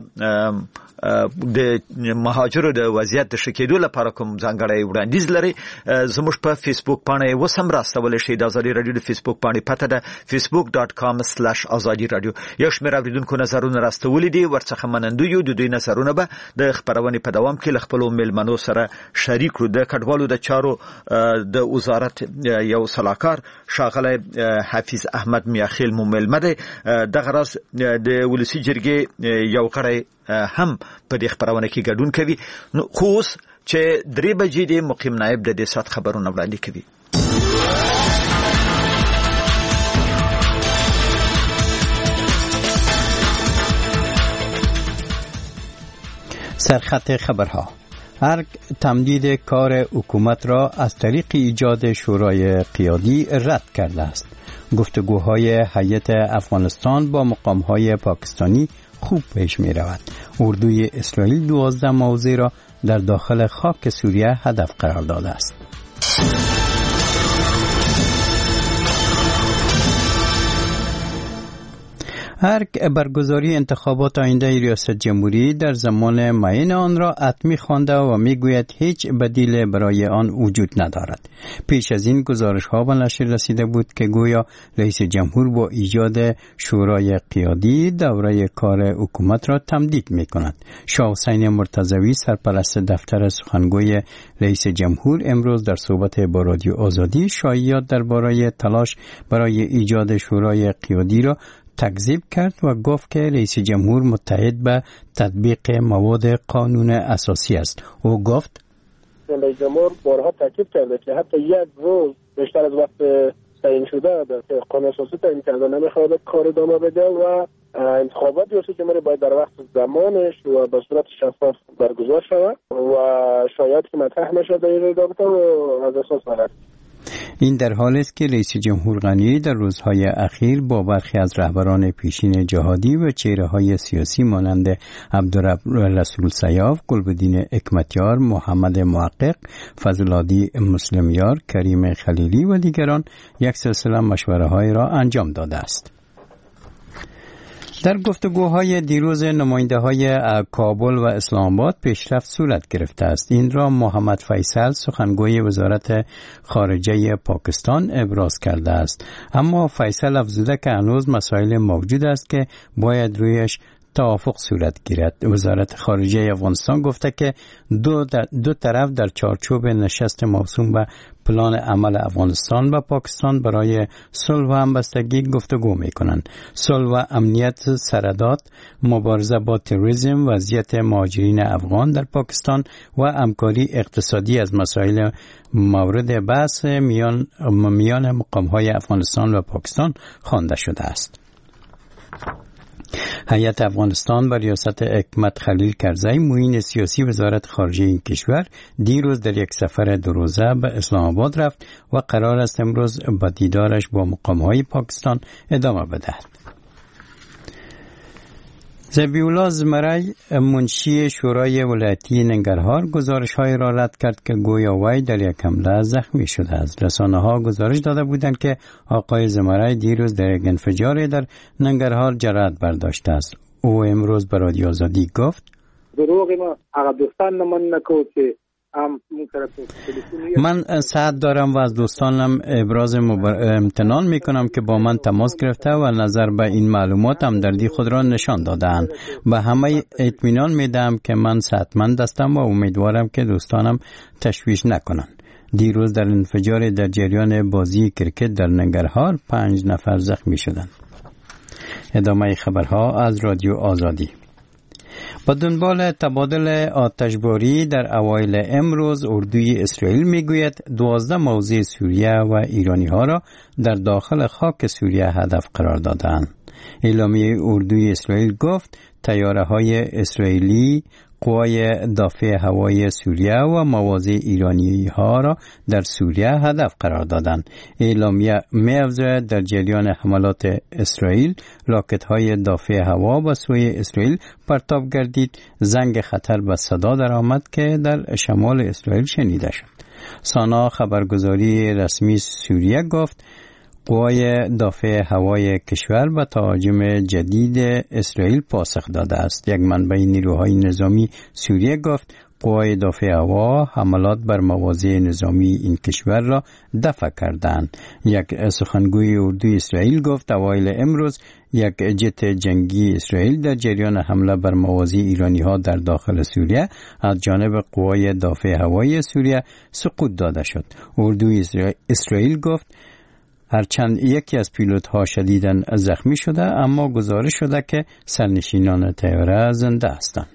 د مهاجرو د وضعیت د ښه کېدو لپاره کوم ځانګړی وړاندیز لري، زموږ په فیسبوک پاڼه اوس هم راستولی شئ. د ازادي راډیو د فیسبوک پاڼې پته ده فیسبوک ډاټ کام سلاش ازادي راډیو. یو شمېر اورېدونکو نظرونه راستولي دي، ورڅخه منندوی یو. د دوی نظرونه به د خپرونې په دوام کې له خپلو میلمنو سره شریک کړو. د کډوالو د چارو د وزارت یو سلاکار ښاغلی حفیظ احمد میاخیل مو میلمه دی. دغه راز د ولسي جرګې یو غړی هم په دې خبرونه کې ګډون کوي. نو خو اوس چې درې بجې دی مقیم نائب د دې سات خبرونه وړاندې کوي. سرخط خبرها. ارگ تمدید کار حکومت را از طریق ایجاد شورای قیادی رد کرده است. گفتگوهای هیئت افغانستان با مقامهای پاکستانی خوب پیش می رود. اردوی اسرائیل دوازده موضع را در داخل خاک سوریه هدف قرار داده است. ارگ برگزاری انتخابات آینده ریاست جمهوری در زمان معین آن را حتمی خوانده و میگوید هیچ بدیل برای آن وجود ندارد. پیش از این گزارش ها به نشر رسیده بود که گویا رئیس جمهور با ایجاد شورای قیادی دوره کار حکومت را تمدید می کند. شاه حسین مرتضوی سرپرست دفتر سخنگوی رئیس جمهور امروز در صحبت با رادیو آزادی شایعات درباره تلاش برای ایجاد شورای قیادی را تکذیب کرد و گفت که رئیس جمهور متحد به تطبیق مواد قانون اساسی است. او گفت رئیس جمهور بارها تاکید کرده که حتی یک روز بیشتر از وقت تعیین شده که قانون اساسی تعیین کرده نمیخواد کار ادامه بده و انتخابات ریاست جمهوری باید در وقت زمانش و به صورت شفاف برگزار شود و شاید که مطرح نشد در این رابطه و از اساس برد. این در حالی است که رئیس جمهور غنی در روزهای اخیر با برخی از رهبران پیشین جهادی و چهره‌های سیاسی مانند عبدالرب رسول سیاف، گلبدین حکمتیار، محمد محقق، فضل‌الهادی مسلمیار، کریم خلیلی و دیگران یک سلسله مشوره‌های را انجام داده است. در گفتگوهای دیروز نماینده‌های کابل و اسلام آباد پیشرفت صورت گرفته است. این را محمد فیصل سخنگوی وزارت خارجه پاکستان ابراز کرده است. اما فیصل افزوده که هنوز مسائل موجود است که باید رویش توافق صورت گیرد. وزارت خارجه افغانستان گفته که دو, دو طرف در چارچوب نشست موسوم به پلان عمل افغانستان و پاکستان برای صلح و همبستگی گفتگو میکنند. صلح و امنیت سرداد، مبارزه با تروریسم، وضعیت مهاجرین افغان در پاکستان و همکاری اقتصادی از مسائل مورد بحث میان میان مقام‌های افغانستان و پاکستان خوانده شده است. هیئت افغانستان با ریاست حکمت خلیل کرزی معین سیاسی وزارت خارجه این کشور دیروز در یک سفر دو روزه به اسلام آباد رفت و قرار است امروز با دیدارش با مقام‌های پاکستان ادامه بدهد. ذبیح‌الله زمرای منشی شورای ولایتی ننگرهار گزارش‌های را رد کرد که گویا وی در یک حمله زخمی شده است. رسانه‌ها گزارش داده بودند که آقای زمرای دیروز در یک انفجار در ننگرهار جرأت برداشته است. او امروز به رادیو آزادی گفت: دروغ ما هغه دوستان من نکو چې من سعادت دارم و از دوستانم ابراز امتنان می کنم که با من تماس گرفته و نظر به این معلومات همدردی خود را نشان دادند. به همه اطمینان می دهم که من صحتمند هستم و امیدوارم که دوستانم تشویش نکنند. دیروز در انفجار در جریان بازی کرکت در ننگرهار پنج نفر زخمی شدند. ادامه خبرها از رادیو آزادی. با دنبال تبادل آتشباری در اوایل امروز اردوی اسرائیل میگوید دوازده موضع سوریه و ایرانی ها را در داخل خاک سوریه هدف قرار دادند. اعلامیه اردوی اسرائیل گفت طیاره های اسرائیلی قوای دفاع هوایی سوریه و مواضع ایرانی ها را در سوریه هدف قرار دادند. اعلامیه می‌افزاید در جریان حملات اسرائیل راکت های دفاع هوا به سوی اسرائیل پرتاب گردید. زنگ خطر به صدا درآمد که در شمال اسرائیل شنیده شد. سانا خبرگزاری رسمی سوریه گفت قوای دفاع هوای کشور به تهاجم جدید اسرائیل پاسخ داده است. یک منبع نیروهای نظامی سوریه گفت قوای دفاع هوا حملات بر مواضع نظامی این کشور را دفع کردند. یک سخنگوی اردوی اسرائیل گفت اوایل امروز یک جت جنگی اسرائیل در جریان حمله بر مواضع ایرانی ها در داخل سوریه از جانب قوای دفاع هوایی سوریه سقوط داده شد. اردوی اسرائیل گفت هرچند یکی از پیلوت ها شدیداً زخمی شده اما گزارش شده که سرنشینان طیاره زنده هستند.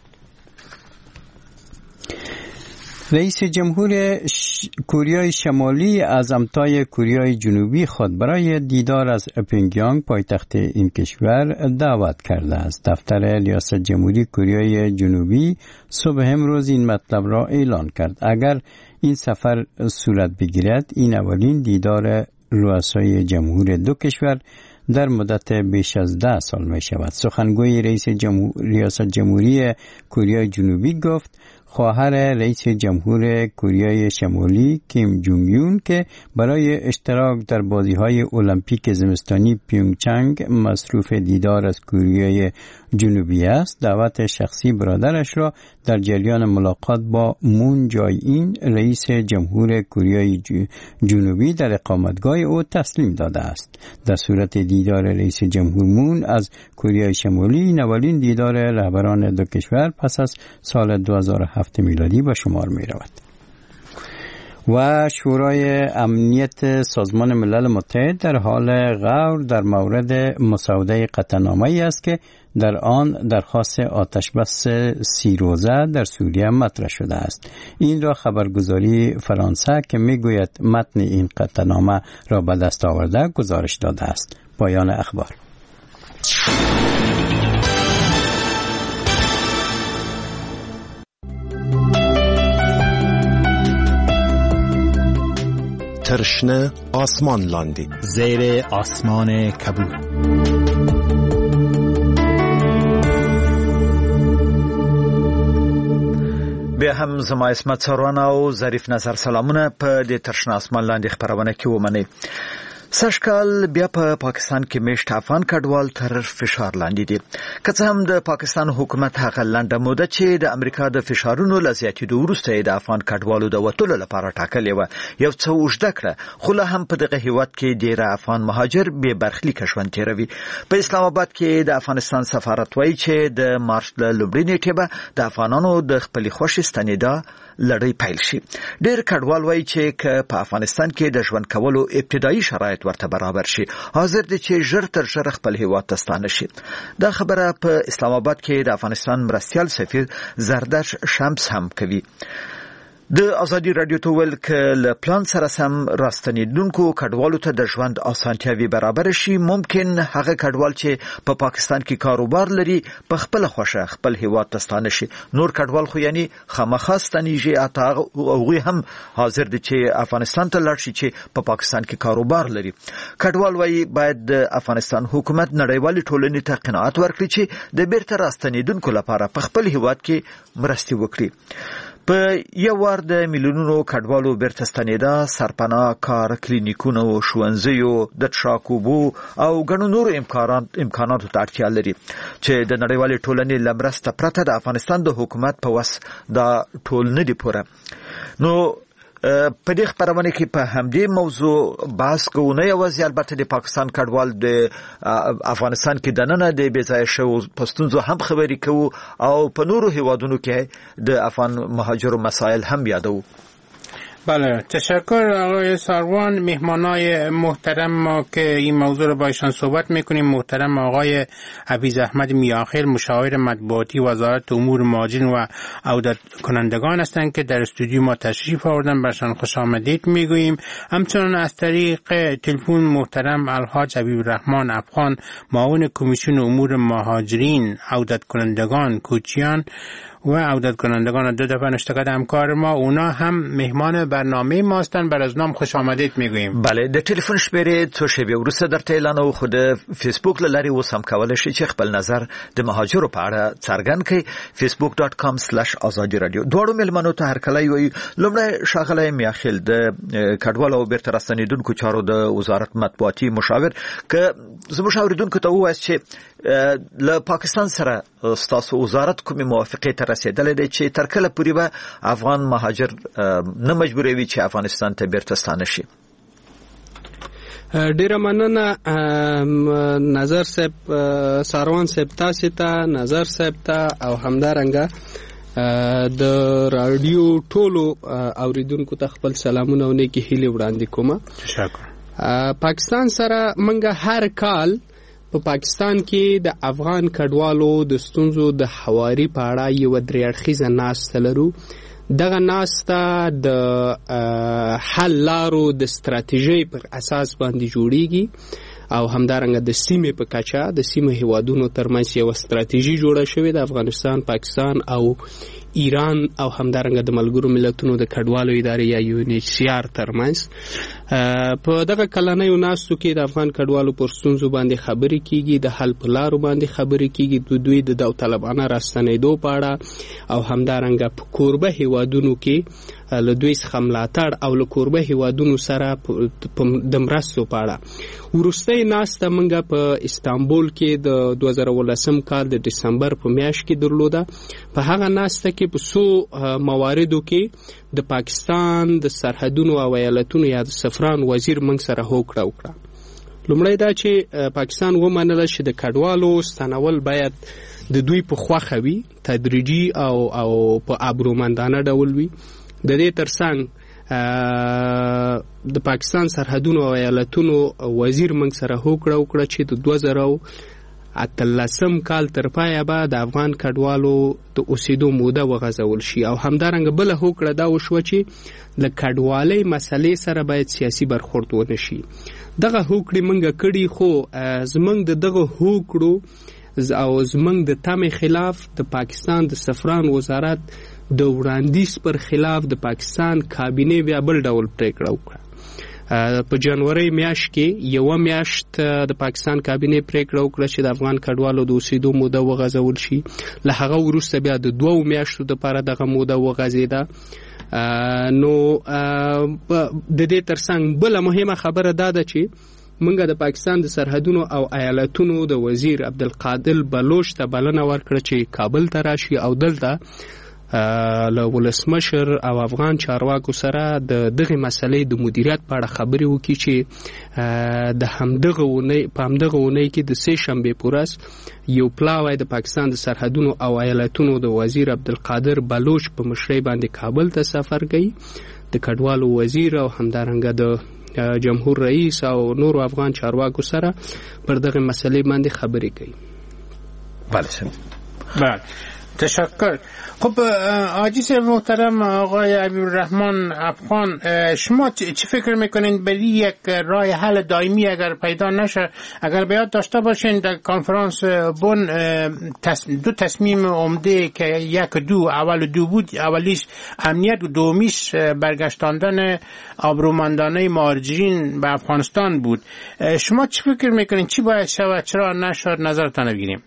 رئیس جمهور ش... کوریای شمالی از همتای کوریای جنوبی خود برای دیدار از پیونگیانگ پایتخت این کشور دعوت کرده است. دفتر ریاست جمهوری کوریای جنوبی صبح امروز این مطلب را اعلان کرد. اگر این سفر صورت بگیرد این اولین دیدار رؤسای جمهور دو کشور در مدت بیش از ده سال می شود. سخنگوی رئیس جمهور ریاست جمهوری کوریای جنوبی گفت خواهر رئیس جمهور کوریای شمالی کیم جونگ یون که برای اشتراک در بازی‌های المپیک زمستانی پیونگچنگ مصروف دیدار از کوریای جنوبی است، دعوت شخصی برادرش را در جریان ملاقات با مون جای این رئیس جمهور کوریای جنوبی در اقامتگاه او تسلیم داده است. در صورت دیدار رئیس جمهور مون از کوریای شمالی اولین دیدار رهبران دو کشور پس از سال دو هزار و هفت میلادی به شمار می رود. و شورای امنیت سازمان ملل متحد در حال غور در مورد مسوده قطعنامه‌ای است که در آن درخواست آتشبس سی روزه در سوریه مطرح شده است. این را خبرگزاری فرانسه که میگوید متن این قطعنامه را به دست آورده گزارش داده است. پایان اخبار. ترشنه آسمان لاندی زیر آسمان کبود. به هم زما اسمت سروان او ظریف نظر سلامونه په دې ترشنه آسمان لاندې خبرونه کې ومني. سږکال بیا په پاکستان کې میشت افغان کډوال تر فشار لاندې دي. که څه هم د پاکستان حکومت هغه لنډه موده چې د امریکا د فشارونو له زیاتېدو وروسته د افغان کډوالو د وتلو لپاره ټاکلې وه یو څه اوږده کړه، خو لا هم په دغه هیواد کې ډېر افغان مهاجر بې برخلیکه ژوند تېروي. په اسلام آباد کې د افغانستان سفارت وایي چې د مارچ له لومړۍ نیټې به د افغانانو د خپلې خوښې ستنېدا لړۍ پیل شي. ډېر کډوال وایي چې که په افغانستان کې د ژوند کولو ابتدایي شرایط ورته برابر شي، حاضر دي چې ژر تر ژره خپل هیواد ته ستانه شي. دا خبره په اسلام آباد کې د افغانستان مرستیال سفیر زردش شمس هم کوي. د ازادي رادیو ته ویل که له پلان سره سم راستنېدونکو کډوالو ته د ژوند اسانتیاوې برابر شي، ممکن هغه کډوال چې په پاکستان کې کاروبار لري په خپل خوښه خپل هیواد ته ستانه شي. نور کډوال خو یعنی خامخا ستنېږي، اته هغوی هم حاضر دي چې افغانستان ته لاړ شي چې په پاکستان کې کاروبار لري. کډوال وایي باید د افغانستان حکومت نړیوالې ټولنې ته قناعت ورکړي چې د بیرته راستنېدونکو لپاره په خپل هیواد کې مرستې وکړي. په یو وار د میلیونونو کډوالو بیرته ستنېدا سرپناه کار، کلینیکونو، ښوونځیو، د څښاک اوبو او ګڼو نورو امکاناتو ته اړتیا لري چې د نړیوالې ټولنې له مرسته پرته د افغانستان د حکومت په وس دا ټول نه دي پوره. نو په دې خبرونه کې په همدې موضوع بحث کوو، نه یوازې البته د پاکستان کډوال د افغانستان کې دننه د بې ځایه شوو په ستونزو هم خبرې کوو او په نورو هیوادونو کې د افغان مهاجرو مسائل هم یادوو. بله، تشکر آقای ساروان. مهمانای محترم ما که این موضوع رو با ایشان صحبت میکنیم، محترم آقای حفیظ احمد میاخیل، مشاور مطبوعاتی وزارت امور مهاجرین و عودت کنندگان هستند که در استودیو ما تشریف آوردن، برشان خوش آمدید میگوییم. همچنان از طریق تلفن محترم الحاج حبیب الرحمن افغان، معاون کمیسیون امور مهاجرین، عودت کنندگان، کوچیان و عودت کنندگان دو دفعه نشتگد همکار ما، اونا هم مهمان برنامه ما هستن. بر از نام خوش آمدید میگوییم. بله، د ټلیفون شمیرې څو شېبې وروسته درته اعلانوو، خو د فیسبوک له لارې اوس هم کولی شئ چې خپل نظر د مهاجرو په اړه څرګند کړئ. فیسبوک ډاټ کام سلیش ازادي رادیو. دواړو میلمنو ته هرکلی وایو. لومړی ښاغلی میاخیل د کډوالو او بیرته راستنېدونکو چارو د وزارت مطبوعاتي مشاور، که زموږ اورېدونکو ته ووایاست چې له پاکستان سره ستاسو وزارت کومې موافقې ته رسېدلی دی چې تر کله پورې به افغان مهاجر نه مجبوروي چې افغانستان ته بیرته ستانه شي؟ ډیره مننه نظر صاحب، ساروان صاحب، تاسو ته، نظر صاحب ته او همدارنګه د رادیو ټولو اوریدونکو ته خپل سلامونه او نیکی هیلې وړاندې کوم. تشکر. پاکستان سره منګه هر کال په پاکستان کې د افغان کډوالو د ستونزو د حواري په اړه یو درې اړخیزه ناسته لرو. دغه ناسته د حل لارو د ستراتیژۍ پر اساس باندې جوړیږي او همدارنګه د سیمې په کچه د سیمې هیوادونو ترمنځ یو ستراتیژي جوړه شوې د افغانستان، پاکستان او ایران او همدارنګه د ملګرو ملتونو د کډوالو ادارې یا یو ان ایچ سی آر ترمنځ. په دغه کلنیو ناستو کې د افغان کډوالو پر ستونزو باندې خبرې کیږي، د حل په لارو باندې خبرې کیږي، د دوی د داوطلبانه راستنېدو په اړه او همدارنګه په کوربه هیوادونو کې له دوی څخه ملاتړ او له کوربه هیوادونو سره د مرستو په اړه. وروستۍ ناسته موږ په استانبول کې د دوه زره اوولسم کال د ډسمبر په میاشت کې درلوده. په هغه ناسته کې په څو مواردو کې د پاکستان د سرحدونو او ایالتونو یا د سفران وزیر موږ سره هوکړه وکړه. لومړی دا چې پاکستان ومنله چې د کډوالو ستنول باید د دوی په خوښه وي، تدریجي او او په ابرومندانه ډول وي. د دې ترڅنګ د پاکستان سرحدونو او ایالتونو وزیر موږ سره هوکړه وکړه چې د دوه زره اتلسم کال تر پایه به د افغان کډوالو د اوسېدو موده وغځول شي او همدارنګه بله هوکړه دا وشوه چې د کډوالۍ مسلې سره باید سیاسي برخورد ونه شي. دغه هوکړې موږ کړي، خو زموږ د دغه هوکړو او زموږ د تمې خلاف د پاکستان د سفران وزارت د وړاندیز پر خلاف د پاکستان کابینه بیا بل ډول پریکړه وکړه. په جنوري میاشت کې یو میاشت د پاکستان کابینه پریکړه وکړه چې د افغان کډوالو د اوسېدو موده وغځول شي. له هغه وروسته بیا د دوو میاشتو لپاره دغه موده وغځېده. نو د دې ترڅنګ بل مهمه خبره دا ده چې منګه د پاکستان د سرحدونو او ایالتونو د وزیر عبدالقادر بلوچ ته بلنه ورکړه چې کابل ته راشي او دلته له ولسمشر او افغان چارواکو سره د دغه مسلې د مدیریت په اړه خبرې وکړي چې د همدغه ونې په همدغه ونې کې د سه شنبه پورس یو پلاوی د پاکستان د سرحدونو او ایالتونو د وزیر عبدالقادر بلوچ په مشرۍ باندې کابل ته سفر کوي. د کډوالو وزیر او همدارنګه د جمهور رئیس او نورو افغان چارواکو سره پر دغه مسلې باندې خبرې کوي. بله بله تشکر. خب عاجز محترم آقای عبیرالرحمن افغان، شما چه فکر میکنین برای یک راه حل دائمی اگر پیدا نشه، اگر بیاد داشته باشین در کنفرانس بن دو تصمیم عمده که یک دو اول دو بود، اولیش امنیت و دومیش برگشتاندن آبرومندانه مهاجرین به افغانستان بود، شما چه فکر میکنین چی باید شود، چرا نشد، نظرتان بگیریم؟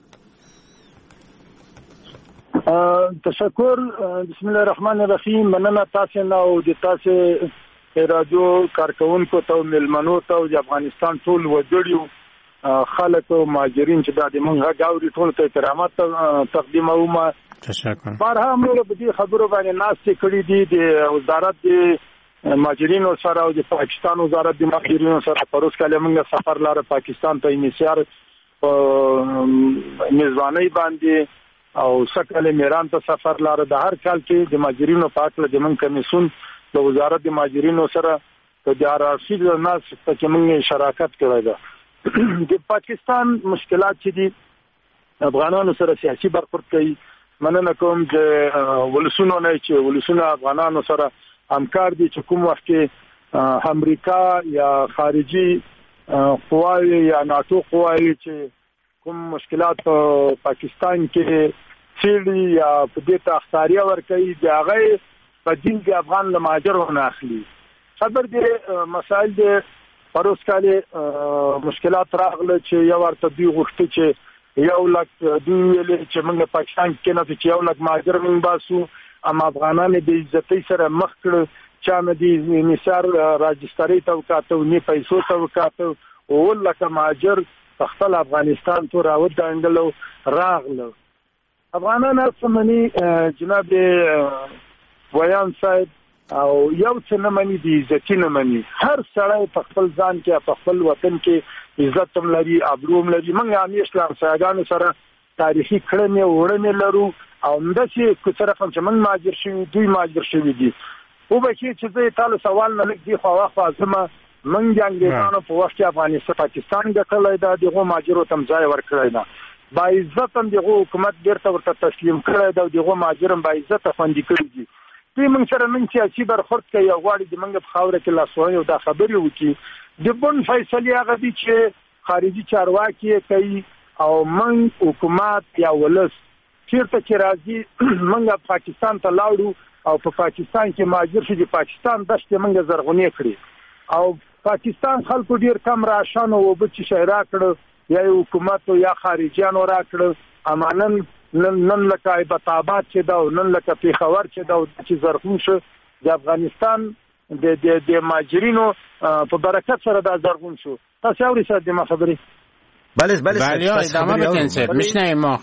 تشکر. بسم الله الرحمن الرحیم. مننه تاسو نه او د تاسو رادیو کارکونکو ته ملمنو ته د افغانستان ټول وګړو خلک او مهاجرین چې د موږ غاوري ټول ته احترامات تقدیموم. تشکر. بارها موږ په دې خبرو باندې ناست کړی دي د وزارت د مهاجرینو سره او د پاکستان وزارت د مهاجرینو سره پروس کله موږ سفر لاره پاکستان ته انیسیار میزبانی باندې او سکهله میران ته سفر لاره د هر کال کې د مهاجرینو په اړه د من کمیسون د وزارت د مهاجرینو سره د آر آر سی د ناس په کې موږ شراکت کړی ده. د پاکستان مشکلات چې دي افغانانو سره سیاسي برخورد کوي. مننه کوم چې ولسونو نه چې ولسونه افغانانو سره همکار دي چې کوم وخت کې امریکا یا خارجي قواوی یا ناتو قواوی چې کوم مشکلات پاکستان کې چیرې یا په دې ته اختیاري ورکوي د هغه په دین کې افغان له مهاجرو نه اخلي. خبر دې مسائل دې پروس کاله مشکلات راغله چې یو ورته دی غوښتي چې یو لک دوی ویل چې موږ پاکستان کې نه چې یو لک مهاجر موږ باسو، اما افغانان د عزتي سره مخ کړ چې نه دي نثار راجستري توقعاتو نه پیسو توقعاتو او لکه مهاجر خپل افغانستان ته راوړل دانګلو راغله. افغانان سمني جناب ویان صاحب او یو څه نه مني دي ځکه نه مني. هر سړی په خپل ځان کې په خپل وطن کې عزت هم لري، ابروم لري. موږ هم اسلام سیاګانو سره تاریخي کړنې وړنې لرو او همداسې کو طرف هم چې موږ ماجر شوي دوی ماجر شوي دي. او به چې زه تاسو سوال نه لګي خو واخا زما من جنگیانو په وخت کې افغانستان پاکستان ګټلای دا دغه ماجرو تم ځای ورکړای دا با عزت هم دغه حکومت ډیرته ورته تسلیم کړی دا دغه ماجرم با عزت خوندې کړی دي. دې موږ سره من سیاسي برخورد کوي او غواړي د موږ په خاوره کې لاسوهنه او دا خبرې وکړي. د بن فیصله هغه دي چې خارجي چارواکي کوي او موږ حکومت یا ولس چیرته چې راځي موږ پاکستان ته لاړو او په پاکستان کې ماجر شي د پاکستان دشت موږ زرغونې کړی او پاکستان خلکو ډیر کم راشن او وبچ شهرا کړ یا حکومت یا خارجيان ورا کړ امانن نن لکه ایبتابات چې دا نن لکه پیښور چې دا چې زرغون شو د افغانستان د د د ماجرینو په برکت سره دا زرغون شو. تاسو اورئ څه د ما خبرې؟ بله بله بله ادامه بدین صاحب میشنیم ما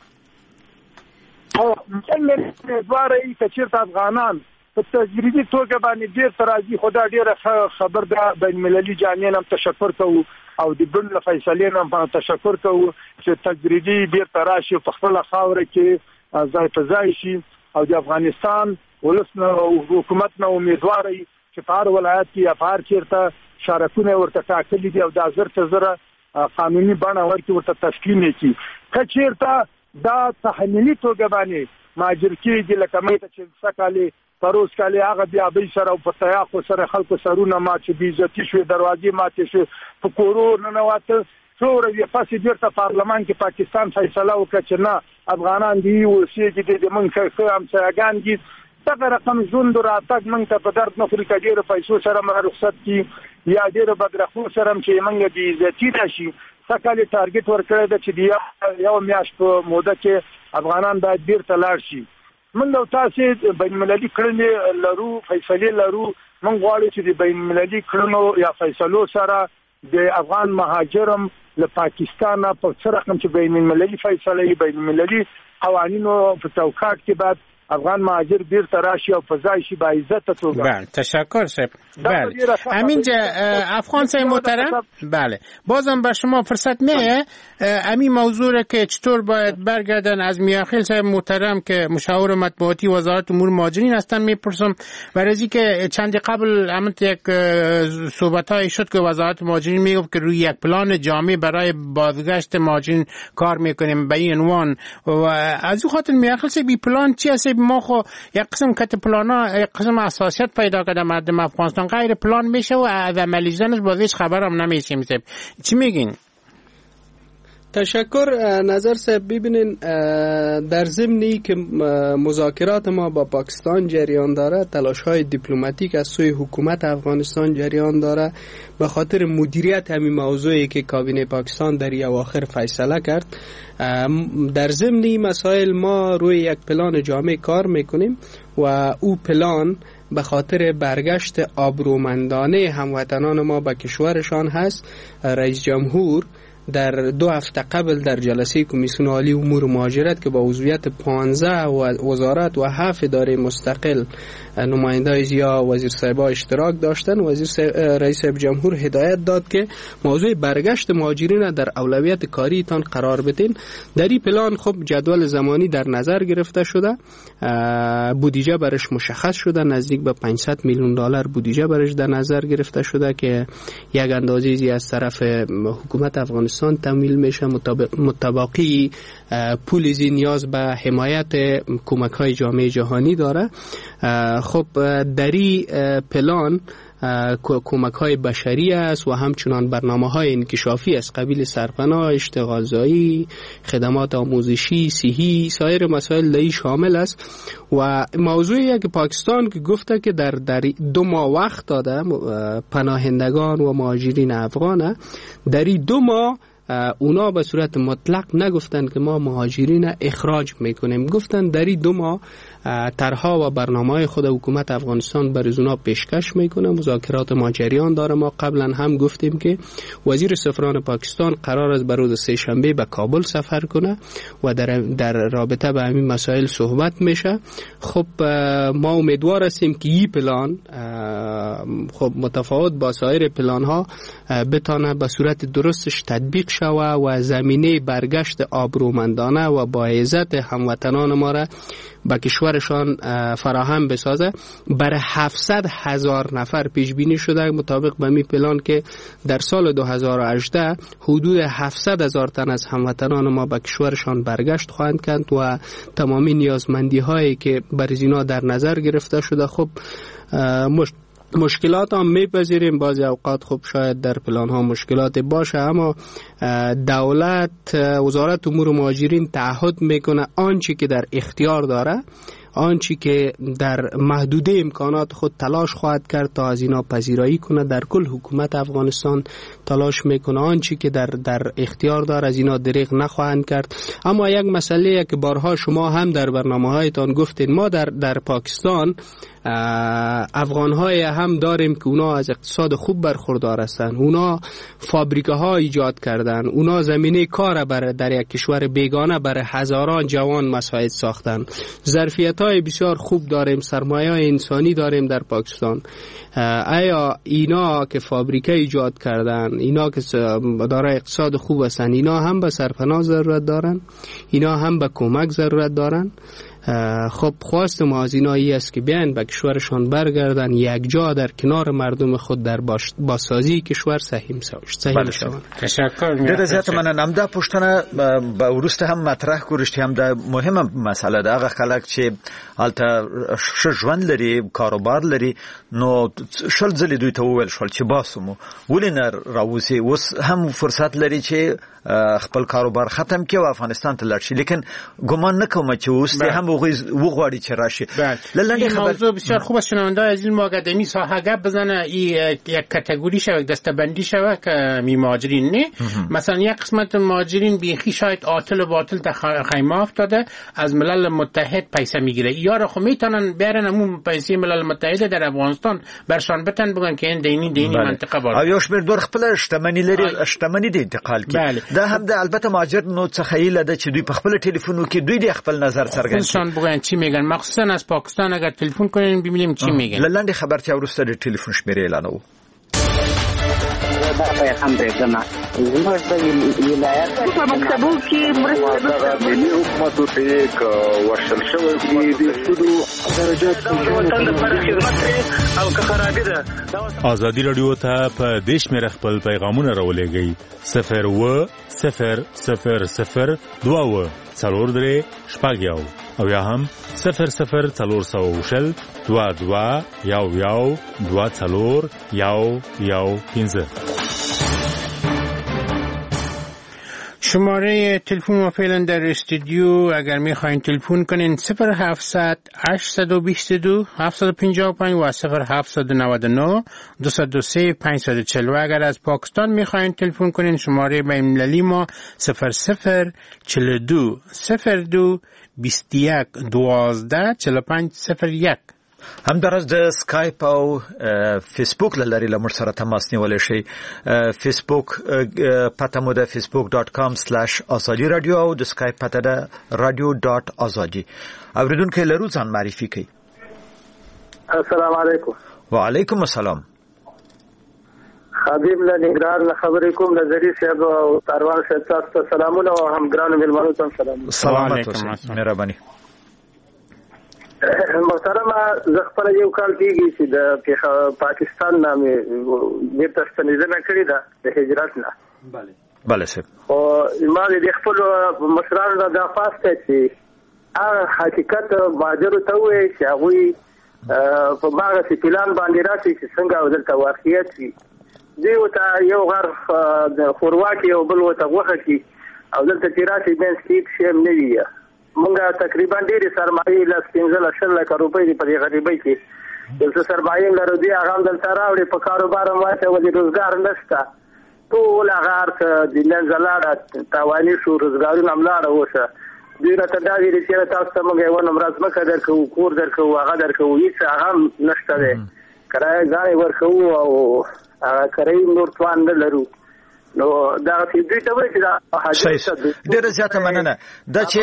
او څنګه دواره ای چې افغانان په تجربي توګه باندې ډیر ترازی خدا ډیره خبر ده. بین المللي جامعه هم تشکر کوو او د بن فیصلې هم تشکر کوو چې تجربي ډیر تراشي په خپل خاوره کې ځای په ځای شي او د افغانستان ولسنه او حکومت نه امیدواري چې په هر ولایت کې افار چیرته شارکونه ورته ټاکلي دي او د زرته زره قانوني بڼه ورته ورته تشکیل کړي. کچیرته دا تحلیلي توګه باندې ماجر کېږي لکه مې چې سکالي پروس کاله هغه بیا به سره په تیاخو سره خلکو سرونه ما چې بیزتی شو دروازې ماته شو په کورو نه نواته څوره یې پاسې ډیرته پارلمان کې پاکستان فیصله وکړه چې نه افغانان دی او سیګ دي د منځ هم څنګه دي دغه رقم ژوند راتګ موږ ته په درد نه خوري کډیره پیسو سره ما رخصت کی یا ډیره بدرخو سره چې موږ دی عزتي راشي سکهاله ټارګټ ورکړی د چې دی یو میاش په موده کې افغانان باید بیرته لاړ شي. من لو تاسو بین المللي کړنې لرو فیصله لرو من غواړو چې د بین المللي کړنو یا فیصلو سره د افغان مهاجرم له پاکستان په څه رقم چې بین المللي فیصله بین المللي قوانینو په توقعات کې بعد افغان مهاجر بیرته راشي او فضای شي با عزت توګه. بله تشکر صاحب. بله همینجا افغان صاحب محترم، بله بازم به شما فرصت میه همین موضوع که چطور باید برگردن از میاخیل صاحب محترم که مشاور مطبوعاتی وزارت امور مهاجرین هستن میپرسم، برای از که چند قبل همین یک صحبتایی شد که وزارت مهاجرین میگفت که روی یک پلان جامع برای بازگشت مهاجرین کار میکنیم به این عنوان، و از این خاطر میاخیل صاحب بی پلان چی هست؟ ما خو یک قسم کت پلانا یک قسم اساسیت پیدا کرده مردم افغانستان غیر پلان میشه و از عملی شدنش باز هیچ خبرم نمیشیم. چی میگین؟ تشکر. نظر صاحب ببینین در ضمنی که مذاکرات ما با پاکستان جریان داره، تلاش های دیپلماتیک از سوی حکومت افغانستان جریان داره به خاطر مدیریت همین موضوعی که کابینه پاکستان در اواخر فیصله کرد. در ضمن مسائل ما روی یک پلان جامع کار میکنیم و او پلان به خاطر برگشت آبرومندانه هموطنان ما به کشورشان هست. رئیس جمهور در دو هفته قبل در جلسه کمیسیون عالی امور مهاجرت که با عضویت پانزده وزارت و هفت اداره مستقل نمایندای زیا وزیر صاحبا اشتراک داشتن، وزیر رئیس جمهور هدایت داد که موضوع برگشت مهاجرین در اولویت کاری تان قرار بدین. در این پلان خب جدول زمانی در نظر گرفته شده، بودجه برش مشخص شده، نزدیک به پانصد میلیون دلار بودجه برش در نظر گرفته شده که یک اندازه زی از طرف حکومت افغانستان تمویل میشه. متباقی پول زی نیاز به حمایت کمک های جامعه جهانی داره. خب در این پلان کمک های بشری است و همچنان برنامه های انکشافی از قبیل سرپناه، اشتغال زایی، خدمات آموزشی، صحی، سایر مسائل دایی شامل است. و موضوعی که پاکستان که گفته که در, در دو ماه وقت داده پناهندگان و مهاجرین افغان، در دو ماه اونا به صورت مطلق نگفتن که ما مهاجرین اخراج میکنیم، گفتن در این دو ماه طرح‌ها و برنامه‌های خود حکومت افغانستان بر اونا پیشکش میکنه. مذاکرات ما جریان داره. ما قبلا هم گفتیم که وزیر سفران پاکستان قرار است بر روز سه شنبه به کابل سفر کنه و در در رابطه به همین مسائل صحبت میشه. خب ما امیدوار هستیم که این پلان خب متفاوت با سایر پلان‌ها بتونه به صورت درستش تطبیق شوه و زمینه برگشت آبرومندانه و با عزت هموطنان ما را به کشورشان فراهم بسازه. برای هفتصد هزار نفر پیش بینی شده مطابق به می پلان که در سال دو هزار و هجده حدود هفتصد هزار تن از هموطنان ما به کشورشان برگشت خواهند کرد و تمامی نیازمندی هایی که بر اینا در نظر گرفته شده. خب مش مشکلات هم میپذیریم، بعضی اوقات خب شاید در پلان ها مشکلات باشه، اما دولت وزارت امور مهاجرین تعهد میکنه آنچه که در اختیار داره، آنچه که در محدوده امکانات خود تلاش خواهد کرد تا از اینا پذیرایی کنه. در کل حکومت افغانستان تلاش میکنه آنچه که در در اختیار داره از اینا دریغ نخواهند کرد. اما یک مسئله که بارها شما هم در برنامه‌هایتان گفتین، ما در در پاکستان افغان‌های هم داریم که اونا از اقتصاد خوب برخوردار هستند، اونا فابریکه‌ها ایجاد کردن، اونا زمینه کار برای در یک کشور بیگانه برای هزاران جوان مساعد ساختن، ظرفیت‌های بسیار خوب داریم، سرمایه انسانی داریم در پاکستان. آیا اینا که فابریکه ایجاد کردن، اینا که دارای اقتصاد خوب هستن، اینا هم به سرپناه ضرورت دارن؟ اینا هم به کمک ضرورت دارن؟ خب خواست ما از اینایی است که بیان به کشورشان برگردن، یک جا در کنار مردم خود در بازسازی کشور سهیم شوند. تشکر. در ذات من نمده پشتنه با ورست هم مطرح کردشتی هم ده مهم مسئله ده اغه خلق چې حالتا ژوند لري، کاروبار لري، نو شل ځلې دوی ته وویل شول چې باسمو ولې نه راوځي، اوس هم فرصت لري چې خپل کاروبار ختم کړي او افغانستان ته لاړ شي، لیکن ګمان نه کوم چې اوس هم وغواړي چې راشي. لنډه خبر موضوع بسیار خوب است. شنونده عزیز ما اکادمی ساحه گپ بزنه. این یک کاتگوری شوه، دسته‌بندی شوه که می مهاجرین نه. مثلا یک قسمت مهاجرین بیخی شاید عاطل و باطل خیمه افتاده از ملل متحد پیسه میگیره. یا را خو میتونن بیارن همون پیسه ملل متحد در افغانستان برشان بتن بگن که این دینی دینی بله. منطقه بار. او یو شمیر دور خپل شتمنی لري، شتمنی د انتقال کی. دا هم د البته مهاجر نو څخه ایله د چې دوی په خپل ټلیفون کې دوی د خپل نظر څرګند شان بگن چی میگن، مخصوصا از پاکستان اگر تلفن کنین ببینیم چی میگن. لنډه خبرتیا ورسته د ټلیفون شمیره اعلانو. دا پیغام درګه زموږ د ولایت په مکتبو کې مرسته ملي حکومت ته یک ورشل شوی دی د سودو درجات وطن پر خدمت او که خرابې ده. ازادي رادیو ته په دیش مې خپل پیغامونه راولېږئ صفر و صفر صفر صفر دوا و څلور درې شپږ یو او یا هم صفر صفر څلور سوه شل دوا دوا یو یو دوا څلور یو یو پنځه. شماره تلفن ما فعلا در استودیو اگر میخواین تلفن کنین صفر هفتصد هشتصد و بیست و دو هفتصد و پنجاه و پنج و صفر هفتصد و نود و نه دویست و سه پانصد و چهل. و اگر از پاکستان میخواین تلفن کنین شماره بین‌المللی ما صفر صفر چهل و دو صفر دو بیست و یک دوازده چهل و پنج صفر یک. همدارس د سکایپ او فیسبوک لری لمر سره تماس نیولای شي. فیسبوک پته مو د فیسبوک ډاټ کام سلاش ازادي رادیو او د سکایپ پته د رادیو ډاټ ازادي. اوریدونکو لرو ځان معرفي کړئ. السلام علیکم. وعلیکم السلام. خادم له نګران خبرې کوم نظری صاحب او تاروان صاحب تاسو سلامونه او هم ګران ملمنو ته سلام. سلام علیکم. مهرباني. محترم زه خپل یو کال کېږي چې د پاکستان نامې بیرته ستنېدنه کړې ده د هجرت نه. بله بله صاحب. خو ما د خپلو مشرانو نه دا خواست دی چې هغه حقیقت مهاجرو ته ووایي چې هغوی په هغسې پلان باندې راشي چې څنګه دلته واقعیت وي. دوی ورته یو غر د ښوروا کې یو بل ورته غوښه کړي او دلته چې راشي منځ کې هېڅ شی هم نه وي. مونږه تقریبا ډېرې سرمایې لس پنځلس شل لکه روپۍ دي په دې غریبۍ کې. یو څه سرمایې لرو دوی هغه هم دلته راوړي په کاروبار هم واچولي روزګار نشته. ټول هغه هر څه د منځه لاړه تاواني شو روزګارونه هم لاړه اوسه. دوی راته دا ویلي چې تاسو ته موږ یوه نمره ځمکه درکوو کور درکوو هغه درکوو هېڅ هغه هم نشته دی. کرایه ځای ورکوو او هغه کرایي نور توان نه لرو. نو دا چې دوی ته وایي چې دا حاجت ډېره زیاته مننه دا چې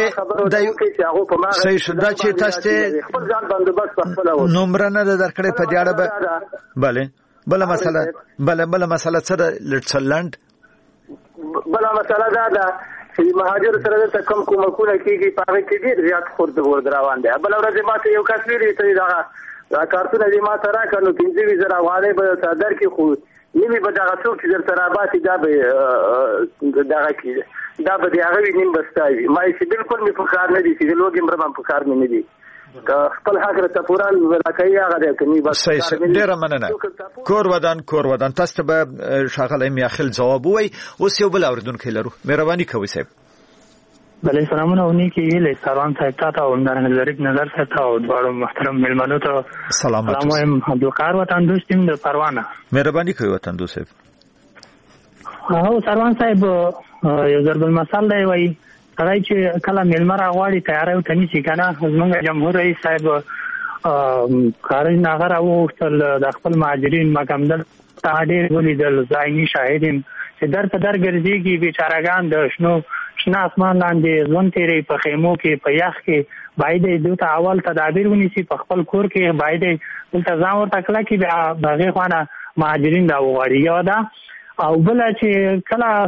صحیح شو دا چې تاسو ته خپل ځان بندوبست په خپله وکړو. نمره نه ده درکړې په دې اړه به بله بله مسله بله بله مسله څه ده لټسلند بله مسله دا ده چې مهاجر سره دلته کوم کومکونه کېږي په هغې کې ډېر زیات خورد ورد روان دی. بله ورځ ما ته یو کس ویلي ته دغه دا کارتونه دې ما ته راکړه نو پنځه ویشت زره افغانۍ به درته درکړي خو نیمې به دغه څوک چې درته راباسي دا به دغه کړي دا به د هغه وي نیم به ستا وي. ما چې بلکل مې په کار نه دي چې د لوږې مړه هم په کار مې نه دي. که خپل حق راته پوره راکوي هغه دی که نه بس. ډېره مننه. کور ودان کور ودان تاسو ته به ښاغلی میاخیل ځواب ووایي. اوس یو بل اورېدونکی لرو. مهرباني کوئ صاحب. بله سلامونه او نیکی هیلې سلام صاحب ته او همدارنګه ظریف نظر صاحب ته او دواړو محترم مېلمنو ته سلام وایم. عبدالقهار وطن دوست یم د پروانه. مهرباني کوئ وطن دوست صاحب. هو سروان صاحب یو ضرب المثل دی وایي هغه چې کله مېلمه راغواړي تیاری ورته نیسي که نه. زموږ جمهور رئیس صاحب خارج نه هغه راوغوښتل د خپل مهاجرین مګمدل ته ډېر ولیدل ځایني شاهد یم چې در په در ګرځېږي بیچارهګان د شنو شنه اسمان لاندې ژوند تېروي په خیمو کې په یخ کې. باید دوی ته اول تدابیر ونیسي په خپل کور کې باید دلته ځان ورته کلک کړي بیا د هغې خوا نه مهاجرین راوغواړي. یو ده او بله چې کله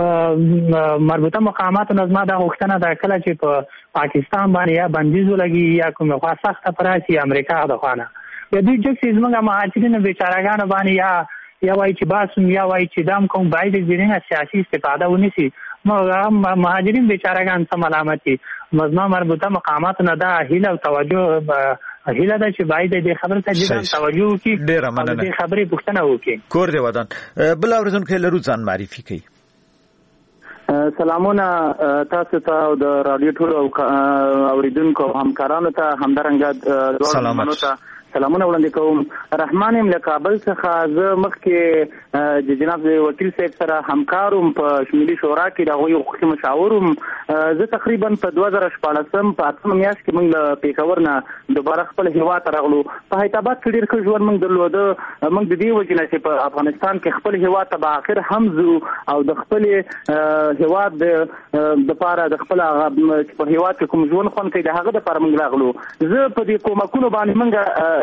مربوطه مقاماتو نه زما دا غوښتنه ده کله چې په پاکستان باندې یا بندیز ولګي یا کومه خوا سخته په راشي امریکا د خوا نه یا دوی جګ چې زموږ مهاجرینو بیچارهګانو باندې یا یا وایي چې باسم یا وایي چې دام کوم باید د ځینې سیاسي استفاده ونیسي. مهاجرین بیچارهګان څه ملامت دي. زما مربوطه مقاماتو نه دا هیله او توجه هیله ده چې باید دې خبرې ته جدي توجه وکړي. ډېره مننه. دې خبرې پوښتنه وکړي. کور دې ودان. بل اورېدونکی لرو ځان معرفي کوي. سلامونه تاسو ته او د رادیو ټول اوریدونکو همکارانو ته همدارنګه دوه ته سلامونه وړاندې کوم. رحمان یم له کابل څخه. زه مخکې د جناب وکیل صاحب سره همکار وم په شمالي شورا کې د هغوی حقوقي مشاور وم. زه تقریبا په دوه زره شپاړسم په اتمه میاشت کې موږ له پېښور نه دوباره خپل هېواد ته راغلو. په حیدرآباد کې ډېر ښه ژوند موږ درلوده. موږ د دې وجې نه چې په افغانستان کې خپل هېواد ته به آخر هم ځو او د خپلې هېواد دپاره د خپل هغه چې په هېواد کې کوم ژوند خوند کوي د هغه دپاره موږ راغلو. زه په دې کومکونو باندې موږ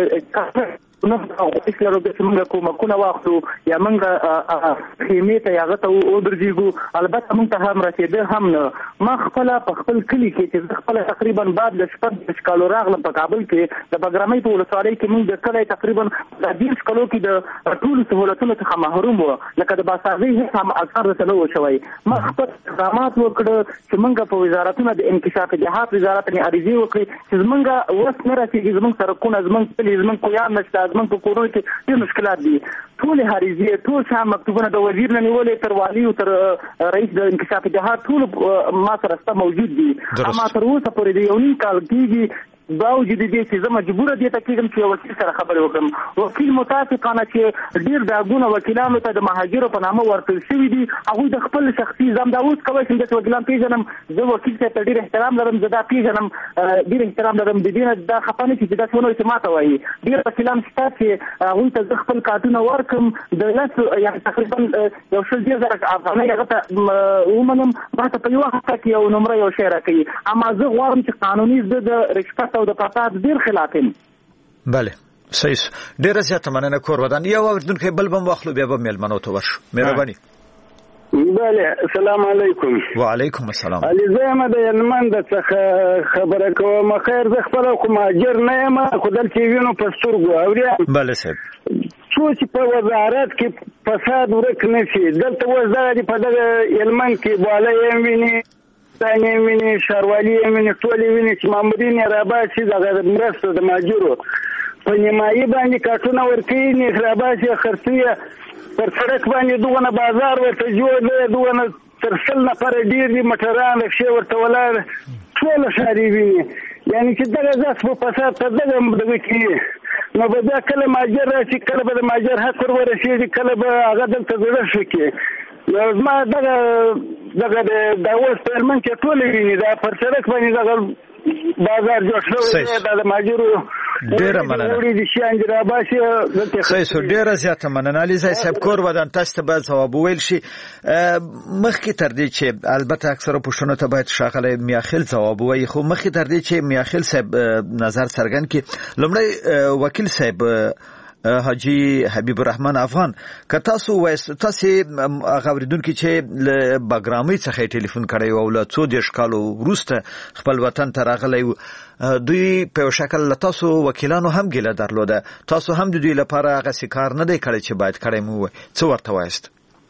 نو اوس لرو چې موږ کومکونه واخلو یا موږ خیمې ته هغه ته ودرېږو. البته موږ ته هم رسېده هم نه. ما خپله په خپل کلي کې چې زه خپله تقریبا بعد له شپږ کالو راغلم په کابل کې د بګرامۍ په ولسوالۍ کې موږ د کلی تقریبا د دېرش کالو کې د ټولو سهولتونو څخه محروم وو، لکه د باسازۍ هېڅ هم اثر راته نه و شوی. ما خپل اقدامات وکړه چې موږ په وزارتونه د انکشاف جهات وزارت نه عریضې وکړې چې زموږ وس نه رسېږي، زموږ سړکونه زموږ کلي زموږ کویان نشته، زموږ په کورونو کې ډېر مشکلات دي. ټولې عریضې ټول شان مکتوبونه د وزیر نه نیولې تر والي او تر رئیس د انکشاف جهات ټول ما سره ستا موجود دي. اما تر اوسه پورې د یو نیم کال کېږي باوجود دې چې زه مجبوره دې ته کېږم چې یو وکیل سره خبرې وکړم. وکیل متاسفانه چې ډېر داګونه وکیلانو ته د مهاجرو په نامه ورکړل شوي دي، هغوی د خپل شخصي ځم دا اوس کولی شم داسې وکیلان پېژنم. زه وکیل صاحب ته ډېر احترام لرم، زه دا پېژنم ډېر احترام لرم. د دې نه دا خفه نه شي چې داسې ونه وایي چې ما ته وایي. ډېر وکیلان شته چې هغوی ته زه خپل کارتونه ورکړم د لس یعنې تقریبا یو شل ډېر زره افغانۍ هغه ته ومنم، ما ته په یوه هفته کې یو نمره یو شی راکوي. اما زه غواړم چې قانوني زه د رشوت او د فساد ډېر خلاف یم. بله صحیح. ډېره زیاته مننه کور ودان. یو اورېدونکی بل به م واخلو بیا به مېلمنو ته ورشو. مهرباني. بله السلام علیکم. وعلیکم السلام. علي زه یم د هلمند څخه خبره کوم. خیر زه خپله خو مهاجر نه یم، خو دلته یې وینو په سترګو اورې. بله صاحب. څو چې په وزارت کې فساد ورک نه شي، دلته اوس دغه دي په دغه هلمند کې بالا یې ویني ستانې یې ویني ښاروالي یې ویني ټول یې ویني چې مامورین یې راباسي دغه مرسته د مهاجرو په نیمایي باندې کارټونه ورکوي، نیخ راباسي خرڅوي پر سړک باندې دغونه بازار ورته جوړ دی، دغونه تر سل نفره ډېر دي موټران رکشې ورته ولاړ ټوله ښار یې ویني. یعنې چې دغه داس په فساد ته دغه دغه کېږي نو به دا کله مهاجر راشي، کله به د مهاجر حق ور ورسېږي، کله به هغه دلته زړه ښه کړي. زما دغه دغه د اوس په هلمند کې ټوله ویني دا پر سړک باندې دغه بازار جوړ شوی دی، دا د مهاجرو ډېره مننه. صحیح سو. ډېره زیاته مننه. علي صاحب کور ودان تاسو ته باید ځواب وویل شي. مخکې تر دې چې البته اکثره پوښتنو ته باید ښاغلی میاخیل ځواب ووایي، خو مخکې تر دې چې میاخیل صاحب نظر څرګند کړي، لومړی وکیل صاحب حاجی حبیب الرحمن افغان که تاسو وایست تاسو هغه اوریدونکو چې له بګرامۍ څخه ټلیفون کړی او له څو دېرش کالو وروسته خپل وطن ته راغلی دوی په شکل له تاسو وکیلانو هم ګیله درلوده، تاسو هم د دوی لپاره هغه کار نه دی کړی چې باید کړی مو څه ورته وایست؟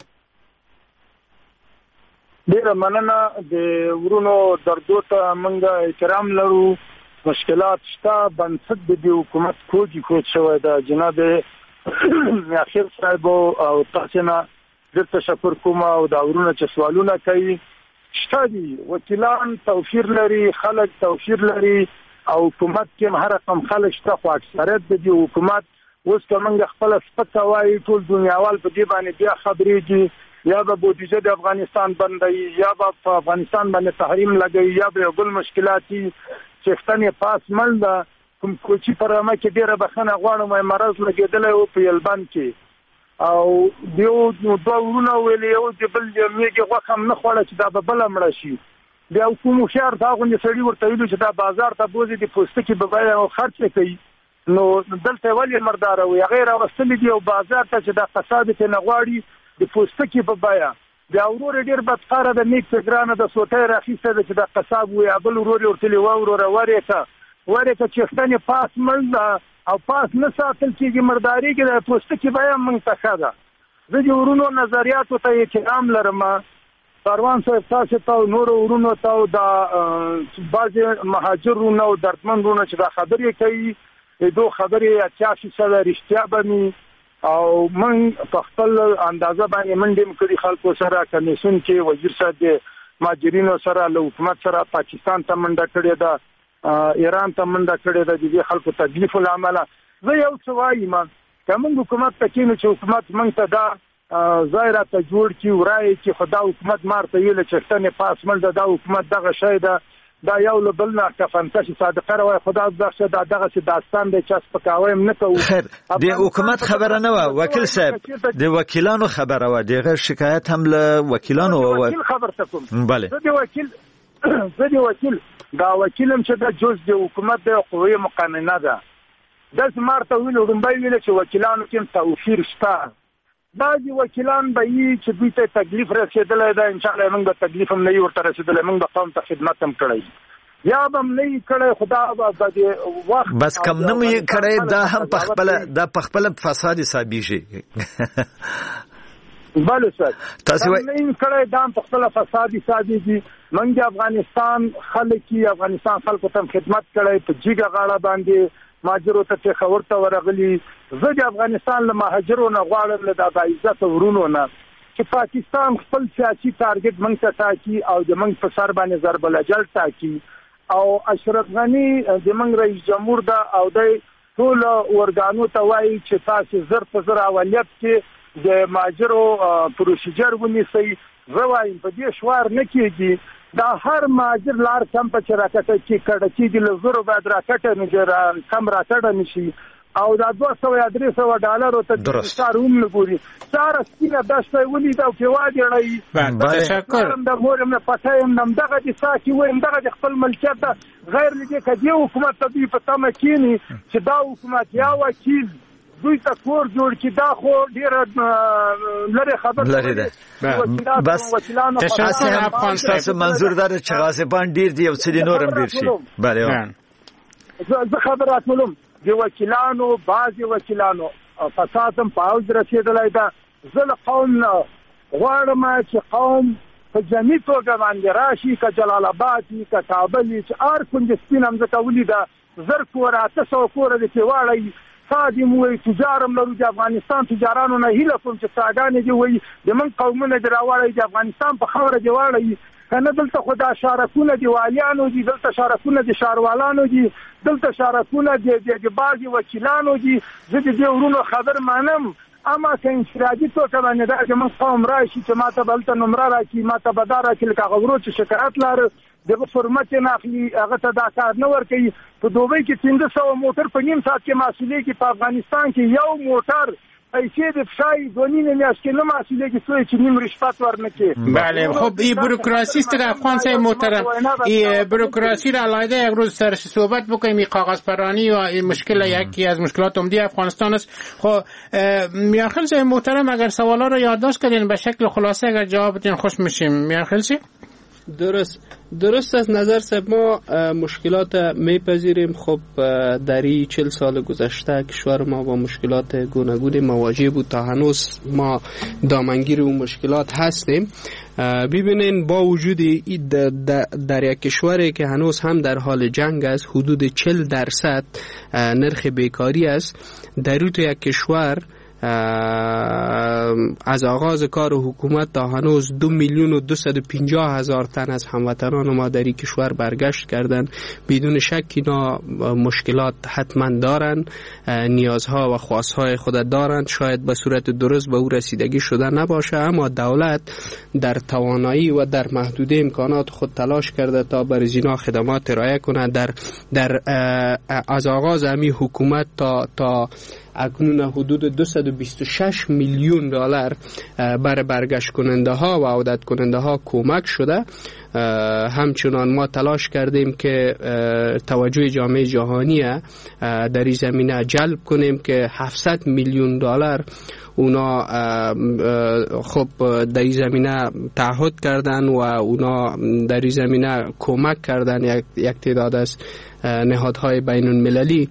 ډېره مننه. د ورونو دردو ته موږ احترام لرو. مشکلات شته، بنسټ د دې حکومت کوجي کوج شوی د جناب میاخیل صاحب او تاسو نه ډېر تشکر کوم او دا ورونه چې سوالونه کوي شته دي. وکیلان توفیر لري، خلک توفیر لري او حکومت کې هر رقم خلک شته، خو اکثریت د دې حکومت اوس که موږ خپله سپکه وایي ټول دنیاوال په دې باندې بیا خبرېږي، یا به بودیجه د افغانستان بندوي، یا به په افغانستان باندې تحریم لګوي، یا به یو بل مشکلاتي چښتنې پاس مل ده. کوم کوچي په رمه کې ډېره بخښنه غواړم، مرض لګېدلی و په یلبند کې او د یو دوه ورونه ویل یو د بل میږي غوښه هم نه خوړه چې دا به بله مړه شي. بیا کوم هوښیار ته غوندې سړي ورته ویلو چې دا بازار ته بوځي د پوستکي به بیه او خرڅ کوي، نو دلته یې ولې مرداره وي؟ هغه یې راوستلي دي او بازار ته چې دا قصاب یې ترې نه غواړي د پوستکي په بیه. بیا ورور یې ډېر بدقاره د نیک فکرانه د سوټۍ راخیستی ده چې دا قصاب وي، بل ورور یې ورتلي وه وروره ورې که ورې که چښتنې پاس مړ ده او پاس نه ساتل کېږي مردارېږي، د پوستکي بیه موږ ته ښه ده. زه د ورونو نظریاتو ته احترام لرم. کاروان صاحب تاسو ته او نورو ورونو ته او دا بعضې مهاجر ورونه او دردمند ورونه چې دا خبرې کوي، دو خبرې اتیا فیصده رښتیا به مي او من په خپل اندازه باندې منډم کړی خلکو سره کمیسیون کې وزیر صاحب د ماجرینو سره له حکومت سره پاکستان ته منډه کړې ده، ایران ته منډه کړې ده د خلکو تکلیف العمل. زه یو څه وایم کوم حکومت ته کینو چې حکومت مونږ ته دا ظاهره ته جوړ کی ورای چې خدا حکومت مارته ویل چې ستنه پاس منډه دا حکومت دغه شی ده دا یو له بل نه کفنته چې صادقه راوي خدا دغه دا دغه چې داستان دی چې سپکاویم نه کوو. خیر د حکومت خبره نه و وکیل صاحب د وکیلانو خبره و دغه شکایت هم له وکیلانو و وکیل خبر تکوم. بله زه د وکیل زه د وکیل دا وکیلم چې د جز د حکومت د قوی مقننه ده د سمارته ویل وړاندې ویل چې وکیلانو کې توفیر شته. بعضی وکیلان به یې چې دوی ته تکلیف رسیدلی ده ان شاء الله موږ به تکلیف هم نه یې ورته رسیدلی، موږ به قوم ته خدمت هم کړی یا به هم نه یې کړی خدا به د وخت بس کم نه مو یې کړی دا هم په خپله دا په خپله فساد حسابېږي. بله سر تاسو نه یې کړی دا هم په خپله فساد حسابېږي. موږ د افغانستان خلک یې افغانستان خلکو ته خدمت کړی په جګه غاړه باندې ماجرو ته پېښور ته ورغلي. زه د افغانستان له مهاجرو نه غواړم له دا باعزته ورونو نه چې پاکستان خپل سیاسي ټارګټ موږ ته ټاکي او د موږ په سر باندې ضرب الاجل ټاکي او اشرف غني د موږ رئیس جمهور ده او د ټول ورګانو ته وایي چې تاسو زر په زر اولیت کې د ماجرو پروسیجر ونیسئ. زه وایم په دې شوار نه کېږي دا هر ماجر لار کم په چرکټه کې کډه چې د لزرو بعد راکټه نه جره کم راکټه نشي او دا دوه سوه یا درې سوه ډالرو ته سار هم نه ګوري ساره سپینه دشته ولید او کې واډړی تشکر د مورم نه پټایم نم دغه د ساکي وایم دغه د خپل ملکیت ده غیر لدې کدی حکومت ته دی په تمه کینی چې دا حکومت یا وکیل دوی ته کور جوړ کی دا خو ډیره لری خبر لري ده بس تشکر افغانستان منظور دار چې غاصبان ډیر دی او څه نورم ډیر شي. بله زه خبرات ملم د وکیلانو بعضی وکیلانو فسادم پاوز رسیدلای دا زه له قوم نه غواړم چې قوم په جمعي توګه باندې راشي که جلال آباد وي که کابل وي چې هر کونج سپین هم ځکه ولیده زر کوره اته سوه کوره د کې واړی صادم وي تجارم لرو د افغانستان تجارانو نه هیله کوم چې څاګانې دي وایي د من قومونه دې راواړی د افغانستان په خاوره دې واړی کنه دلته خو دا شارکونه دي والیانو دي دلته شارکونه دي شاروالانو دي دلته شارکونه دي د بعضي وکیلانو دي زه د دې ورونو خبر مانم اما که انفرادي توګه باندې دا چې من قوم راشي چې ماته بلته نمره راکړي ماته به دا راکړي لکه هغه ورور چې شکایت لاره دغه فرمت نه اخلي هغه ته دا کار نه ورکوي په دوبۍ کې پنځه سوه موټر په نیم ساعت کې محصولېږي په افغانستان کې یو موټر پیسې د فشای دونین میاشت که نه محصوله که توی که نیم رشوت ورنکه. بله خب این بروکراسی است که افغان صاحب محترم این بروکراسی را علایده یک روز سرش صحبت بکنیم. این کاغذ پرانی و این مشکل یکی از مشکلات عمده افغانستان است. خب میاخیل صاحب محترم اگر سوالا رو یادداشت کردین به شکل خلاصه اگر جواب بدین خوش میشیم. میاخیل صاحب درست درست از نظر صاحب ما مشکلات میپذیریم. خب در این چل سال گذشته کشور ما با مشکلات گوناگون مواجه بود تا هنوز ما دامنگیر اون مشکلات هستیم. ببینین با وجود این در یک کشوری که هنوز هم در حال جنگ است حدود چل درصد نرخ بیکاری است در روی یک کشور از آغاز کار حکومت تا هنوز دو میلیون و دویست و پنجاه هزار تن از هموطنان ما در این کشور برگشت کردند. بدون شک اینا مشکلات حتما دارند، نیازها و خواستهای خود دارند، شاید به صورت درست به او رسیدگی شده نباشه، اما دولت در توانایی و در محدوده امکانات خود تلاش کرده تا بر اینا خدمات ارائه کنه. در در از آغاز امی حکومت تا تا اکنون حدود دویست و بیست و شش میلیون دلار بر برگشت کننده ها و عودت کننده ها کمک شده. همچنان ما تلاش کردیم که توجه جامعه جهانی در این زمینه جلب کنیم که هفتصد میلیون دلار اونا خب در این زمینه تعهد کردن و اونا در این زمینه کمک کردن یک, یک تعداد از نهادهای بین المللی.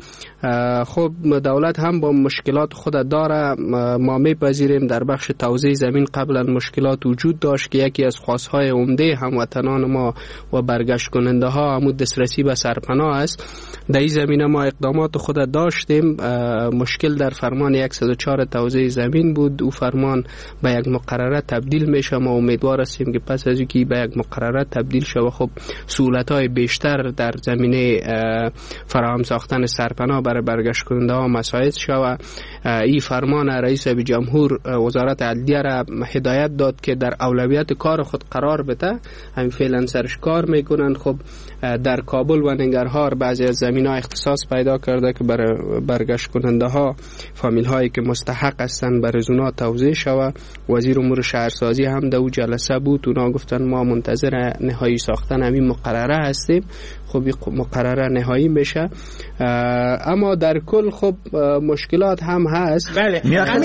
خب دولت هم با مشکلات خود داره. ما میپذیریم در بخش توزیع زمین قبلا مشکلات وجود داشت که یکی از خواستهای عمده هموطنان ما و برگشت کننده ها همون دسترسی به سرپناه است. در این زمینه ما اقدامات خود داشتیم. مشکل در فرمان صد و چهار توزیع زمین بود. او فرمان به یک مقرره تبدیل میشه. ما امیدوار هستیم که پس از اینکه به یک مقرره تبدیل شه و خب سهولت‌های بیشتر در زمینه فراهم ساختن سرپناه برای برگشت کننده ها مساعد شود. این فرمان رئیس جمهور وزارت عدلیه را هدایت داد که در اولویت کار خود قرار بده. همین فعلا سرش کار میکنن. خب در کابل و ننگرهار بعضی از زمین‌ها اختصاص پیدا کرده که برای برگشت کننده ها فامیل هایی که مستحق هستند برای زونا توزیع شود. وزیر امور شهرسازی هم در جلسه بود. اونا گفتن ما منتظر نهایی ساختن همین مقرره هستیم. خب مقرره نهایی میشه. اما در کل خب مشکلات هم هست. بله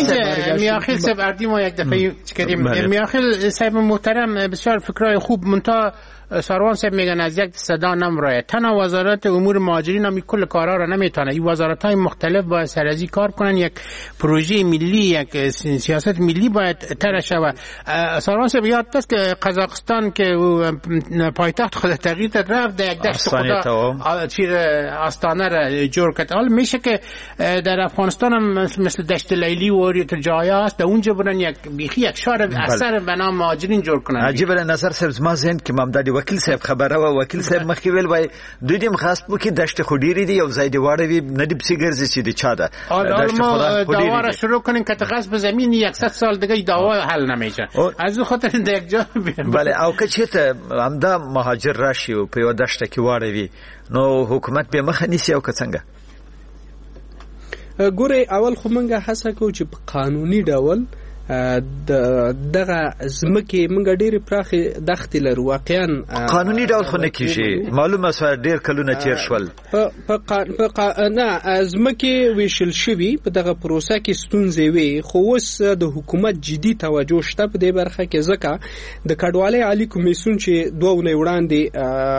میاخیل صاحب اردی ما یک دفعه کردیم. میاخیل صاحب محترم بسیار فکرای خوب منتها ساروان صاحب میگن از یک صدا نمرایه. تنها وزارت امور مهاجرین هم کل کارها را نمیتونه. این وزارت های مختلف باید سرازی کار کنن. یک پروژه ملی، یک سیاست ملی باید طرح شود. ساروان صاحب یاد است که قزاقستان که پایتخت خود تغییر داد رفت در یک دشت خدا چیر آستانه را جور کرد. حال میشه که در افغانستان هم مثل دشت لیلی و جایا هست، در اونجا برن یک بیخی یک شهر اثر به نام مهاجرین جور کنن. عجیب نظر صاحب ما ذهن که ممدد وکیل صاحب خبره و وکیل صاحب مخکې ویل وای دوی دې خاص بو کې دشت خډيري دي یو ځای دی واړوي نه دی پسې ګرځي چې د چا ده دشت خدا داوا را شروع کنین که غصب زمین صد سال دیگه داوا حل نمیشه. از خاطر د یک جا بله او که چیرته همدا مهاجر راشي او په یو دشت کې واړوي نو حکومت به مخ نیسي او که څنګه؟ ګوره اول خو منګه هڅه کوو چې په قانوني ډول دغه زمکه منګه ډېر پراخه دښتې لرو. واقعا قانوني ډول خو نه کیږي. معلومه سره ډېر کلونه تیر شول. په نه زمکه ویشل شوی په دغه پروسه کې ستونزې وي. خو اوس د حکومت جدي توجه شته په دې برخه کې ځکه د کډوالۍ عالی کمیسیون چې دوه ونې وړاندې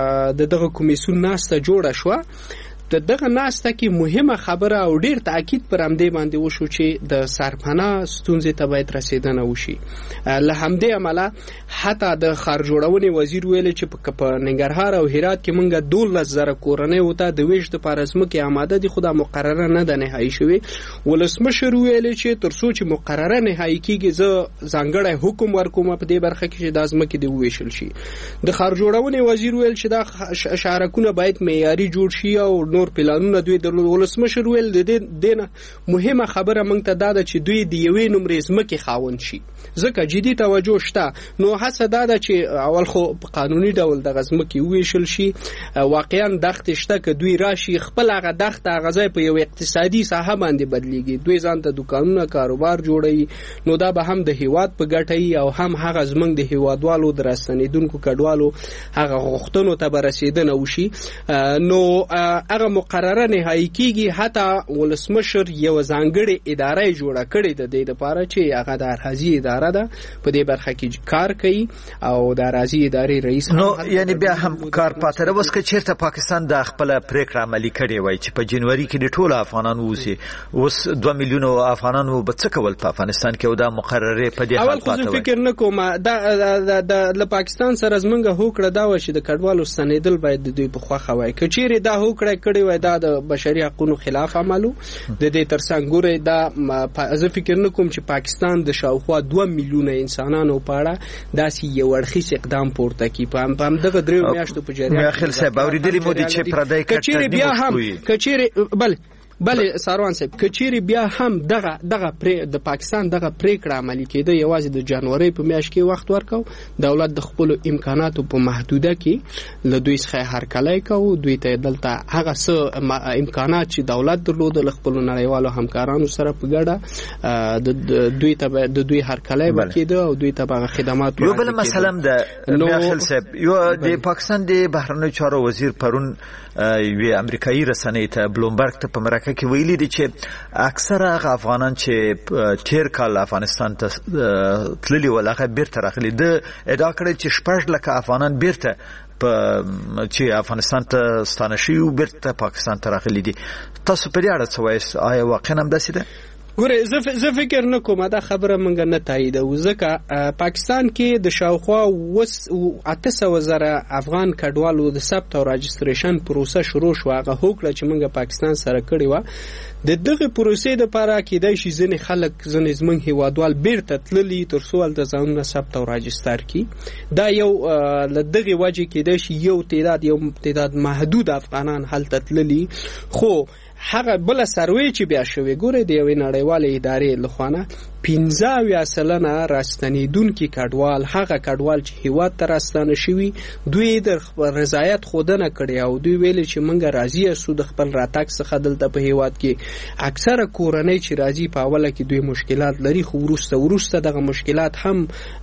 د دغه کمیسیون ناسته جوړه شوه. دغه ناسته کې مهمه خبره او ډیر تاکید پر همدې باندې وشو چې د سرپناه ستونزې ته باید رسیدنه وشي. له همدې عمله حتی د ښار جوړونې وزیر ویل چې په ننګرهار او هرات کې مونږ دولس زره کورنۍ وته د ویش لپاره ځمکې آماده دي، خو دا مقرره نه ده نهایي شوې. ولسمشر ویل چې تر څو چې مقرره نهایي کیږي زه ځانګړی حکم ورکوم په دې برخه کې چې دا ځمکې دې وویشل شي. د ښار جوړونې وزیر ویل چې دا شهرکونه باید معیاري جوړ شي او نور پلانونه دوی درلود. ولسمشر ویل د دې دنه مهمه خبره مونږ ته دا ده چې دوی د یوې نمرې ځمکې خاوند شي، ځکه جدي توجه شته. نو هڅه دا ده چې اول خو په قانوني ډول دغه ځمکې وویشل شي. واقعا دښتې شته که دوی راشي خپل هغه دښته هغه ځای په یو اقتصادي ساحه باندې بدلیږي، دوی ځان ته دوکانونه کاروبار جوړوي، نو دا به هم د هیواد په ګټه وي او هم هغه زمونږ د هیوادوالو د راستنېدونکو کډوالو هغه غوښتنو ته به رسېدنه وشي. نو هغه مقرره نهایي کیږي. حتی ولسمشر یو ځانګړې اداره جوړه کړې ده د دې لپاره چې هغه د ارحازي اداره ده، په دې برخه کې کار کوي او د ارحازي ادارې رئیس نو یعنی بیا هم کار پاتره وس که چیرته پاکستان د خپل پریکړه عملي کړې وای چې په جنوري کې د ټولو افغانانو وسی اوس دوه میلیونه افغانانو به څه کول په افغانستان کې او دا مقرره په دې حال پاتې وای. اول خو فکر نه کوم دا د پاکستان سره زمونږ هوکړه دا و چې د کډوالو ستنېدل باید د دوی په خوښه وای. که چیرې دا هوکړه کړې وای دا د بشري حقوقو خلاف عملو د دې ترڅنګ ګوره دا زه فکر نه کوم چې پاکستان د شاوخوا دوه میلیونه انسانانو په اړه داسې یو اړخیز اقدام پورته کړي. په هم دغه درې میاشتو په جریان کې خپل صاحب اوریدلی مو دي چې پردای کټر بیا هم کچېره بل بله ساروان صاحب کچېری بیا هم دغه دغه د پاکستان دغه پریکړه عملي کېده یوازې د جنوري په میاشت کې وخت ورکاو. دولت د خپل امکاناتو په محدوده کې له دوی څخه هرکلی کوو. دوی ته دلته هغه څه امکانات چې دولت درلود له خپل نړیوالو همکارانو سره په ګډه د دوی ته د دوی هرکلی وکړي او دوی ته هغه خدمات یو بل مسله د میاخل صاحب یو د پاکستان د بهرنیو چارو وزیر پرون وی امریکایي رسنۍ ته بلومبرګ ته په مرکه کې ویلي دي چې اکثره هغه افغانان چې تیر کال افغانستان ته تللي ول هغه بیرته راغلي. د ادعا کړې چې شپږ لکه افغانان بیرته په چې افغانستان ته ستانه شي او بیرته پاکستان ته راغلي دي. تاسو په دې اړه څه وایئ؟ آیا واقعا هم داسې ده؟ ګوره زه فکر نه کوم دا خبره مونږ نه تاییدوو، ځکه پاکستان کې د شاوخوا اته سوه زره افغان کډوالو د ثبت او راجستریشن پروسه شروع شوه. هغه هوکړه چې مونږ پاکستان سره کړې وه د دغه پروسې دپاره کیدای شي ځینې خلک ځینې زموږ هیوادوال بیرته تللي تر څو هلته ځانونه ثبت او راجستر کړي. دا یو له دغې وجې کیدای شي یو تعداد یو تعداد محدود افغانان هلته تللي، خو هغه بل سروې چې بیا شوې ګوره د یوې نړیوالې ادارې لخوا نه پنځه اویا سلنه راستنېدونکي کډوال هغه کډوال چې هیواد ته راستانه شوي دوی د رضایت ښودنه کړې او دوی ویلي چې موږ راضي یاستو د خپل راتګ څخه دلته په هیواد کې. اکثره کورنۍ چې راځي په اوله کې دوی مشکلات لري، خو وروسته وروسته دغه مشکلات هم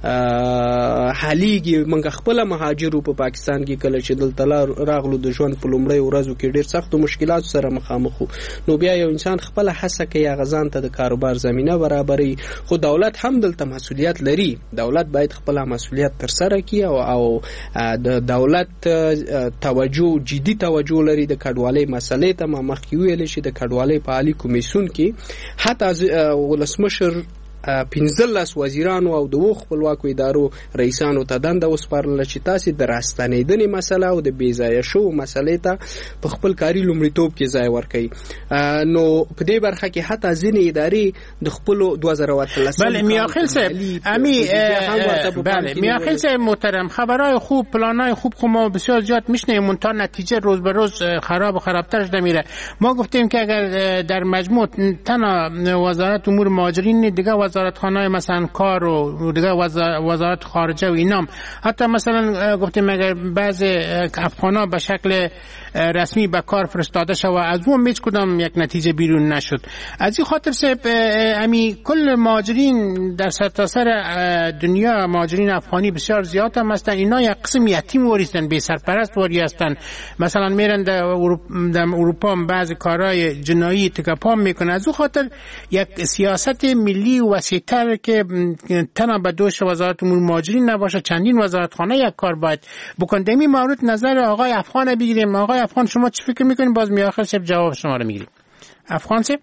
حلیږي. موږ خپله مهاجرو په پاکستان کې کله چې دلته راغلو د ژوند په لومړۍ ورځو کې ډېر سختو مشکلاتو سره مخامخ وو، نو بیا یو انسان خپله هڅه کوي هغه ځان ته د کاروبار زمینه برابروي، خو دولت هم دلته مسؤلیت لري. دولت باید خپل مسؤلیت ترسره کړي او او د دولت توجه جدي توجه لري د کډوالۍ مسلې ته. ما مخکې ویل چې د کډوالۍ په عالی کمیسیون کې حتی ولسمشر پنځلس وزیرانو او د خپلواکو ادارو رئیسانو ته دنده وسپارله چې تاسې د راستنېدنې مسله او د بې ځایه شوو مسلې ته په خپل کاري لومړیتوب کې ځای ورکوي. نو په دې برخه کې حتی ځینې ادارې د خپلو دوه زره اتلسم بله میاخیل صاحب امی بله میاخیل صاحب محترم، خبرهای خوب پلانهای خوب خب ما بسیار زیاد میشنیم منتها نتیجه روز به روز خراب و خرابترش نمیره. ما گفتیم که اگر در مجموع تنها وزارت امور مهاجرین دیگه وزارتخانه‌های مثلا کار و دیگه وزارت خارجه و اینام، حتی مثلا گفتیم اگر بعض افغانا به شکل رسمی به کار فرستاده شد و از اون هیچ کدام یک نتیجه بیرون نشد. از این خاطر صاحب امی کل مهاجرین در سرتاسر دنیا مهاجرین افغانی بسیار زیاد هم هستند. اینا یک قسم یتیم واری هستند، بی سرپرست واری هستند. مثلا میرن در اروپا بعضی کارهای جنایی تکپام میکنه. از اون خاطر یک سیاست ملی وسیع‌تر که تنها به دوش وزارت امور مهاجرین نباشه، چندین وزارتخانه یک کار باید بکنه. دمی مورد نظر آقای افغان بگیریم. آقای افغان شما چی فکر میکنین؟ باز میاخر صاحب جواب شما رو میگیریم. افغان صاحب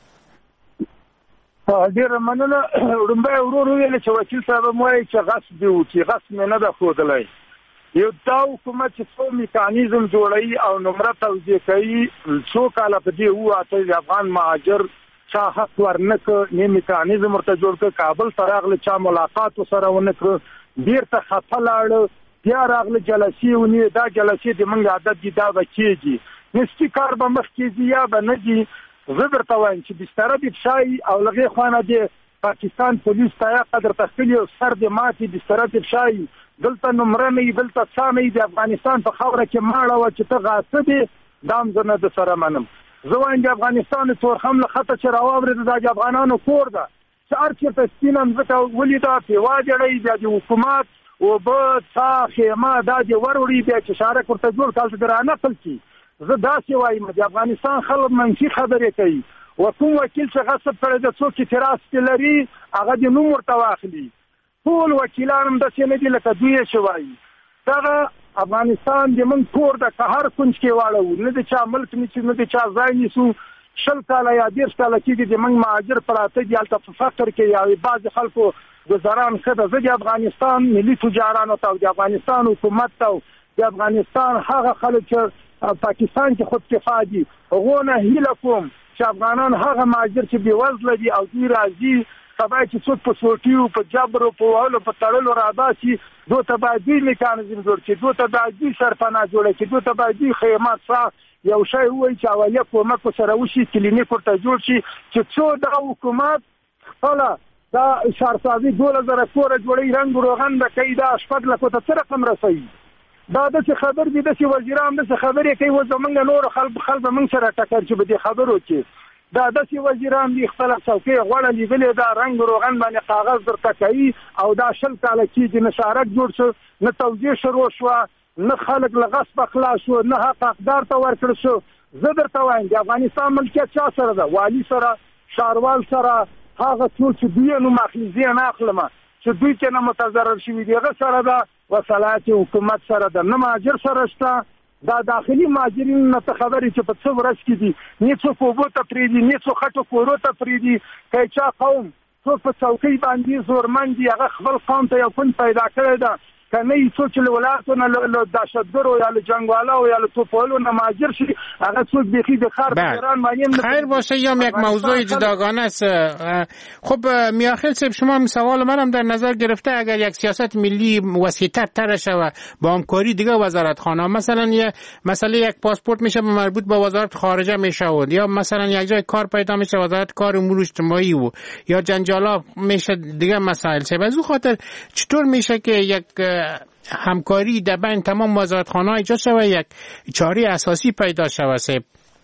ډیر مننه. رومبه ورور ویل چې وکیل صاحب موایي چې غصب دی او چې غصب نه ده خودلای. یو دا حکومت چې څو میکانیزم جوړي او نمره توزیع کوي، څو کاله په دې واته د افغان مهاجر چا حق ورنک نه میکانیزم ورته جوړ کړ، کابل ته راغله چا ملاقات سره ونکړ، بیرته خپلاړ بیا راغله جلسې ونی. دا جلسې د منګ عادت دي دا بچيږي نستی کار به مخ کېږي یا به نه دي. زه درته وایم چې بستره دې فشایي او لغې خوانه دې پاکستان پولیس ته یا قدر تخلي او سر دې ماتي بستره دې فشایي. دلته نمره نه دلته څا نه د افغانستان په خاوره کې ماړه و چې ته غاصب یې دام زه نه د سره منم. زه وایم د افغانستان تورخم له خطه چې راواورېده دا د افغانانو کور ده چې هر چېرته سپینه مځکه ولیده پیوا جوړوي بیا د حکومت اوبه څا خیمه دا دې وروړي بیا چې شارک ورته جوړ کال ته درانقل کړي. زه داسې وایم د افغانستان خلک منفي خبرې کوي و کوم وکیل چې غصب کړی د څوک اعتراض پرې لري هغه دې نوم ورته واخلي. ټول وکیلان هم داسې نه دي لکه دوی یې چې وایي. دغه افغانستان د موږ کور د که هر کونج کې واړو، نه د چا ملک نیسو نه د چا ځای نیسو. شل کاله یا دېرش کاله کېږي د موږ مهاجر پراته دي هلته په فقر کې یا بعضې خلکو گزاران ښه ده. زه د افغانستان ملي تجارانو ته او د افغانستان حکومت ته او د افغانستان هغه خلک چې پاکستان کې خودکفا دي هغو نه هیله کوم چې افغانان هغه مهاجر چې بېوزله دي او دوی راځي سبا چې څوک په سوټیو په جبرو په وهلو په تړلو راباسي دوی ته باید دوی میکانیزم جوړ کړي، دوی ته باید دوی سرپناه جوړه کړي، دوی ته باید دوی خیمات سا یو شی ووایي چې اولیه کومک ورسره وشي، کلینیک ورته جوړ شي چې څو دا حکومت خپله دا ښارسازي دوله زره کوره جوړوي رنګ روغن به کوي دا شپږ لکو ته څه رقم رسوي. دا داسې خبر دي داسې وزیران داسې خبرې کوي اوس زمونږ نورو خلک خلک به موږ سره ټکر چې په دې خبرو کې دا داسې وزیران دي خپله څوکۍ غوړه لیدلې دا رنګ روغن باندې کاغذ درته کوي او دا شل کاله کېږي نه شارک جوړ شو نه توجیه شروع شوه نه خلک له غصبه خلاص شو نه حق حقدار ته ورکړل شو. زه درته وایم د افغانستان ملکیت چا سره ده؟ والي سره، ښاروال سره، هغه ټول چې دوی نوم اخلي زه یې نه اخلم چې دوی کې نه متضرر شوي دي هغه سره ده. وصلات حکومت سره د نه مهاجر سره شته دا داخلي مهاجرین نه ته خبرې چې په څو ورځ کې دي نه څوک اوبو ته پرېږدي نه څوک خټو کورو ته پرېږدي که چا قوم څوک په چوکۍ باندې زورمن دي هغه خپل قوم ته یو کون پیدا کړی ده که نه یې څوک چې له ولایتو نه له دهشتګرو یا له جنګوالو یا له توپوالو نه مهاجر شي هغه څوک بیخي د ښار په ایران باندې خیر باشه یا یک موضوع جداگانه است. خب میاخیل صاحب شما سوال منم در نظر گرفته اگر یک سیاست ملی وسیع‌تر تر شود با همکاری دیگه وزارتخانه مثلا یه مسئله یک پاسپورت میشه مربوط به وزارت خارجه میشه و یا مثلا یک جای کار پیدا میشه وزارت کار امور اجتماعی و یا جنجالا میشه دیگه مسائل شه. از اون خاطر چطور میشه که یک همکاری در بین تمام وزارتخانه‌ها ایجاد شود یک چاره اساسی پیدا شود؟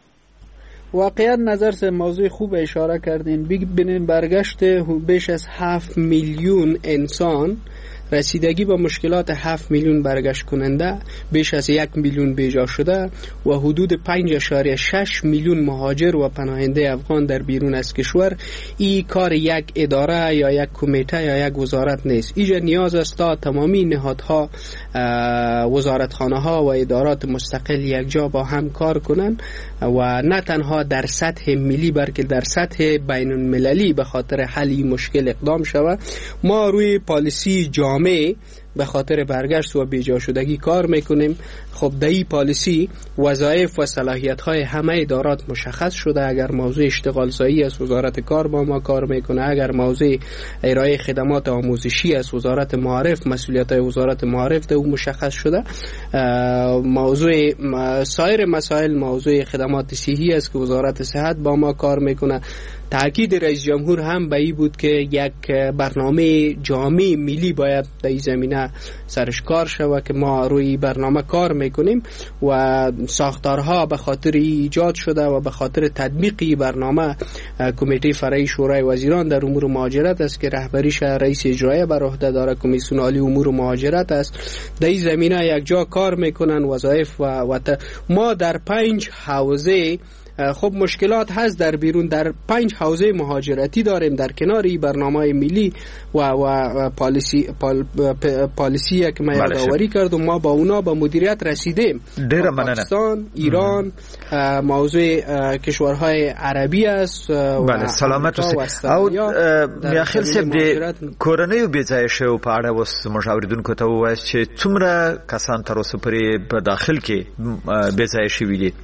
واقعا نظر سے موضوع خوب اشاره کردین. ببینین برگشت بیش از هفت میلیون انسان رسیدگی به مشکلات هفت میلیون برگشت کننده بیش از یک میلیون بیجا شده و حدود پنج اشاریه شش میلیون مهاجر و پناهنده افغان در بیرون از کشور. این کار یک اداره یا یک کمیته یا یک وزارت نیست. اینجا نیاز است تا تمامی نهادها وزارتخانه ها و ادارات مستقل یک جا با هم کار کنن و نه تنها در سطح ملی بلکه در سطح بین المللی به خاطر حل این مشکل اقدام شود. ما روی پالیسی جامع به خاطر برگشت و بیجا شدگی کار میکنیم. خب در این پالیسی وظایف و صلاحیت های همه ادارات مشخص شده. اگر موضوع اشتغال زایی است وزارت کار با ما کار میکنه، اگر موضوع ارائه خدمات آموزشی است وزارت معارف مسئولیت های وزارت معارف ده مشخص شده. موضوع سایر مسائل موضوع خدمات صحی است که وزارت صحت با ما کار میکنه. تاکید رئیس جمهور هم به این بود که یک برنامه جامع ملی باید در این زمینه سرش کار شود که ما روی برنامه کار میکنیم و ساختارها به خاطر ایجاد شده و به خاطر تطبیق برنامه کمیته فرعی شورای وزیران در امور مهاجرت است که رهبریش رئیس اجرایی بر عهده داره، کمیسیون عالی امور مهاجرت است. در این زمینه یک جا کار میکنن وظایف و, و ما در پنج حوزه خب مشکلات هست در بیرون، در پنج حوزه مهاجرتی داریم در کنار برنامه ملی و و پالیسی پال پالیسی که ما یادآوری کردم ما با اونا به مدیریت رسیدیم. پاکستان، ایران، موضوع کشورهای عربی است. بله سلامت اوسئ. او میاخیل صاحب د کورنۍ بیځایشه او په اړه اوس مشاوریدونکو ته وایي چې څومره کسان تر اوسه پورې په داخل کې بیځایشه وي دي؟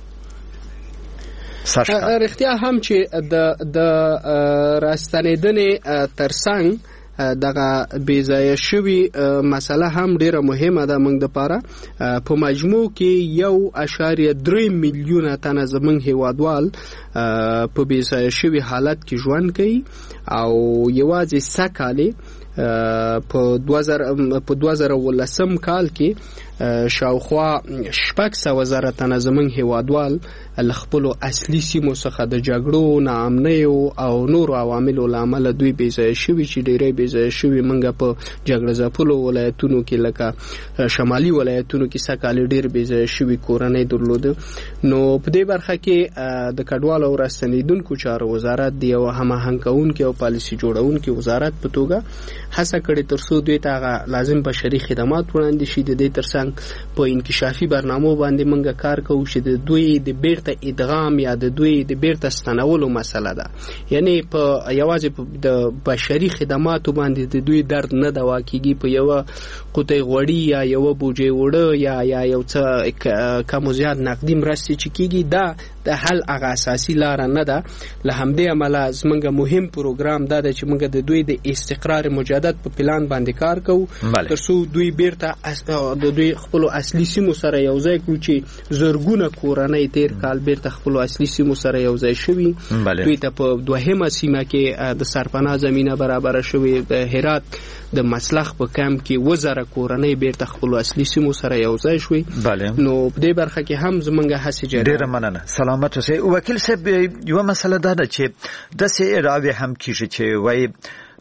رښتیا هم چې د د راستنیدنې ترڅنګ دغه بیځایه شوی مسله هم ډیره مهمه ده موږ لپاره. په مجموع کې یو اشاریه درې میلیونه تنه زموږ هیوادوال په بیځایه شوی حالت کې ژوند کوي او یوازې سکالي په دوه زره ولسم کال کې شاوخوا شپږ سوه زره تنه زموږ هیوادوال له خپلو اصلي سیمو څخه د جګړو، ناامنیو او نورو عواملو له امله دوی بیځایه شوي چې ډېری بیځایه شوي موږ په جګړه ځپلو ولایتونو کې لکه شمالي ولایتونو کې سږکال ډېر بیځایه شوي کورنۍ درلوده. نو په دې برخه کې د کډوالو او راستنیدونکو چارو وزارت د یو هماهنګ کوونکي او پالیسي جوړونکي وزارت په توګه هڅه کړې تر څو دوی ته لازم بشري خدمات وړاندې شي. د دې ترڅنګ په انکشافي برنامو باندې موږ کار کوو چې د دوی د بیرته ادغام یا د دوی د بیرته ستنولو مسله ده. یعنی په یوازې د بشري خدماتو باندې د دوی درد نه دوا کیږي، په یو قوطۍ غوړي یا یو بوجۍ وړه یا یا یو څه کم زیات نقدي مرستې چې کیږي دا د حل هغه اساسي لاره نه ده. له همدې امله زموږ مهم پروګرام دا ده چې موږ د دوی د استقرار مجدد په پلان باندې کار کوو تر څو دوی بیرته د دوی خپل اصلي سیمو سره یو ځای کړو چې زرګونه کورنۍ تیر کال بیرته خپل اصلي سیمو سره یو ځای شوي. دوی ته په دوهمه سیمه کې د سرپناه زمینه برابر شوې. د هرات د مسلخ په کمپ کې وزره کورنۍ بیرته خپل اصلي سیمو سره یو ځای شوي. نو په دې برخه کې هم زمونږ هڅې جاري. ډیره مننه. سلامت اوسئ. وکیل صاحب یو مسله ده چې د سې راوي هم کیږي چې وایي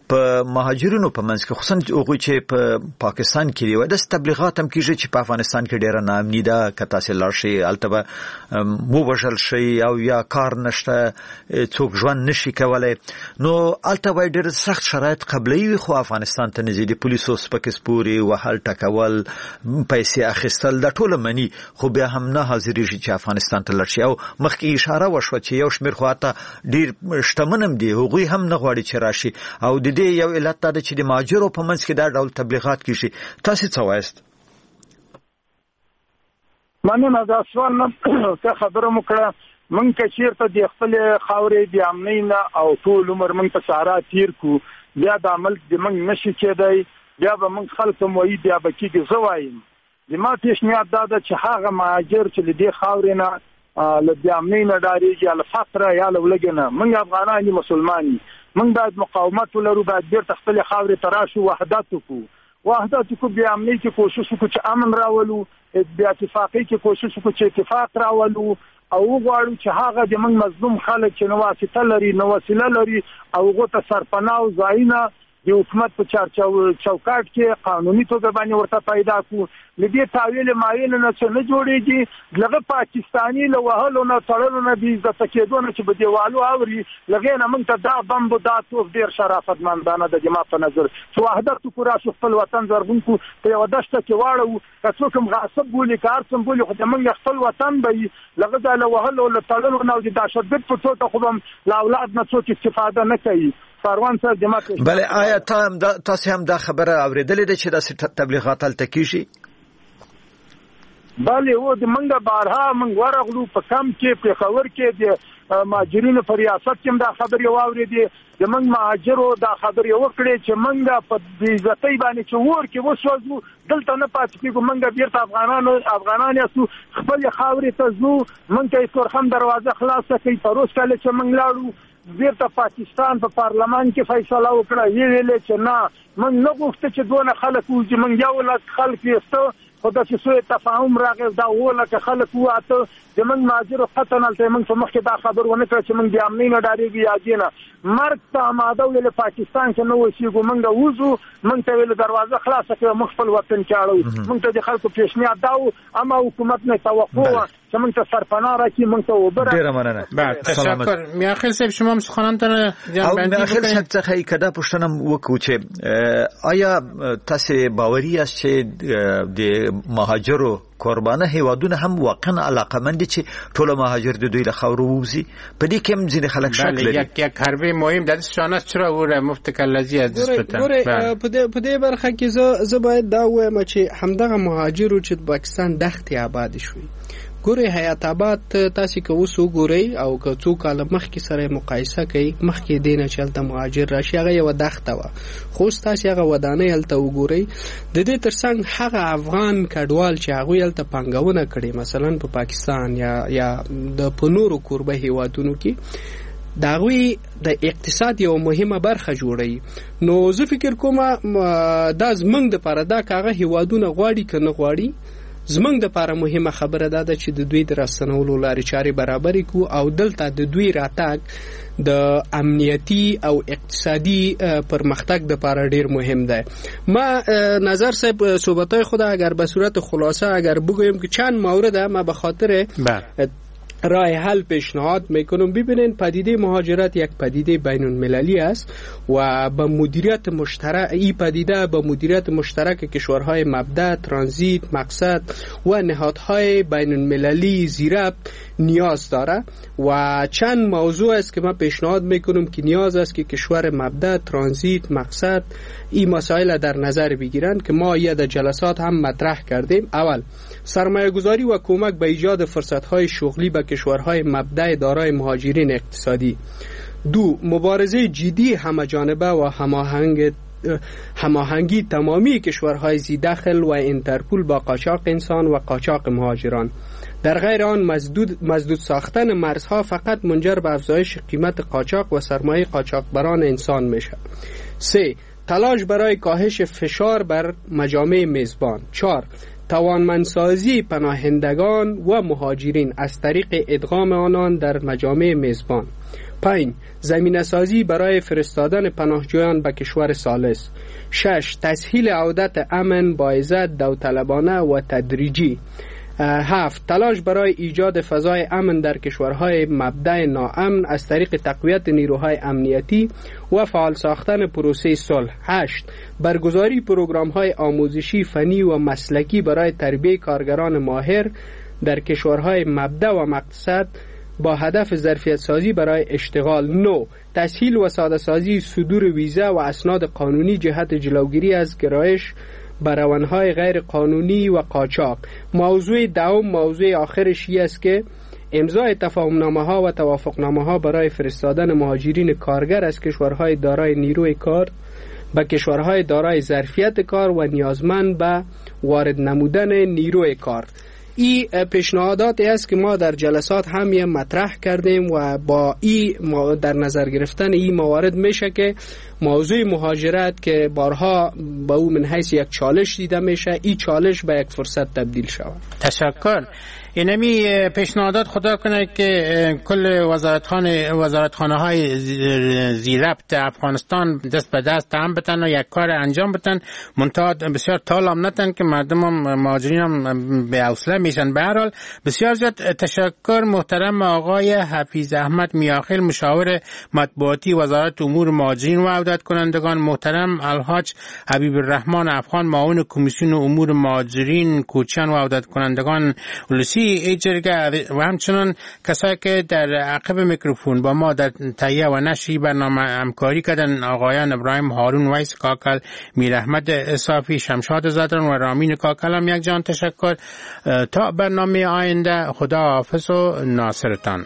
په مهاجرینو په منځ کې خصوصا هغه چې په پاکستان کې وي د تبلیغات هم کیږي چې په افغانستان کې ډیره ناامني ده که تاسو لاړ شئ البته مو وژل شي او یا کار نشته څوک ژوند نشي کولای نو البته ډیره سخت شرایط قبلي خو افغانستان ته نزيدي پولیسو سپکسپوري وهل ټکول پیسې اخیستل د ټوله منی خو بیا هم نه حاضرېږي چې افغانستان ته لاړ شي او مخکې اشاره وشوه چې یو شمېر خو حتی ډیر شتمن هم دي هغوی هم نه غواړي چې راشي او د دې یو علت دا ده چې د مهاجرو په منځ کې دا ډول تبلیغات کیږي تاسو څه وایست؟ مننه دا سوال نه څه خبره مو کړه مونږ که چیرته د خپل خاورې د امنۍ نه او ټول عمر مونږ په صحرا تیر کو بیا د عمل د مونږ نشي کېدی بیا به مونږ خلک هم وایي بیا به کېږي زه وایم د ما پیشنهاد دا ده چې هغه مهاجر چې له دې خاورې نه له د امنۍ نه ډارېږي یا له فقره یا له ولږې نه مونږ افغانان یو مسلمان یو مونږ باید مقاومت ولرو باید بیرته خپلې خاورې ته راشو وحدت وکړو وحدت وکړو بیا امنۍ کې کوشش وکړو چې امن راولو بیا اتفاقۍ کې کوشش وکړو چې اتفاق راولو او وغواړو چې هغه د موږ مظلوم خلک چې نو واسطه لري نو وسیله لري او هغه ته سرپناه او ځایونه د حکومت په چارچو چوکاټ کې قانوني توګه باندې ورته پیدا کو لدې تاویل مایل نه څه نه جوړيږي لغه پاکستانی له وهلو نه تړلو نه دي عزت کېدو نه چې په دیوالو اوري لغه نه موږ ته دا بمب دا توف ډیر شرافت مندانه د جماعت په نظر چې وحدت کو را شو خپل وطن زرغونکو په یو دشته کې واړو که څوک هم غاصب بولی کار سم بولی خو موږ خپل وطن به لغه دا له وهلو له تړلو نه د دهشتګرد په توګه خو هم لا اولاد نه څوک استفاده نه کوي فاروان صاحب جماعت بله آیا تاسو هم دا خبره اوریدلې ده چې د تبلیغات هلته کیږي؟ بله و د منګه بارها منګ ورغلو په کم کې په خبر کې د مهاجرینو په ریاست کې دا خبرې واورېدې د منګ مهاجرو دا خبرې وکړې چې منګه په عزتۍ باندې چې ور کې وسوځو دلته نه پاتې کېږو منګه بیرته افغانانو افغانان یاسو خپل خاورې ته ځو منګ ته تورخم دروازه خلاصه کوي پروس کله چې منګ لاړو بیرته پاکستان په پارلمان کې فیصله وکړه یې ویلې چې نه من نه غوښته چې دونه خلک وځي من یو لک خلک یسته خو د څه تفاهم راغی دا ولکه خلک واته د من ماجر قطن الته من په مخ کې دا خبر ونه کړ چې من د امنۍ نه ډارېږي یا جنه مرګ ته آماده ولې پاکستان کې نو وشيګو منګه وځو من ته ویل دروازه خلاصه کړه مخ خپل وطن کې اړو من ته د خلکو پیشنهاد داو اما حکومت نه توقع چې من ته سرپناه راکړي من ته وبره ډیر مننه بله تشکر میاخیل صاحب شما هم سخنانتان او میاخیل صاحب څخه کدا پوښتنه وکړو چې آیا تاسو باوري یاست چې د مهاجرو قربانه هیوادونه هم واقعا علاقمند چې ټول مهاجر د دوی له خاورو ووزي په دې کې هم ځینې خلک شک لري یک یک حربه مهم در دستشان است چرا وره مفت کلازی از دستتان په دې برخه کې زه زه باید دا وایم چې همدغه مهاجرو چې پاکستان دښتې آباد شوي ګوري حیات آباد تاسو که اوس وګورئ او که څو کاله مخکې سره مقایسه کوي مخکې دینه چې هلته مهاجر راشي هغه یوه دښته وه خو اوس تاسو هغه ودانۍ هلته وګورئ د دې تر څنګ هغه افغان کډوال چې هغوی هلته پانګونه کړې مثلا په پاکستان یا یا د په نورو کوربه هیوادونو کې د هغوی د اقتصاد یو مهمه برخه جوړوي نو زه فکر کوم دا زموږ دپاره دا که هغه هیوادونه غواړي که نه غواړي زمونږ د پاره مهمه خبره دا ده چې د دوی د راستنولو لارې چارې برابرې کړو او دلته د دوی راتګ د امنیتی او اقتصادی پرمختګ د پاره ډیر مهم ده. ما نظر صاحب صحبتای خود اگر به صورت خلاصه اگر بگویم که چند مورد ما به خاطر راه حل پیشنهاد میکنم. ببینین پدیده مهاجرت یک پدیده بین المللی است و با مدیریت مشترک این پدیده با مدیریت مشترک کشورهای مبدأ، ترانزیت، مقصد و نهادهای بین المللی زیربط نیاز داره و چند موضوع است که من پیشنهاد میکنم که نیاز است که کشور مبدأ، ترانزیت، مقصد این مسائل در نظر بگیرند که ما یه در جلسات هم مطرح کردیم. اول سرمایه گذاری و کمک به ایجاد فرصتهای شغلی به کشورهای مبدأ دارای مهاجرین اقتصادی. دو مبارزه جدی همه‌جانبه و هماهنگ هماهنگی تمامی کشورهای زی داخل و اینترپول با قاچاق انسان و قاچاق مهاجران. در غیر آن مزدود مزدود ساختن مرزها فقط منجر به افزایش قیمت قاچاق و سرمایه قاچاقبران انسان میشه. سه تلاش برای کاهش فشار بر مجامع میزبان. چهار توانمندسازی پناهندگان و مهاجرین از طریق ادغام آنان در مجامع میزبان. پنج. زمینه سازی برای فرستادن پناهجویان به کشور ثالث. شش. تسهیل عودت امن با عزت، داوطلبانه و تدریجی. هفت. تلاش برای ایجاد فضای امن در کشورهای مبدأ ناامن از طریق تقویت نیروهای امنیتی و فعال ساختن پروسه صلح. هشت. برگزاری پروگرام‌های آموزشی، فنی و مسلکی برای تربیت کارگران ماهر در کشورهای مبدأ و مقصد با هدف ظرفیت سازی برای اشتغال. نه. تسهیل و ساده سازی صدور ویزا و اسناد قانونی جهت جلوگیری از گرایش به روانهای غیر قانونی و قاچاق. موضوع دوم، موضوع آخرش این است که امضای تفاهمنامه ها و توافقنامه ها برای فرستادن مهاجرین کارگر از کشورهای دارای نیروی کار به کشورهای دارای ظرفیت کار و نیازمند به وارد نمودن نیروی کار. این پیشنهاداتی است که ما در جلسات هم مطرح کردیم و با این در نظر گرفتن این موارد میشه که موضوع مهاجرت که بارها با او من حیث یک چالش دیده میشه، این چالش به یک فرصت تبدیل شود. تشکر. اینمی پیشنهادات خدا کنه که کل وزارتخانه وزارتخانه های زیربط افغانستان دست به دست هم بتن و یک کار انجام بتن، منتها بسیار طال هم نتن که مردم هم مهاجرین هم به حوصله میشن. به هر حال بسیار زیاد تشکر محترم آقای حفیظ احمد میاخیل، مشاور مطبوعاتی وزارت امور مهاجرین و عودت کنندگان، محترم الحاج حبیب الرحمن افغان، معاون کمیسیون امور مهاجرین، کوچیان و عودت کنندگان ولسی ایجرگه و همچنان کسایی که در عقب میکروفون با ما در تهیه و نشر برنامه همکاری کردن، آقایان ابراهیم هارون، ویس کاکل، میر احمد صافی، شمشاد زادران و رامین کاکل هم یک جان تشکر. تا برنامه آینده، خدا حافظ و ناصرتان.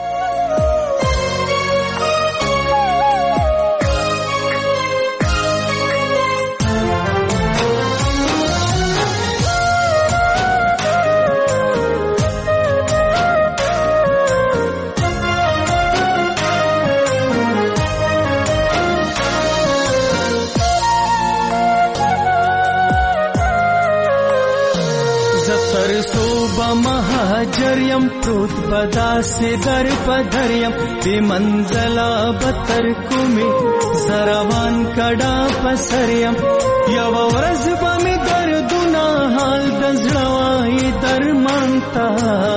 مهاجریم پروت بدا سے در پدریم بی منزلا بتر کومی زروان کڑا پسریم یو ورځ بامی دردونه حال د زړوای درمان تا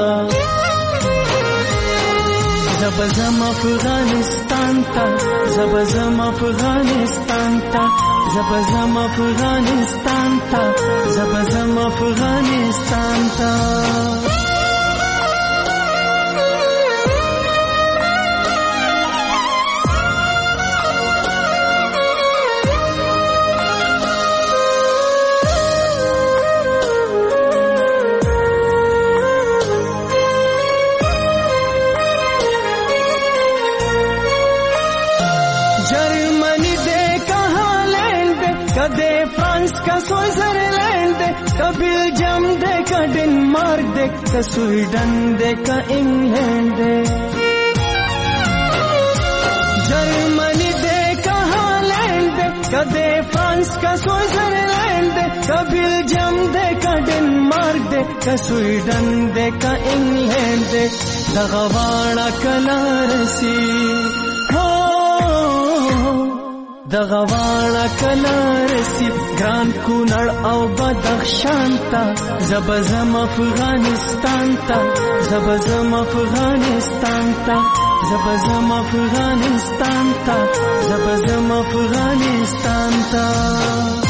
زب زم افغانستان تا زب زم افغانستان تا زب زم افغانستان تا زب زم افغانستان تا बेल्जियम देखा डेनमार्क देखा स्वीडन देखा इंग्लैंड दे जर्मनी देखा हॉलैंड देखा दे फ्रांस का स्विट्जरलैंड देखा बेल्जियम देखा डेनमार्क देखा स्वीडन देखा इंग्लैंड दे दगवाड़ा कलारसी दगवाड़ा कलारसी ग्रान कुनड़ او بدخشان تا زبزم افغانستان تا زبزم افغانستان تا زبزم افغانستان تا زبزم افغانستان تا